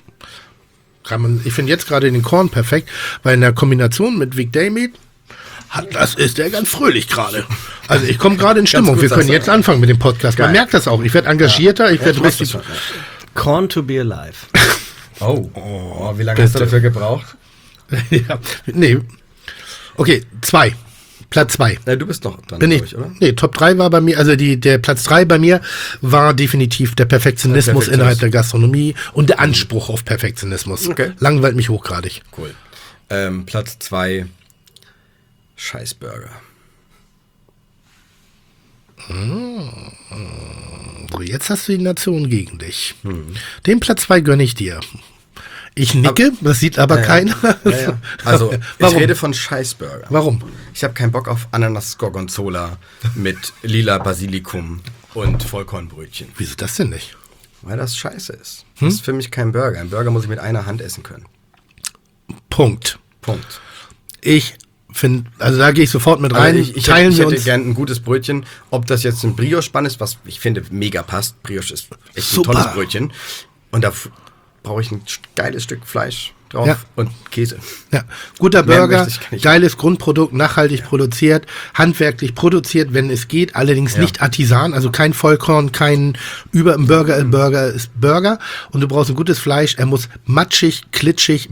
Speaker 3: ich finde jetzt gerade den Korn perfekt, weil in der Kombination mit Vic Daymeat, das ist der ganz fröhlich gerade. Also ich komme gerade in Stimmung. Wir können jetzt anfangen mit dem Podcast. Man merkt das auch. Ich werde engagierter. Ich werde richtig.
Speaker 2: Corn to be alive.
Speaker 5: Oh, wie lange hast du dafür gebraucht?
Speaker 3: Ja, nee. Okay, 2. Platz 2.
Speaker 5: Ja, du bist noch dran,
Speaker 3: Bin ich,
Speaker 5: oder?
Speaker 3: Nee, Top 3 war bei mir, also der Platz 3 bei mir war definitiv der Perfektionismus innerhalb der Gastronomie und der Anspruch auf Perfektionismus.
Speaker 5: Okay.
Speaker 3: Langweilt mich hochgradig.
Speaker 5: Cool. Platz 2, Scheißburger.
Speaker 3: So, jetzt hast du die Nation gegen dich. Den Platz 2 gönne ich dir. Ich nicke, das sieht aber keiner.
Speaker 5: Ja. Also, ich rede von Scheißburger.
Speaker 3: Warum?
Speaker 5: Ich habe keinen Bock auf Ananas-Gorgonzola mit lila Basilikum und Vollkornbrötchen.
Speaker 3: Wieso das denn nicht?
Speaker 5: Weil das scheiße ist. Das ist für mich kein Burger. Ein Burger muss ich mit einer Hand essen können.
Speaker 3: Punkt.
Speaker 5: Punkt.
Speaker 3: Ich finde, also da gehe ich sofort mit rein.
Speaker 5: Also ich hätte gern ein gutes Brötchen. Ob das jetzt ein Brioche-Bann ist, was ich finde mega passt. Brioche ist echt
Speaker 3: Super.
Speaker 5: ein tolles Brötchen. Und da brauche ich ein geiles Stück Fleisch drauf und Käse.
Speaker 3: Ja, guter Burger,
Speaker 5: ich
Speaker 3: geiles Grundprodukt, nachhaltig produziert, handwerklich produziert, wenn es geht, allerdings nicht Artisan, also kein Vollkorn, kein ein Burger ist Burger und du brauchst ein gutes Fleisch, er muss matschig, klitschig,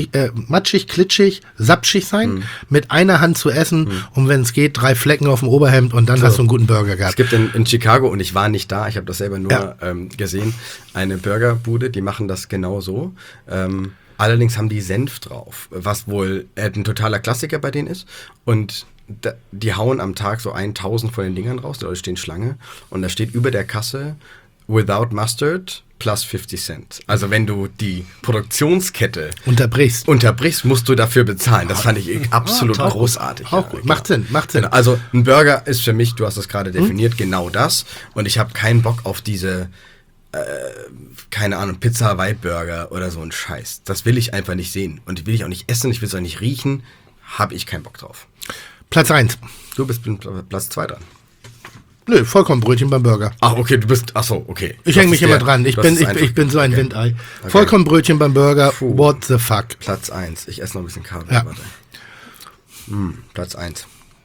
Speaker 3: sapschig sein, mit einer Hand zu essen und wenn es geht, 3 Flecken auf dem Oberhemd und dann hast du einen guten Burger gehabt.
Speaker 5: Es gibt in Chicago, und ich war nicht da, ich habe das selber nur gesehen, eine Burgerbude, die machen das genau so. Allerdings haben die Senf drauf, was wohl ein totaler Klassiker bei denen ist. Und die hauen am Tag so 1000 von den Dingern raus, da stehen Schlange. Und da steht über der Kasse, without mustard, plus 50 Cent. Also wenn du die Produktionskette unterbrichst, musst du dafür bezahlen. Das fand ich absolut großartig.
Speaker 3: Auch gut. Macht Sinn.
Speaker 5: Also ein Burger ist für mich, du hast das gerade definiert, genau das. Und ich habe keinen Bock auf diese keine Ahnung, Pizza Hawaii Burger oder so ein Scheiß. Das will ich einfach nicht sehen. Und die will ich auch nicht essen, ich will es auch nicht riechen. Habe ich keinen Bock drauf.
Speaker 3: Platz 1.
Speaker 5: Du bist Platz 2 dran.
Speaker 3: Nö, Vollkornbrötchen beim Burger.
Speaker 5: Ach, okay, okay.
Speaker 3: Ich hänge mich immer dran. Ich bin so ein Windei. Okay. Vollkornbrötchen beim Burger, what the fuck.
Speaker 5: Platz 1. Ich esse noch ein bisschen Kaviar.
Speaker 3: Ja.
Speaker 5: Platz 1.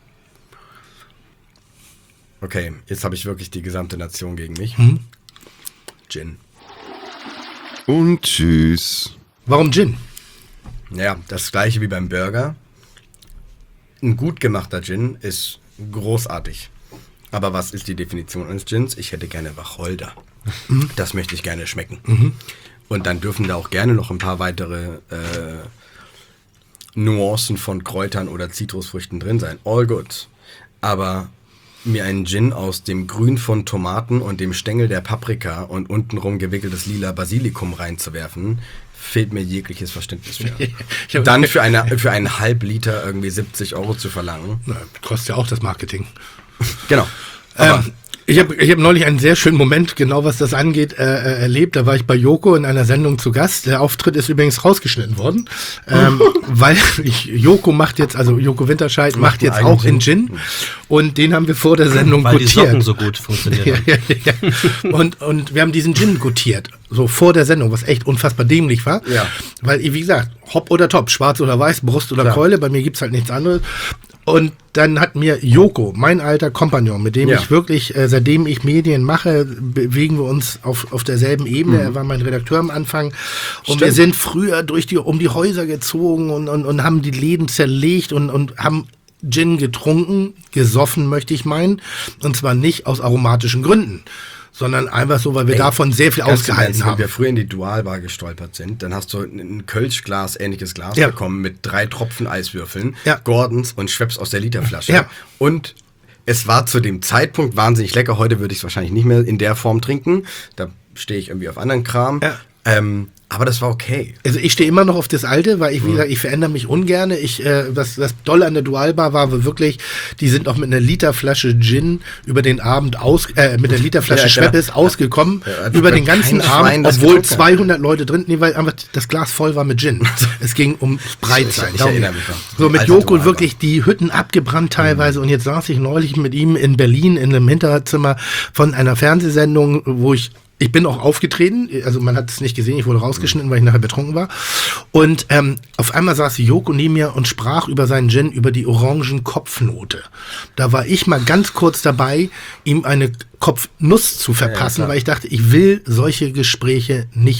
Speaker 5: Okay, jetzt habe ich wirklich die gesamte Nation gegen mich. Gin.
Speaker 1: Und tschüss.
Speaker 3: Warum Gin?
Speaker 5: Ja, das gleiche wie beim Burger. Ein gut gemachter Gin ist großartig. Aber was ist die Definition eines Gins? Ich hätte gerne Wacholder. Das möchte ich gerne schmecken. Und dann dürfen da auch gerne noch ein paar weitere Nuancen von Kräutern oder Zitrusfrüchten drin sein. All good. Aber mir einen Gin aus dem Grün von Tomaten und dem Stängel der Paprika und untenrum gewickeltes lila Basilikum reinzuwerfen, fehlt mir jegliches Verständnis für. Dann für einen Halb-Liter irgendwie 70 € zu verlangen.
Speaker 3: Na, kostet ja auch das Marketing.
Speaker 5: Genau. Aber
Speaker 3: Ich hab neulich einen sehr schönen Moment, genau was das angeht, erlebt. Da war ich bei Joko in einer Sendung zu Gast. Der Auftritt ist übrigens rausgeschnitten worden, weil Joko Winterscheid macht jetzt auch in Gin. Und den haben wir vor der Sendung
Speaker 2: weil
Speaker 3: gutiert.
Speaker 2: Die Socken so gut funktionieren.
Speaker 3: Ja. Und wir haben diesen Gin gutiert, so vor der Sendung, was echt unfassbar dämlich war.
Speaker 5: Ja.
Speaker 3: Weil, wie gesagt, Hopp oder Top, schwarz oder weiß, Brust oder Keule, bei mir gibt's halt nichts anderes. Und dann hat mir Joko, mein alter Kompagnon, mit dem ich wirklich, seitdem ich Medien mache, bewegen wir uns auf derselben Ebene. Er war mein Redakteur am Anfang. Und wir sind früher um die Häuser gezogen und haben die Läden zerlegt und haben Gin getrunken, gesoffen, möchte ich meinen. Und zwar nicht aus aromatischen Gründen, sondern einfach so, weil wir davon sehr viel ausgehalten haben.
Speaker 5: Wenn wir früher in die Dualbar gestolpert sind, dann hast du ein Kölschglas, ähnliches Glas bekommen mit 3 Tropfen Eiswürfeln, Gordons und Schweppes aus der Literflasche. Ja. Und es war zu dem Zeitpunkt wahnsinnig lecker. Heute würde ich es wahrscheinlich nicht mehr in der Form trinken. Da stehe ich irgendwie auf anderen Kram. Ja. Aber das war okay. Also ich stehe immer noch auf das Alte, weil wie gesagt, ich verändere mich ungern. Das Dolle an der Dualbar war wirklich, die sind auch mit einer Literflasche Gin über den Abend mit der Literflasche Schweppes ausgekommen, über den ganzen Abend, obwohl 200 Leute drin, weil einfach das Glas voll war mit Gin. Es ging ums Breitsein. Ich erinnere mich noch.
Speaker 3: So mit Joko wirklich die Hütten abgebrannt teilweise und jetzt saß ich neulich mit ihm in Berlin in einem Hinterzimmer von einer Fernsehsendung, wo ich bin auch aufgetreten, also man hat es nicht gesehen, ich wurde rausgeschnitten, weil ich nachher betrunken war. Und auf einmal saß Joko neben mir und sprach über seinen Gin, über die Orangenkopfnote. Da war ich mal ganz kurz dabei, ihm eine Kopfnuss zu verpassen, weil ich dachte, ich will solche Gespräche nicht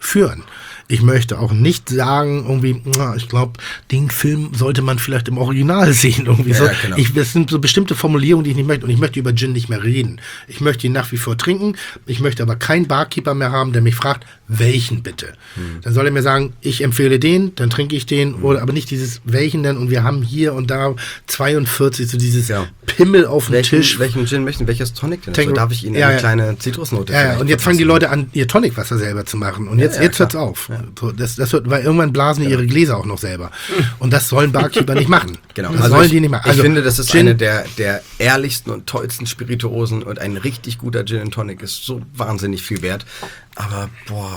Speaker 3: führen. Ich möchte auch nicht sagen, irgendwie, ich glaube, den Film sollte man vielleicht im Original sehen. Irgendwie so.
Speaker 5: Genau.
Speaker 3: Das sind so bestimmte Formulierungen, die ich nicht möchte. Und ich möchte über Gin nicht mehr reden. Ich möchte ihn nach wie vor trinken. Ich möchte aber keinen Barkeeper mehr haben, der mich fragt, welchen bitte. Dann soll er mir sagen, ich empfehle den, dann trinke ich den. Oder aber nicht dieses welchen denn. Und wir haben hier und da 42, so dieses Pimmel auf dem Tisch.
Speaker 5: Welchen Gin möchten? Welches Tonic denn? Also darf ich Ihnen eine kleine Zitrusnote
Speaker 3: und jetzt fangen die Leute an, ihr Tonicwasser selber zu machen. Und jetzt hört's auf. Ja. So, das wird, weil irgendwann blasen die ihre Gläser auch noch selber. Und das sollen Barkeeper nicht machen.
Speaker 5: Genau.
Speaker 3: Das sollen die nicht machen.
Speaker 5: Also, ich finde, das ist Gin, eine der ehrlichsten und tollsten Spirituosen und ein richtig guter Gin Tonic ist so wahnsinnig viel wert. Aber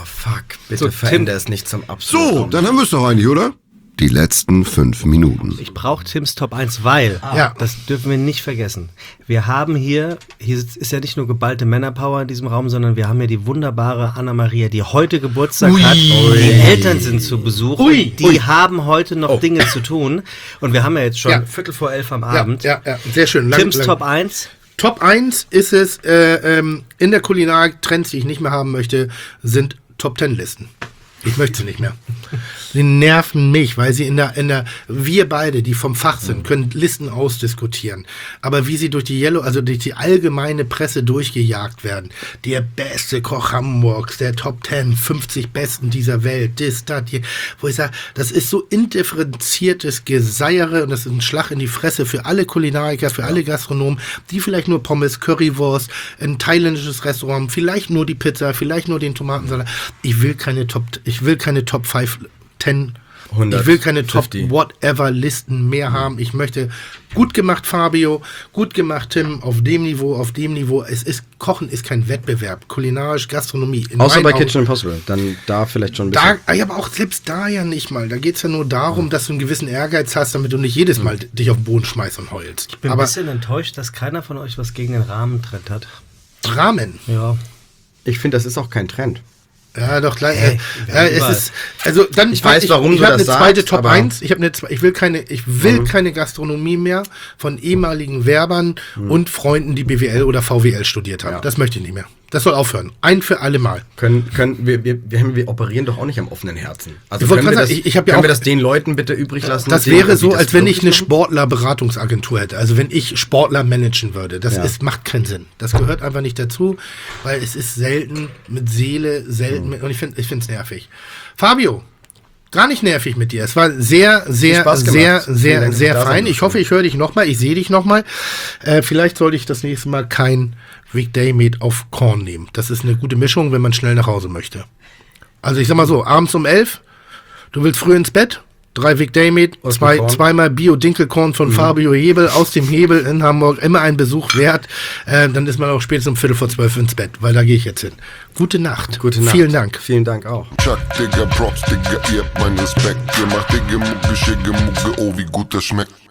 Speaker 5: bitte verändere es nicht zum Absoluten.
Speaker 1: So, dann haben wir es doch eigentlich, oder? Die letzten 5 Minuten.
Speaker 2: Ich brauche Tims Top 1, weil, das dürfen wir nicht vergessen. Wir haben hier ist ja nicht nur geballte Männerpower in diesem Raum, sondern wir haben hier die wunderbare Anna-Maria, die heute Geburtstag hat. Die Eltern sind zu Besuch. Die haben heute noch Dinge zu tun. Und wir haben ja jetzt schon 11:15 am Abend.
Speaker 3: Ja, sehr schön.
Speaker 2: Tims Top 1.
Speaker 3: Top 1 ist es, in der Kulinarik, Trends, die ich nicht mehr haben möchte, sind Top 10 Listen. Ich möchte sie nicht mehr. Sie nerven mich, weil sie wir beide, die vom Fach sind, können Listen ausdiskutieren. Aber wie sie durch durch die allgemeine Presse durchgejagt werden, der beste Koch Hamburgs, der Top 10, 50 Besten dieser Welt, wo ich sage, das ist so indifferenziertes Geseiere und das ist ein Schlag in die Fresse für alle Kulinariker, für alle Gastronomen, die vielleicht nur Pommes, Currywurst, ein thailändisches Restaurant, vielleicht nur die Pizza, vielleicht nur den Tomatensalat. Ich will keine Top 5, 10, 100, ich will keine
Speaker 5: 50.
Speaker 3: Top-Whatever-Listen mehr haben. Ich möchte gut gemacht, Fabio, gut gemacht, Tim, auf dem Niveau. Kochen ist kein Wettbewerb. Kulinarisch, Gastronomie.
Speaker 5: Außer bei Kitchen Impossible, dann da vielleicht schon ein bisschen.
Speaker 3: Aber auch selbst da ja nicht mal. Da geht es ja nur darum, dass du einen gewissen Ehrgeiz hast, damit du nicht jedes Mal dich auf den Boden schmeißt und heulst.
Speaker 2: Ich bin ein bisschen enttäuscht, dass keiner von euch was gegen den Rahmentrend hat.
Speaker 3: Rahmen?
Speaker 2: Ja.
Speaker 5: Ich finde, das ist auch kein Trend.
Speaker 3: Ja, doch gleich. Es ist, also dann
Speaker 5: ich weiß, warum
Speaker 3: ich
Speaker 5: du das
Speaker 3: eine
Speaker 5: sagst,
Speaker 3: zweite Top 1. Ich will keine Gastronomie mehr von ehemaligen Werbern und Freunden, die BWL oder VWL studiert haben. Ja. Das möchte ich nicht mehr. Das soll aufhören. Ein für alle Mal.
Speaker 5: Wir operieren doch auch nicht am offenen Herzen. Also
Speaker 3: können wir
Speaker 5: das den Leuten bitte übrig lassen?
Speaker 3: Das wäre so, als wenn ich eine Sportlerberatungsagentur hätte. Also wenn ich Sportler managen würde. Macht keinen Sinn. Das gehört einfach nicht dazu, weil es ist selten mit Seele, und ich finde es nervig. Fabio, gar nicht nervig mit dir. Es war sehr, sehr, sehr, sehr, sehr fein. Ich hoffe, ich höre dich nochmal. Ich sehe dich nochmal. Vielleicht sollte ich das nächste Mal kein Weekday Meat auf Korn nehmen. Das ist eine gute Mischung, wenn man schnell nach Hause möchte. Also ich sag mal so, abends um 11, du willst früh ins Bett, 3 Weekday Meat, zweimal Bio-Dinkelkorn von Fabio Hebel aus dem Hebel in Hamburg, immer ein Besuch wert. Dann ist man auch spätestens um 11:45 ins Bett, weil da gehe ich jetzt hin. Gute Nacht. Vielen Dank.
Speaker 5: Vielen Dank auch.
Speaker 4: Chuck, Digga, Props, Digga, ihr habt meinen Respekt. Ihr macht Digga, Mucke, Schicke, Mucke, oh, wie gut das schmeckt.